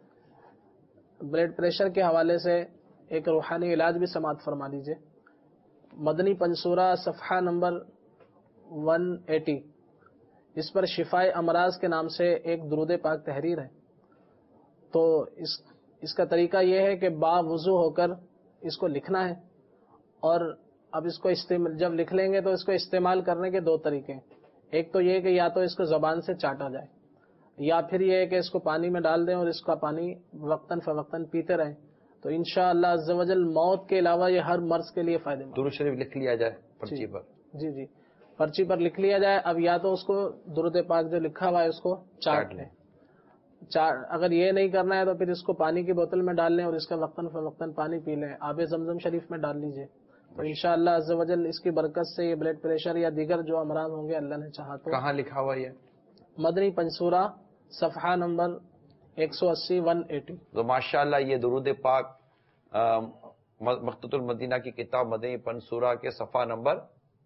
ब्लड प्रेशर के हवाले से एक रूहानी इलाज भी समात फरमा लीजिए। मदनी पंसूरा सफ़हा नंबर एक सौ अस्सी, इस पर शिफाए अमराज के नाम से एक दुरूद पाक तहरीर है। तो इस इसका तरीका यह है कि बावुज़ू होकर इसको लिखना है, और अब इसको इस्तेमाल जब लिख लेंगे तो इसको इस्तेमाल करने के दो तरीके हैं। एक तो ये कि या तो इसको ज़बान से चाटा जाए, या फिर ये है कि इसको पानी में डाल दें और इसका पानी वक्तन फ़वक्तन पीते रहें, तो इंशाअल्लाह अज़्ज़ व जल मौत के अलावा ये हर मर्ज के लिए फायदेमंद। दुरूद शरीफ लिख लिया जाए पर्ची पर। जी जी। پرچی پر لکھ لیا جائے. اب یا تو اس کو درود پاک جو لکھا ہوا ہے اس کو چاٹ لیں. اگر یہ نہیں کرنا ہے تو پھر اس کو پانی کی بوتل میں ڈال لیں اور اس کا وقتاً فوقتاً پانی پی لیں. آب زمزم شریف میں ڈال لیجئے تو انشاءاللہ عز و جل اس کی برکت سے یہ بلڈ پریشر یا دیگر جو امراض ہوں گے اللہ نے چاہا تو. کہاں لکھا ہوا یہ؟ مدنی پنصورہ صفحہ نمبر ایک سو اسی ون ایٹی. تو ماشاءاللہ یہ درود پاک مخطوط المدینہ کی کتاب مدنی پنصورہ کے صفحہ نمبر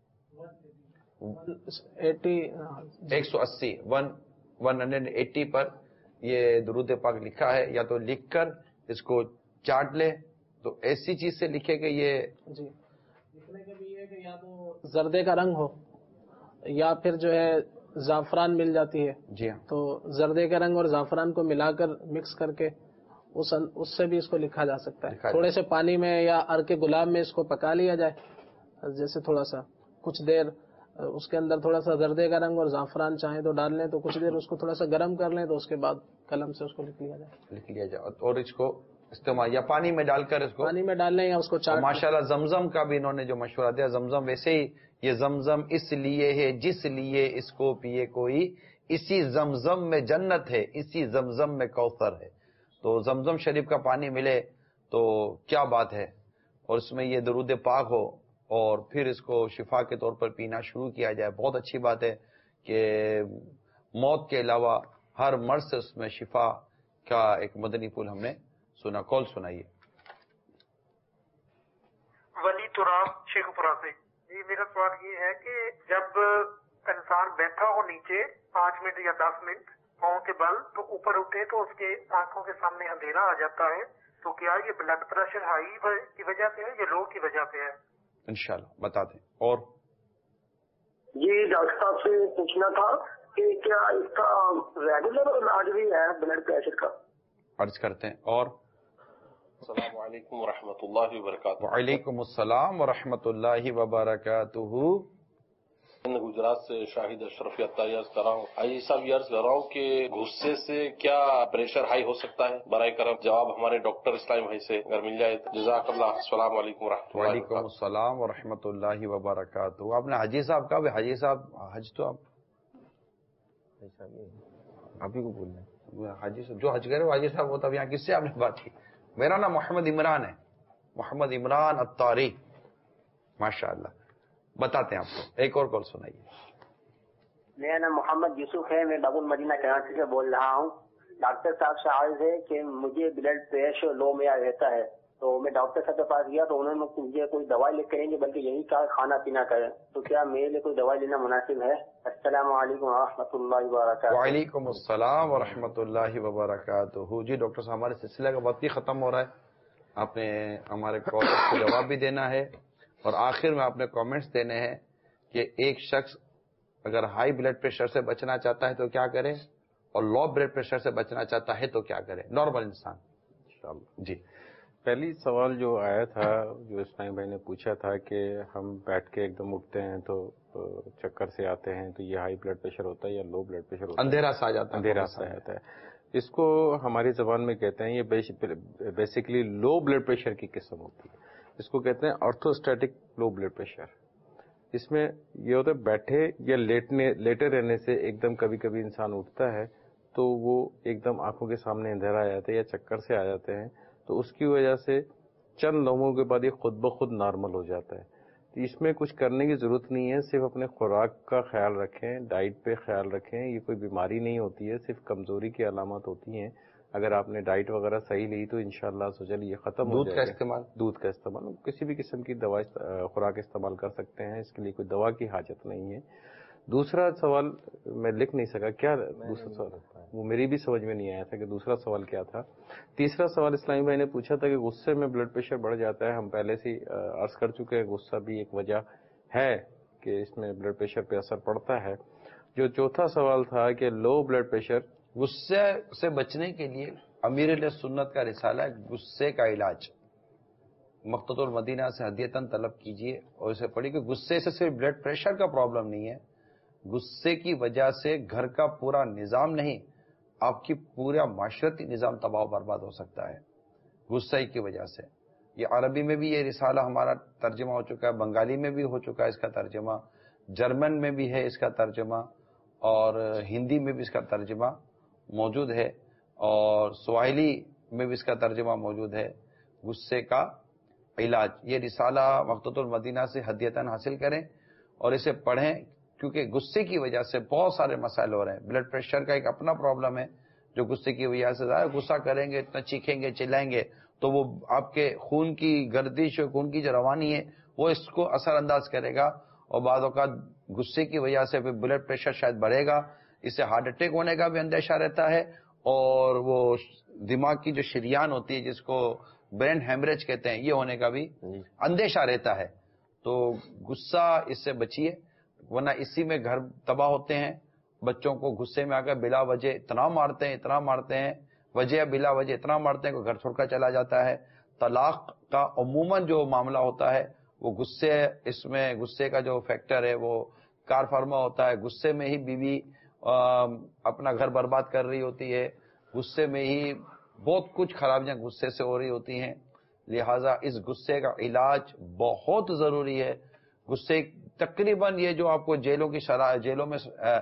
ایٹی ایک سو اسی ون ون ہنڈریڈ ایٹی پر یہ درود پاک لکھا ہے. یا تو لکھ کر اس کو چاٹ لے تو ایسی چیز سے لکھے کہ یہ جی لکھنے کے بھی یہ کہ یا تو زردے کا رنگ ہو یا پھر جو ہے زعفران مل جاتی ہے. جی ہاں. تو زردے کا رنگ اور زعفران کو ملا کر مکس کر کے اس اس سے بھی اس کو لکھا جا سکتا ہے. تھوڑے سے پانی میں یا ارک گلاب میں اس کو پکا لیا جائے جیسے تھوڑا سا کچھ دیر اس کے اندر تھوڑا سا زردے کا رنگ اور زعفران چاہیں تو ڈال لیں تو کچھ دیر اس کو تھوڑا سا گرم کر لیں تو اس کے بعد قلم سے اس کو لکھ لیا جائے لکھ لیا جائے اور اس کو استعمال یا پانی میں ڈال کر اس کو پانی میں ڈال لیں یا اس کو چاٹ. ماشاءاللہ زمزم کا بھی انہوں نے جو مشورہ دیا زمزم ویسے ہی یہ زمزم اس لیے ہے جس لیے اس کو پیے کوئی اسی زمزم میں جنت ہے اسی زمزم میں کوثر ہے. تو زمزم شریف کا پانی ملے تو کیا بات ہے اور اس میں یہ درود پاک ہو اور پھر اس کو شفا کے طور پر پینا شروع کیا جائے. بہت اچھی بات ہے کہ موت کے علاوہ ہر مرض سے اس میں شفا کا ایک مدنی پھول ہم نے سنا. کال سنائیے. ولی تراب شیخ پورہ سے. جی میرا سوال یہ ہے کہ جب انسان بیٹھا ہو نیچے پانچ منٹ یا دس منٹ پاؤں کے بل تو اوپر اٹھے تو اس کے آنکھوں کے سامنے اندھیرا آ جاتا ہے تو کیا یہ بلڈ پریشر ہائی کی وجہ سے ہے یا لو کی وجہ سے ہے؟ انشاءاللہ بتا دیں. اور جی ڈاکٹر صاحب سے پوچھنا تھا کہ کیا اس کا ریگولر علاج بھی ہے بلڈ پریشر کا؟ عرض کرتے ہیں. اور السلام علیکم ورحمۃ اللہ وبرکاتہ. وعلیکم السلام ورحمۃ اللہ وبرکاتہ. گجرات سے شاہد اشرف عطاری عرض کر رہا ہوں. آئی صاحب یہ عرض کر رہا ہوں کہ غصے سے کیا پریشر ہائی ہو سکتا ہے؟ برائے کرم جواب ہمارے ڈاکٹر اسلام بھائی سے اگر مل جائے تو جزاک اللہ. السلام علیکم ورحمۃ اللہ. وعلیکم السلام ورحمۃ اللہ وبرکاتہ. آپ نے حاجی صاحب کا بھی حاجی صاحب حج تو آپ ابھی کو بول رہے ہیں حاجی صاحب جو حج کرے وہ حاجی صاحب ہوتا. یہاں کس سے آپ نے بات کی؟ میرا نام محمد عمران ہے, محمد عمران عطاری. ماشاء اللہ بتاتے ہیں آپ کو. ایک اور کال سنائیے. میرا نام محمد یوسف ہے, میں باب المدینہ کراچی سے بول رہا ہوں. ڈاکٹر صاحب سے عرض ہے کہ مجھے بلڈ پریشر لو میں رہتا ہے تو میں ڈاکٹر صاحب کے پاس گیا تو انہوں نے مجھے کوئی دوائی لکھ کر نہیں بلکہ یہی کہا کھانا پینا کریں. تو کیا میرے لیے کوئی دوائی لینا مناسب ہے؟ السلام علیکم ورحمۃ اللہ وبرکاتہ. وعلیکم السلام ورحمۃ اللہ وبرکاتہ. جی ڈاکٹر صاحب ہمارے سلسلے کا وقت ہی ختم ہو رہا ہے. آپ نے ہمارے کال کو جواب بھی دینا ہے اور آخر میں آپ نے کامنٹس دینے ہیں کہ ایک شخص اگر ہائی بلڈ پریشر سے بچنا چاہتا ہے تو کیا کرے اور لو بلڈ پریشر سے بچنا چاہتا ہے تو کیا کرے نارمل انسان. جی پہلی سوال جو آیا تھا جو اسماعیل بھائی نے پوچھا تھا کہ ہم بیٹھ کے ایک دم اٹھتے ہیں تو چکر سے آتے ہیں تو یہ ہائی بلڈ پریشر ہوتا ہے یا لو بلڈ پریشر ہوتا ہے؟ اندھیرا سا آ جاتا ہے. اندھیرا سا آ جاتا ہے. اس کو ہماری زبان میں کہتے ہیں یہ بیسیکلی لو بلڈ پریشر کی قسم ہوتی ہے. اس کو کہتے ہیں آرتھوسٹیٹک لو بلڈ پریشر. اس میں یہ ہوتا ہے بیٹھے یا لیٹنے لیٹے رہنے سے ایک دم کبھی کبھی انسان اٹھتا ہے تو وہ ایک دم آنکھوں کے سامنے اندھیرا آ جاتا ہے یا چکر سے آ جاتے ہیں تو اس کی وجہ سے چند لمحوں کے بعد یہ خود بخود نارمل ہو جاتا ہے. تو اس میں کچھ کرنے کی ضرورت نہیں ہے, صرف اپنے خوراک کا خیال رکھیں, ڈائٹ پہ خیال رکھیں. یہ کوئی بیماری نہیں ہوتی ہے, صرف کمزوری کی علامات ہوتی ہیں. اگر آپ نے ڈائٹ وغیرہ صحیح لی تو انشاءاللہ سوچل یہ ختم ہو جائے گا. دودھ کا استعمال دودھ کا استعمال کسی بھی قسم کی دوا خوراک استعمال کر سکتے ہیں, اس کے لیے کوئی دوا کی حاجت نہیں ہے. دوسرا سوال میں لکھ نہیں سکا, کیا دوسرا سوال وہ میری بھی سمجھ میں نہیں آیا تھا کہ دوسرا سوال کیا تھا. تیسرا سوال اسلامی بھائی نے پوچھا تھا کہ غصے میں بلڈ پریشر بڑھ جاتا ہے. ہم پہلے سے عرض کر چکے ہیں غصہ بھی ایک وجہ ہے کہ اس میں بلڈ پریشر پہ اثر پڑتا ہے. جو چوتھا سوال تھا کہ لو بلڈ پریشر, غصے سے بچنے کے لیے امیر علیہ سنت کا رسالہ ہے غصے کا علاج, مخطوط المدینہ سے ہدیتاً طلب کیجئے اور اسے پڑھیے کہ غصے سے صرف بلڈ پریشر کا پرابلم نہیں ہے, غصے کی وجہ سے گھر کا پورا نظام نہیں آپ کی پورا معاشرتی نظام تباہ و برباد ہو سکتا ہے غصے کی وجہ سے. یہ عربی میں بھی یہ رسالہ ہمارا ترجمہ ہو چکا ہے, بنگالی میں بھی ہو چکا ہے اس کا ترجمہ, جرمن میں بھی ہے اس کا ترجمہ اور ہندی میں بھی اس کا ترجمہ موجود ہے اور سواحلی میں بھی اس کا ترجمہ موجود ہے. غصے کا علاج، یہ رسالہ مقتوۃ المدینہ سے ہدیتاً حاصل کریں اور اسے پڑھیں، کیونکہ غصے کی وجہ سے بہت سارے مسائل ہو رہے ہیں. بلڈ پریشر کا ایک اپنا پرابلم ہے جو غصے کی وجہ سے ظاہر، غصہ کریں گے، اتنا چیخیں گے، چلائیں گے تو وہ آپ کے خون کی گردش اور خون کی جو روانی ہے وہ اس کو اثر انداز کرے گا اور بعض اوقات غصے کی وجہ سے پھر بلڈ پریشر شاید بڑھے گا، اس سے ہارٹ اٹیک ہونے کا بھی اندیشہ رہتا ہے اور وہ دماغ کی جو شریان ہوتی ہے جس کو برین ہیمریج کہتے ہیں، یہ ہونے کا بھی اندیشہ رہتا ہے. تو غصہ اس سے بچیے، ورنہ اسی میں گھر تباہ ہوتے ہیں. بچوں کو غصے میں آ کر بلا وجہ اتنا مارتے ہیں اتنا مارتے ہیں وجہ بلا وجہ اتنا مارتے ہیں کہ گھر چھوڑ کر چلا جاتا ہے. طلاق کا عموماً جو معاملہ ہوتا ہے وہ غصے، اس میں غصے کا جو فیکٹر ہے وہ کار فرما ہوتا ہے. غصے میں ہی بیوی اپنا گھر برباد کر رہی ہوتی ہے، غصے میں ہی بہت کچھ خرابیاں غصے سے ہو رہی ہوتی ہیں. لہٰذا اس غصے کا علاج بہت ضروری ہے. غصے تقریباً یہ جو آپ کو جیلوں کی شرح جیلوں میں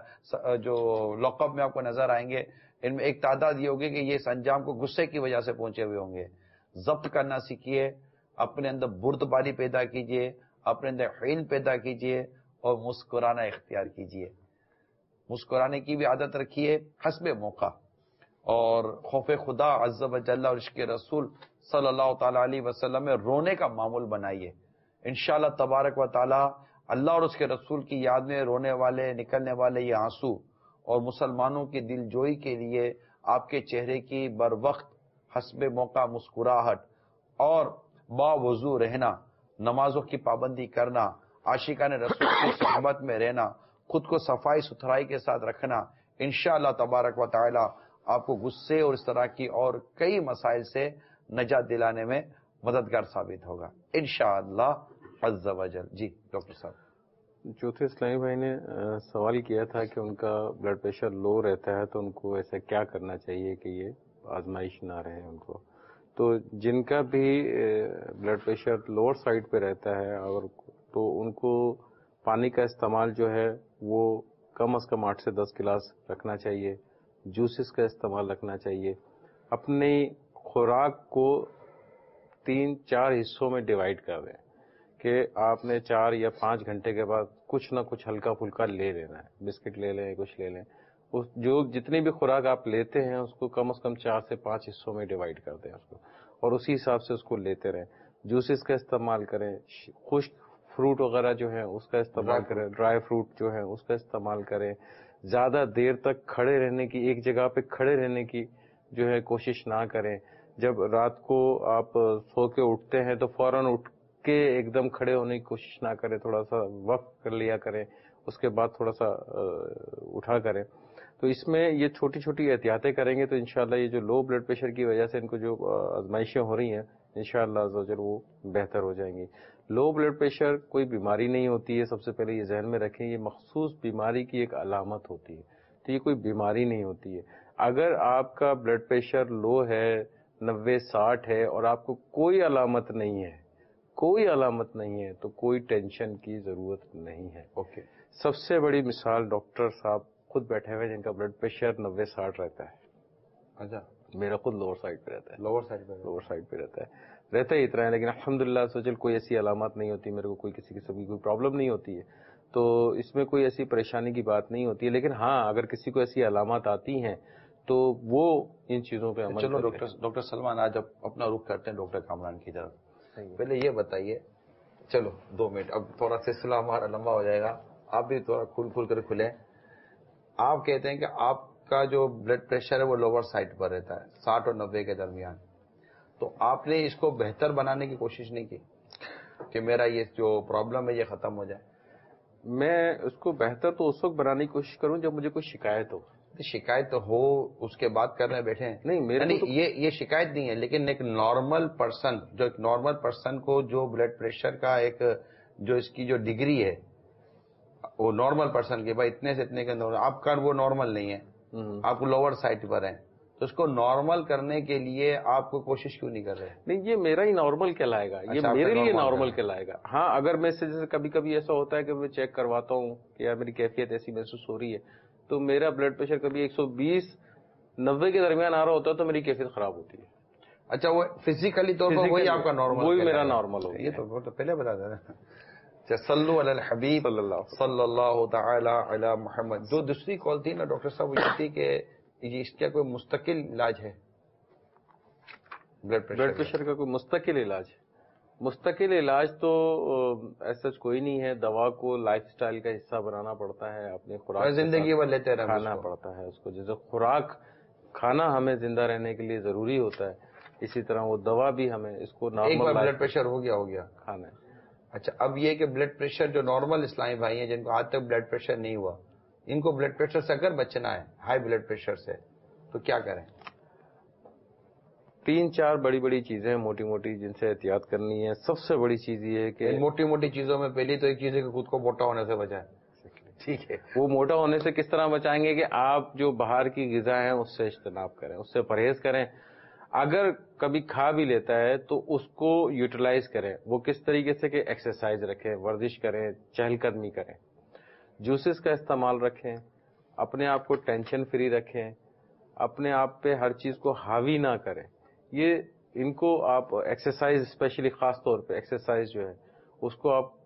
جو لاک اپ میں آپ کو نظر آئیں گے، ان میں ایک تعداد یہ ہوگی کہ یہ اس انجام کو غصے کی وجہ سے پہنچے ہوئے ہوں گے. ضبط کرنا سیکھیے، اپنے اندر بردباری پیدا کیجیے، اپنے اندر حلم پیدا کیجیے اور مسکرانا اختیار کیجیے. مسکرانے کی بھی عادت رکھیے حسب موقع، اور خوف خدا عز و جل اور عشق رسول صلی اللہ تعالی علیہ وسلم میں رونے کا معمول بنائیے. انشاءاللہ تبارک و تعالی اللہ اور اس کے رسول کی یاد میں رونے والے نکلنے والے یہ آنسو اور مسلمانوں کی دل جوئی کے لیے آپ کے چہرے کی بر وقت حسب موقع مسکراہٹ اور باوضو رہنا، نمازوں کی پابندی کرنا، عاشقان رسول کی صحبت میں رہنا، خود کو صفائی ستھرائی کے ساتھ رکھنا، انشاءاللہ تبارک و تعالی آپ کو غصے اور اس طرح کی اور کئی مسائل سے نجات دلانے میں مددگار ثابت ہوگا انشاءاللہ عز و جل. جی ڈاکٹر صاحب. چوتھے اسلامی بھائی نے سوال کیا تھا کہ ان کا بلڈ پریشر لو رہتا ہے تو ان کو ایسا کیا کرنا چاہیے کہ یہ آزمائش نہ رہے ان کو. تو جن کا بھی بلڈ پریشر لوور سائڈ پہ رہتا ہے اور تو ان کو پانی کا استعمال جو ہے وہ کم از کم آٹھ سے دس گلاس رکھنا چاہیے. جوسز کا استعمال رکھنا چاہیے. اپنی خوراک کو تین چار حصوں میں ڈیوائیڈ کر دیں کہ آپ نے چار یا پانچ گھنٹے کے بعد کچھ نہ کچھ ہلکا پھلکا لے لینا ہے. بسکٹ لے لیں، کچھ لے لیں. اس جو جتنی بھی خوراک آپ لیتے ہیں اس کو کم از کم چار سے پانچ حصوں میں ڈیوائیڈ کر دیں اس کو، اور اسی حساب سے اس کو لیتے رہیں. جوسز کا استعمال کریں، خشک فروٹ وغیرہ جو ہیں اس کا استعمال کریں، ڈرائی فروٹ جو ہیں اس کا استعمال کریں. زیادہ دیر تک کھڑے رہنے کی، ایک جگہ پہ کھڑے رہنے کی جو ہے کوشش نہ کریں. جب رات کو آپ سو کے اٹھتے ہیں تو فوراً اٹھ کے ایک دم کھڑے ہونے کی کوشش نہ کریں، تھوڑا سا وقت کر لیا کریں، اس کے بعد تھوڑا سا اٹھا کریں. تو اس میں یہ چھوٹی چھوٹی احتیاطیں کریں گے تو انشاءاللہ یہ جو لو بلڈ پریشر کی وجہ سے ان کو جو آزمائشیں ہو رہی ہیں انشاءاللہ عز و جل وہ بہتر ہو جائیں گی. لو بلڈ پریشر کوئی بیماری نہیں ہوتی ہے، سب سے پہلے یہ ذہن میں رکھیں. یہ مخصوص بیماری کی ایک علامت ہوتی ہے، تو یہ کوئی بیماری نہیں ہوتی ہے. اگر آپ کا بلڈ پریشر لو ہے، نوے ساٹھ ہے اور آپ کو کوئی علامت نہیں ہے، کوئی علامت نہیں ہے تو کوئی ٹینشن کی ضرورت نہیں ہے. اوکے. سب سے بڑی مثال ڈاکٹر صاحب خود بیٹھے ہوئے جن کا بلڈ پریشر نوے ساٹھ رہتا ہے. اچھا. میرا خود لوور سائڈ پہ رہتا ہے. لوور سائڈ پہ لوور سائڈ پہ رہتا ہے رہتا ہی اتنا ہے، لیکن الحمدللہ سوچل کوئی ایسی علامات نہیں ہوتی، میرے کو کوئی کسی قسم کی کوئی پرابلم نہیں ہوتی ہے. تو اس میں کوئی ایسی پریشانی کی بات نہیں ہوتی ہے. لیکن ہاں اگر کسی کو ایسی علامات آتی ہیں تو وہ ان چیزوں پہ عمل. چلو ڈاکٹر ڈاکٹر سلمان آج اب اپنا رخ کرتے ہیں ڈاکٹر کامران کی طرف. پہلے یہ بتائیے، چلو دو منٹ، اب تھوڑا سلسلہ ہمارا لمبا ہو جائے گا، آپ بھی تھوڑا کھل کھل کر کھلیں. آپ کہتے ہیں کہ آپ کا جو بلڈ پریشر ہے وہ لوور سائڈ پر رہتا ہے، ساٹھ اور نبے کے درمیان. تو آپ نے اس کو بہتر بنانے کی کوشش نہیں کی کہ میرا یہ جو پرابلم ہے یہ ختم ہو جائے؟ میں اس کو بہتر تو اس وقت بنانے کی کوشش کروں جب مجھے کوئی شکایت ہو. شکایت تو ہو اس کے بعد کرنے بیٹھے ہیں؟ نہیں، میرے نہیں، یہ یہ شکایت نہیں ہے، لیکن ایک نارمل پرسن جو ایک نارمل پرسن کو جو بلڈ پریشر کا ایک جو اس کی جو ڈگری ہے وہ نارمل پرسن کے بھائی اتنے سے اتنے کے اندر، آپ کا وہ نارمل نہیں ہے، آپ لوور سائڈ پر ہیں. تو اس کو نارمل کرنے کے لیے آپ کو کوشش کیوں نہیں کر رہے؟ نہیں، یہ میرا ہی نارمل کہلائے گا، یہ میرے لیے نارمل کہلائے گا. ہاں اگر میں سے جیسے کبھی کبھی ایسا ہوتا ہے کہ میں چیک کرواتا ہوں کہ یار میری کیفیت ایسی محسوس ہو رہی ہے، تو میرا بلڈ پریشر کبھی ایک سو بیس نوے کے درمیان آ رہا ہوتا ہے تو میری کیفیت خراب ہوتی ہے. اچھا، وہ فزیکلی طور پر وہی آپ کا نارمل، وہی میرا نارمل ہو. یہ تو پہلے بتا دیں. صلو علی الحبیب صلی اللہ تعالی علی محمد. جو دوسری کال تھی نا ڈاکٹر صاحب، وہ یہ تھی کہ اس کا کوئی مستقل علاج ہے بلڈ پریشر کا؟ کوئی مستقل علاج؟ مستقل علاج تو ایسا کوئی نہیں ہے. دوا کو لائف سٹائل کا حصہ بنانا پڑتا ہے، اپنی خوراک زندگی بھر لیتے رہنا کھانا پڑتا ہے اس کو. جیسے خوراک کھانا ہمیں زندہ رہنے کے لیے ضروری ہوتا ہے، اسی طرح وہ دوا بھی ہمیں اس کو نارمل. بلڈ پریشر ہو گیا ہو گیا کھانا ہے. اچھا، اب یہ کہ بلڈ پریشر جو نارمل اسلامی بھائی ہیں جن کو آج تک بلڈ پریشر نہیں ہوا، ان کو بلڈ پریشر سے اگر بچنا ہے، ہائی بلڈ پریشر سے، تو کیا کریں؟ تین چار بڑی بڑی چیزیں ہیں موٹی موٹی جن سے احتیاط کرنی ہے. سب سے بڑی چیز یہ ہے کہ موٹی موٹی چیزوں میں پہلی تو ایک چیز ہے کہ خود کو موٹا ہونے سے بچائیں. ٹھیک ہے، وہ موٹا ہونے سے کس طرح بچائیں گے کہ آپ جو باہر کی غذا ہیں اس سے اجتناب کریں، اس سے پرہیز کریں. اگر کبھی کھا بھی لیتا ہے تو اس کو یوٹیلائز کریں. وہ کس طریقے سے کہ ایکسرسائز رکھیں، ورزش کریں، چہل قدمی کریں، جوسز کا استعمال رکھیں، اپنے آپ کو ٹینشن فری رکھیں، اپنے آپ پہ ہر چیز کو حاوی نہ کریں. یہ ان کو آپ ایکسرسائز، اسپیشلی خاص طور پہ ایکسرسائز جو ہے اس کو آپ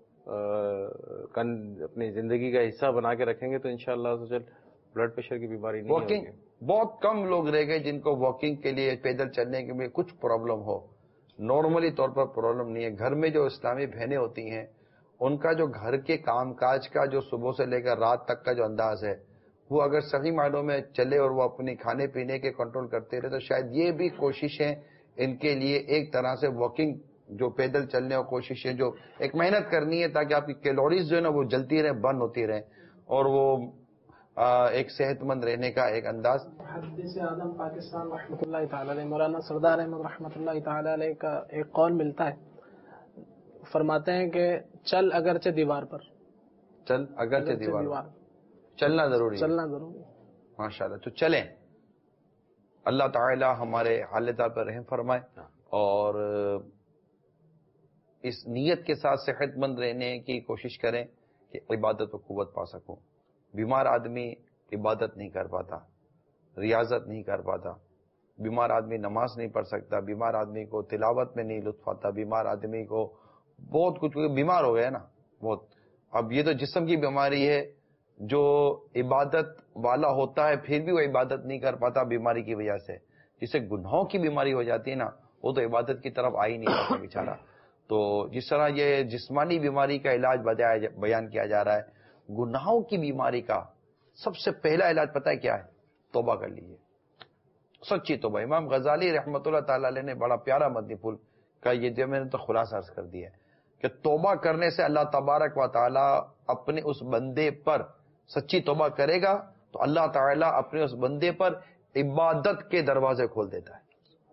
اپنی زندگی کا حصہ بنا کے رکھیں گے تو انشاءاللہ بلڈ پریشر کی بیماری نہیں ہوگی. بہت کم لوگ رہ گئے جن کو واکنگ کے لیے، پیدل چلنے کے لیے کچھ پرابلم ہو. نارملی طور پر پرابلم نہیں ہے. گھر میں جو اسلامی بہنیں ہوتی ہیں ان کا جو گھر کے کام کاج کا جو صبح سے لے کر رات تک کا جو انداز ہے، وہ اگر صحیح معنوں میں چلے اور وہ اپنی کھانے پینے کے کنٹرول کرتے رہے تو شاید یہ بھی کوششیں ان کے لیے ایک طرح سے واکنگ، جو پیدل چلنے اور کوششیں جو ایک محنت کرنی ہے تاکہ آپ کی کیلوریز جو ہے نا وہ جلتی رہیں، برن ہوتی رہیں، اور وہ ایک صحت مند رہنے کا ایک انداز. محدث اعظم پاکستان رحمۃ اللہ تعالی علیہ مولانا سردار احمد رحمۃ اللہ تعالی علیہ کا ایک قول ملتا ہے، فرماتے ہیں کہ چل اگرچہ دیوار پر، چل اگرچہ دیوار پر، چلنا ضروری ہے. چلنا ضروری ماشاءاللہ. تو چلیں. اللہ تعالی ہمارے حالت پر رحم فرمائے اور اس نیت کے ساتھ صحت مند رہنے کی کوشش کریں کہ عبادت و قوت پا سکوں. بیمار آدمی عبادت نہیں کر پاتا، ریاضت نہیں کر پاتا، بیمار آدمی نماز نہیں پڑھ سکتا، بیمار آدمی کو تلاوت میں نہیں لطف آتا، بیمار آدمی کو بہت کچھ، بیمار ہو گیا نا بہت. اب یہ تو جسم کی بیماری ہے، جو عبادت والا ہوتا ہے پھر بھی وہ عبادت نہیں کر پاتا بیماری کی وجہ سے. جسے گناہوں کی بیماری ہو جاتی ہے نا، وہ تو عبادت کی طرف آ ہی نہیں پاتا بیچارہ. تو جس طرح یہ جسمانی بیماری کا علاج بیان کیا جا رہا ہے، گناہوں کی بیماری کا سب سے پہلا علاج پتہ ہے کیا ہے؟ توبہ کر لیجیے، سچی توبہ. امام غزالی رحمۃ اللہ تعالی علیہ نے بڑا پیارا مدنی پھول کا یہ جو میں نے تو خلاصہ عرض کر دیا ہے کہ توبہ کرنے سے اللہ تبارک و تعالی اپنے اس بندے پر، سچی توبہ کرے گا تو اللہ تعالیٰ اپنے اس بندے پر عبادت کے دروازے کھول دیتا ہے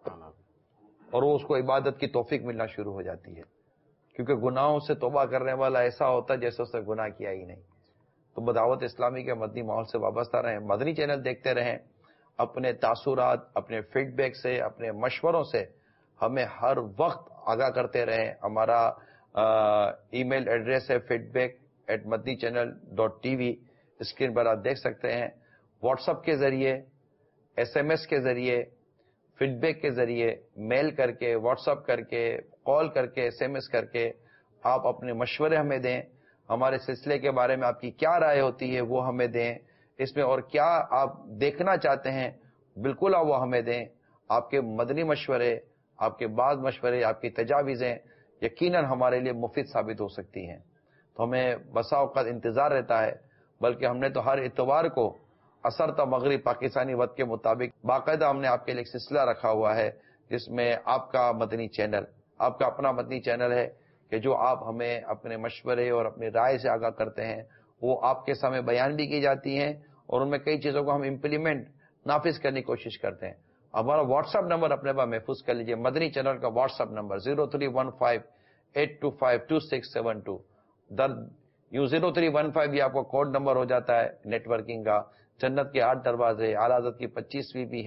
اور وہ اس کو عبادت کی توفیق ملنا شروع ہو جاتی ہے. کیونکہ گناہوں سے توبہ کرنے والا ایسا ہوتا ہے جیسے اس نے گناہ کیا ہی نہیں. تو بدعوت اسلامی کے مدنی ماحول سے وابستہ رہیں، مدنی چینل دیکھتے رہیں. اپنے تاثرات، اپنے فیڈ بیک سے، اپنے مشوروں سے ہمیں ہر وقت آگاہ کرتے رہیں. ہمارا ای میل ایڈریس ہے feedback at Madani channel dot T V. Screen پر آپ دیکھ سکتے ہیں. واٹس اپ کے ذریعے، ایس ایم ایس کے ذریعے، فیڈ بیک کے ذریعے، میل کر کے، واٹس اپ کر کے، کال کر کے، ایس ایم ایس کر کے آپ اپنے مشورے ہمیں دیں. ہمارے سلسلے کے بارے میں آپ کی کیا رائے ہوتی ہے وہ ہمیں دیں. اس میں اور کیا آپ دیکھنا چاہتے ہیں بالکل آپ وہ ہمیں دیں. آپ کے مدنی مشورے، آپ کے بعض مشورے، آپ کی تجاویزیں یقیناً ہمارے لیے مفید ثابت ہو سکتی ہیں. تو ہمیں بسا اوقات انتظار رہتا ہے، بلکہ ہم نے تو ہر اتوار کو عصر تا مغرب پاکستانی وقت کے مطابق باقاعدہ ہم نے آپ کے لیے ایک سلسلہ رکھا ہوا ہے جس میں آپ کا مدنی چینل، آپ کا اپنا مدنی چینل ہے کہ جو آپ ہمیں اپنے مشورے اور اپنی رائے سے آگاہ کرتے ہیں، وہ آپ کے سامنے بیان بھی کی جاتی ہیں اور ان میں کئی چیزوں کو ہم امپلیمنٹ، نافذ کرنے کی کوشش کرتے ہیں. ہمارا واٹس ایپ نمبر اپنے پاس محفوظ کر لیجئے. مدنی چینل کا WhatsApp number zero three one five eight two five two six seven two. در یوں زیرو تھری ون فائیو یہ آپ کو کوڈ نمبر ہو جاتا ہے نیٹ ورکنگ کا. جنت کے آٹھ دروازے، اعلی حضرت کی پچیسویں بھی ہے،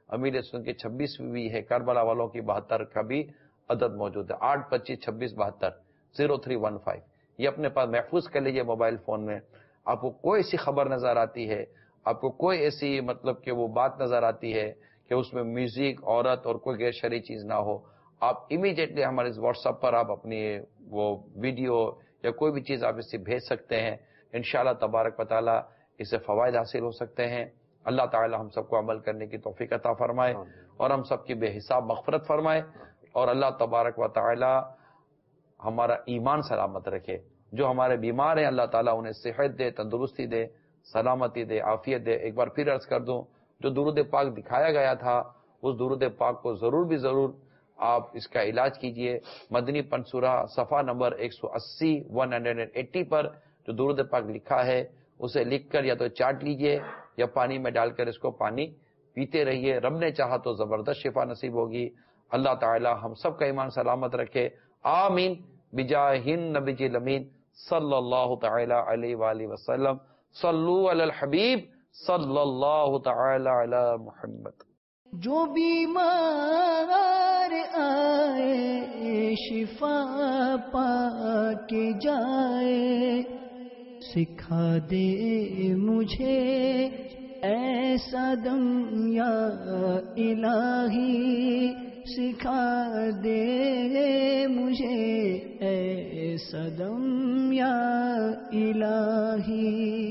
امیر سنت کی چھبیسویں بھی ہے، کربلا والوں کی بہتر کا بھی عدد موجود ہے، آٹھ پچیس چھبیس بہتر زیرو تھری ون فائیو، یہ اپنے پاس محفوظ کر لیجیے موبائل فون میں۔ آپ کو کوئی ایسی خبر نظر آتی ہے، آپ کو کوئی ایسی مطلب کہ وہ بات نظر آتی ہے کہ اس میں میوزک، عورت اور کوئی غیر شرعی چیز نہ ہو، آپ امیڈیٹلی ہمارے واٹس ایپ پر آپ اپنی وہ ویڈیو یا کوئی بھی چیز آپ اس سے بھیج سکتے ہیں۔ انشاءاللہ تبارک و تعالی اس سے فوائد حاصل ہو سکتے ہیں۔ اللہ تعالی ہم سب کو عمل کرنے کی توفیق عطا فرمائے اور ہم سب کی بے حساب مغفرت فرمائے، اور اللہ تبارک و تعالی ہمارا ایمان سلامت رکھے۔ جو ہمارے بیمار ہیں اللہ تعالیٰ انہیں صحت دے، تندرستی دے، سلامتی دے، عافیت دے۔ ایک بار پھر عرض کر دوں، جو درود پاک دکھایا گیا تھا اس درود پاک کو ضرور بھی ضرور آپ اس کا علاج کیجئے۔ مدنی پنسورہ صفحہ نمبر ایک سو اسی ون ہنڈریڈ اینڈ ایٹی پر جو درود پاک لکھا ہے اسے لکھ کر یا تو چاٹ لیجئے یا پانی میں ڈال کر اس کو پانی پیتے رہیے۔ رب نے چاہا تو زبردست شفا نصیب ہوگی۔ اللہ تعالی ہم سب کا ایمان سلامت رکھے، آمین بجاہ النبی الامین صلی اللہ تعالی علیہ وآلہ وسلم۔ صلو علی الحبیب صلی اللہ تعالی علی محمد۔ جو بیمار آئے شفا پا کے جائے، سکھا دے مجھے ایسا دم یا الہی، سکھا دے مجھے ایسا دم یا الہی۔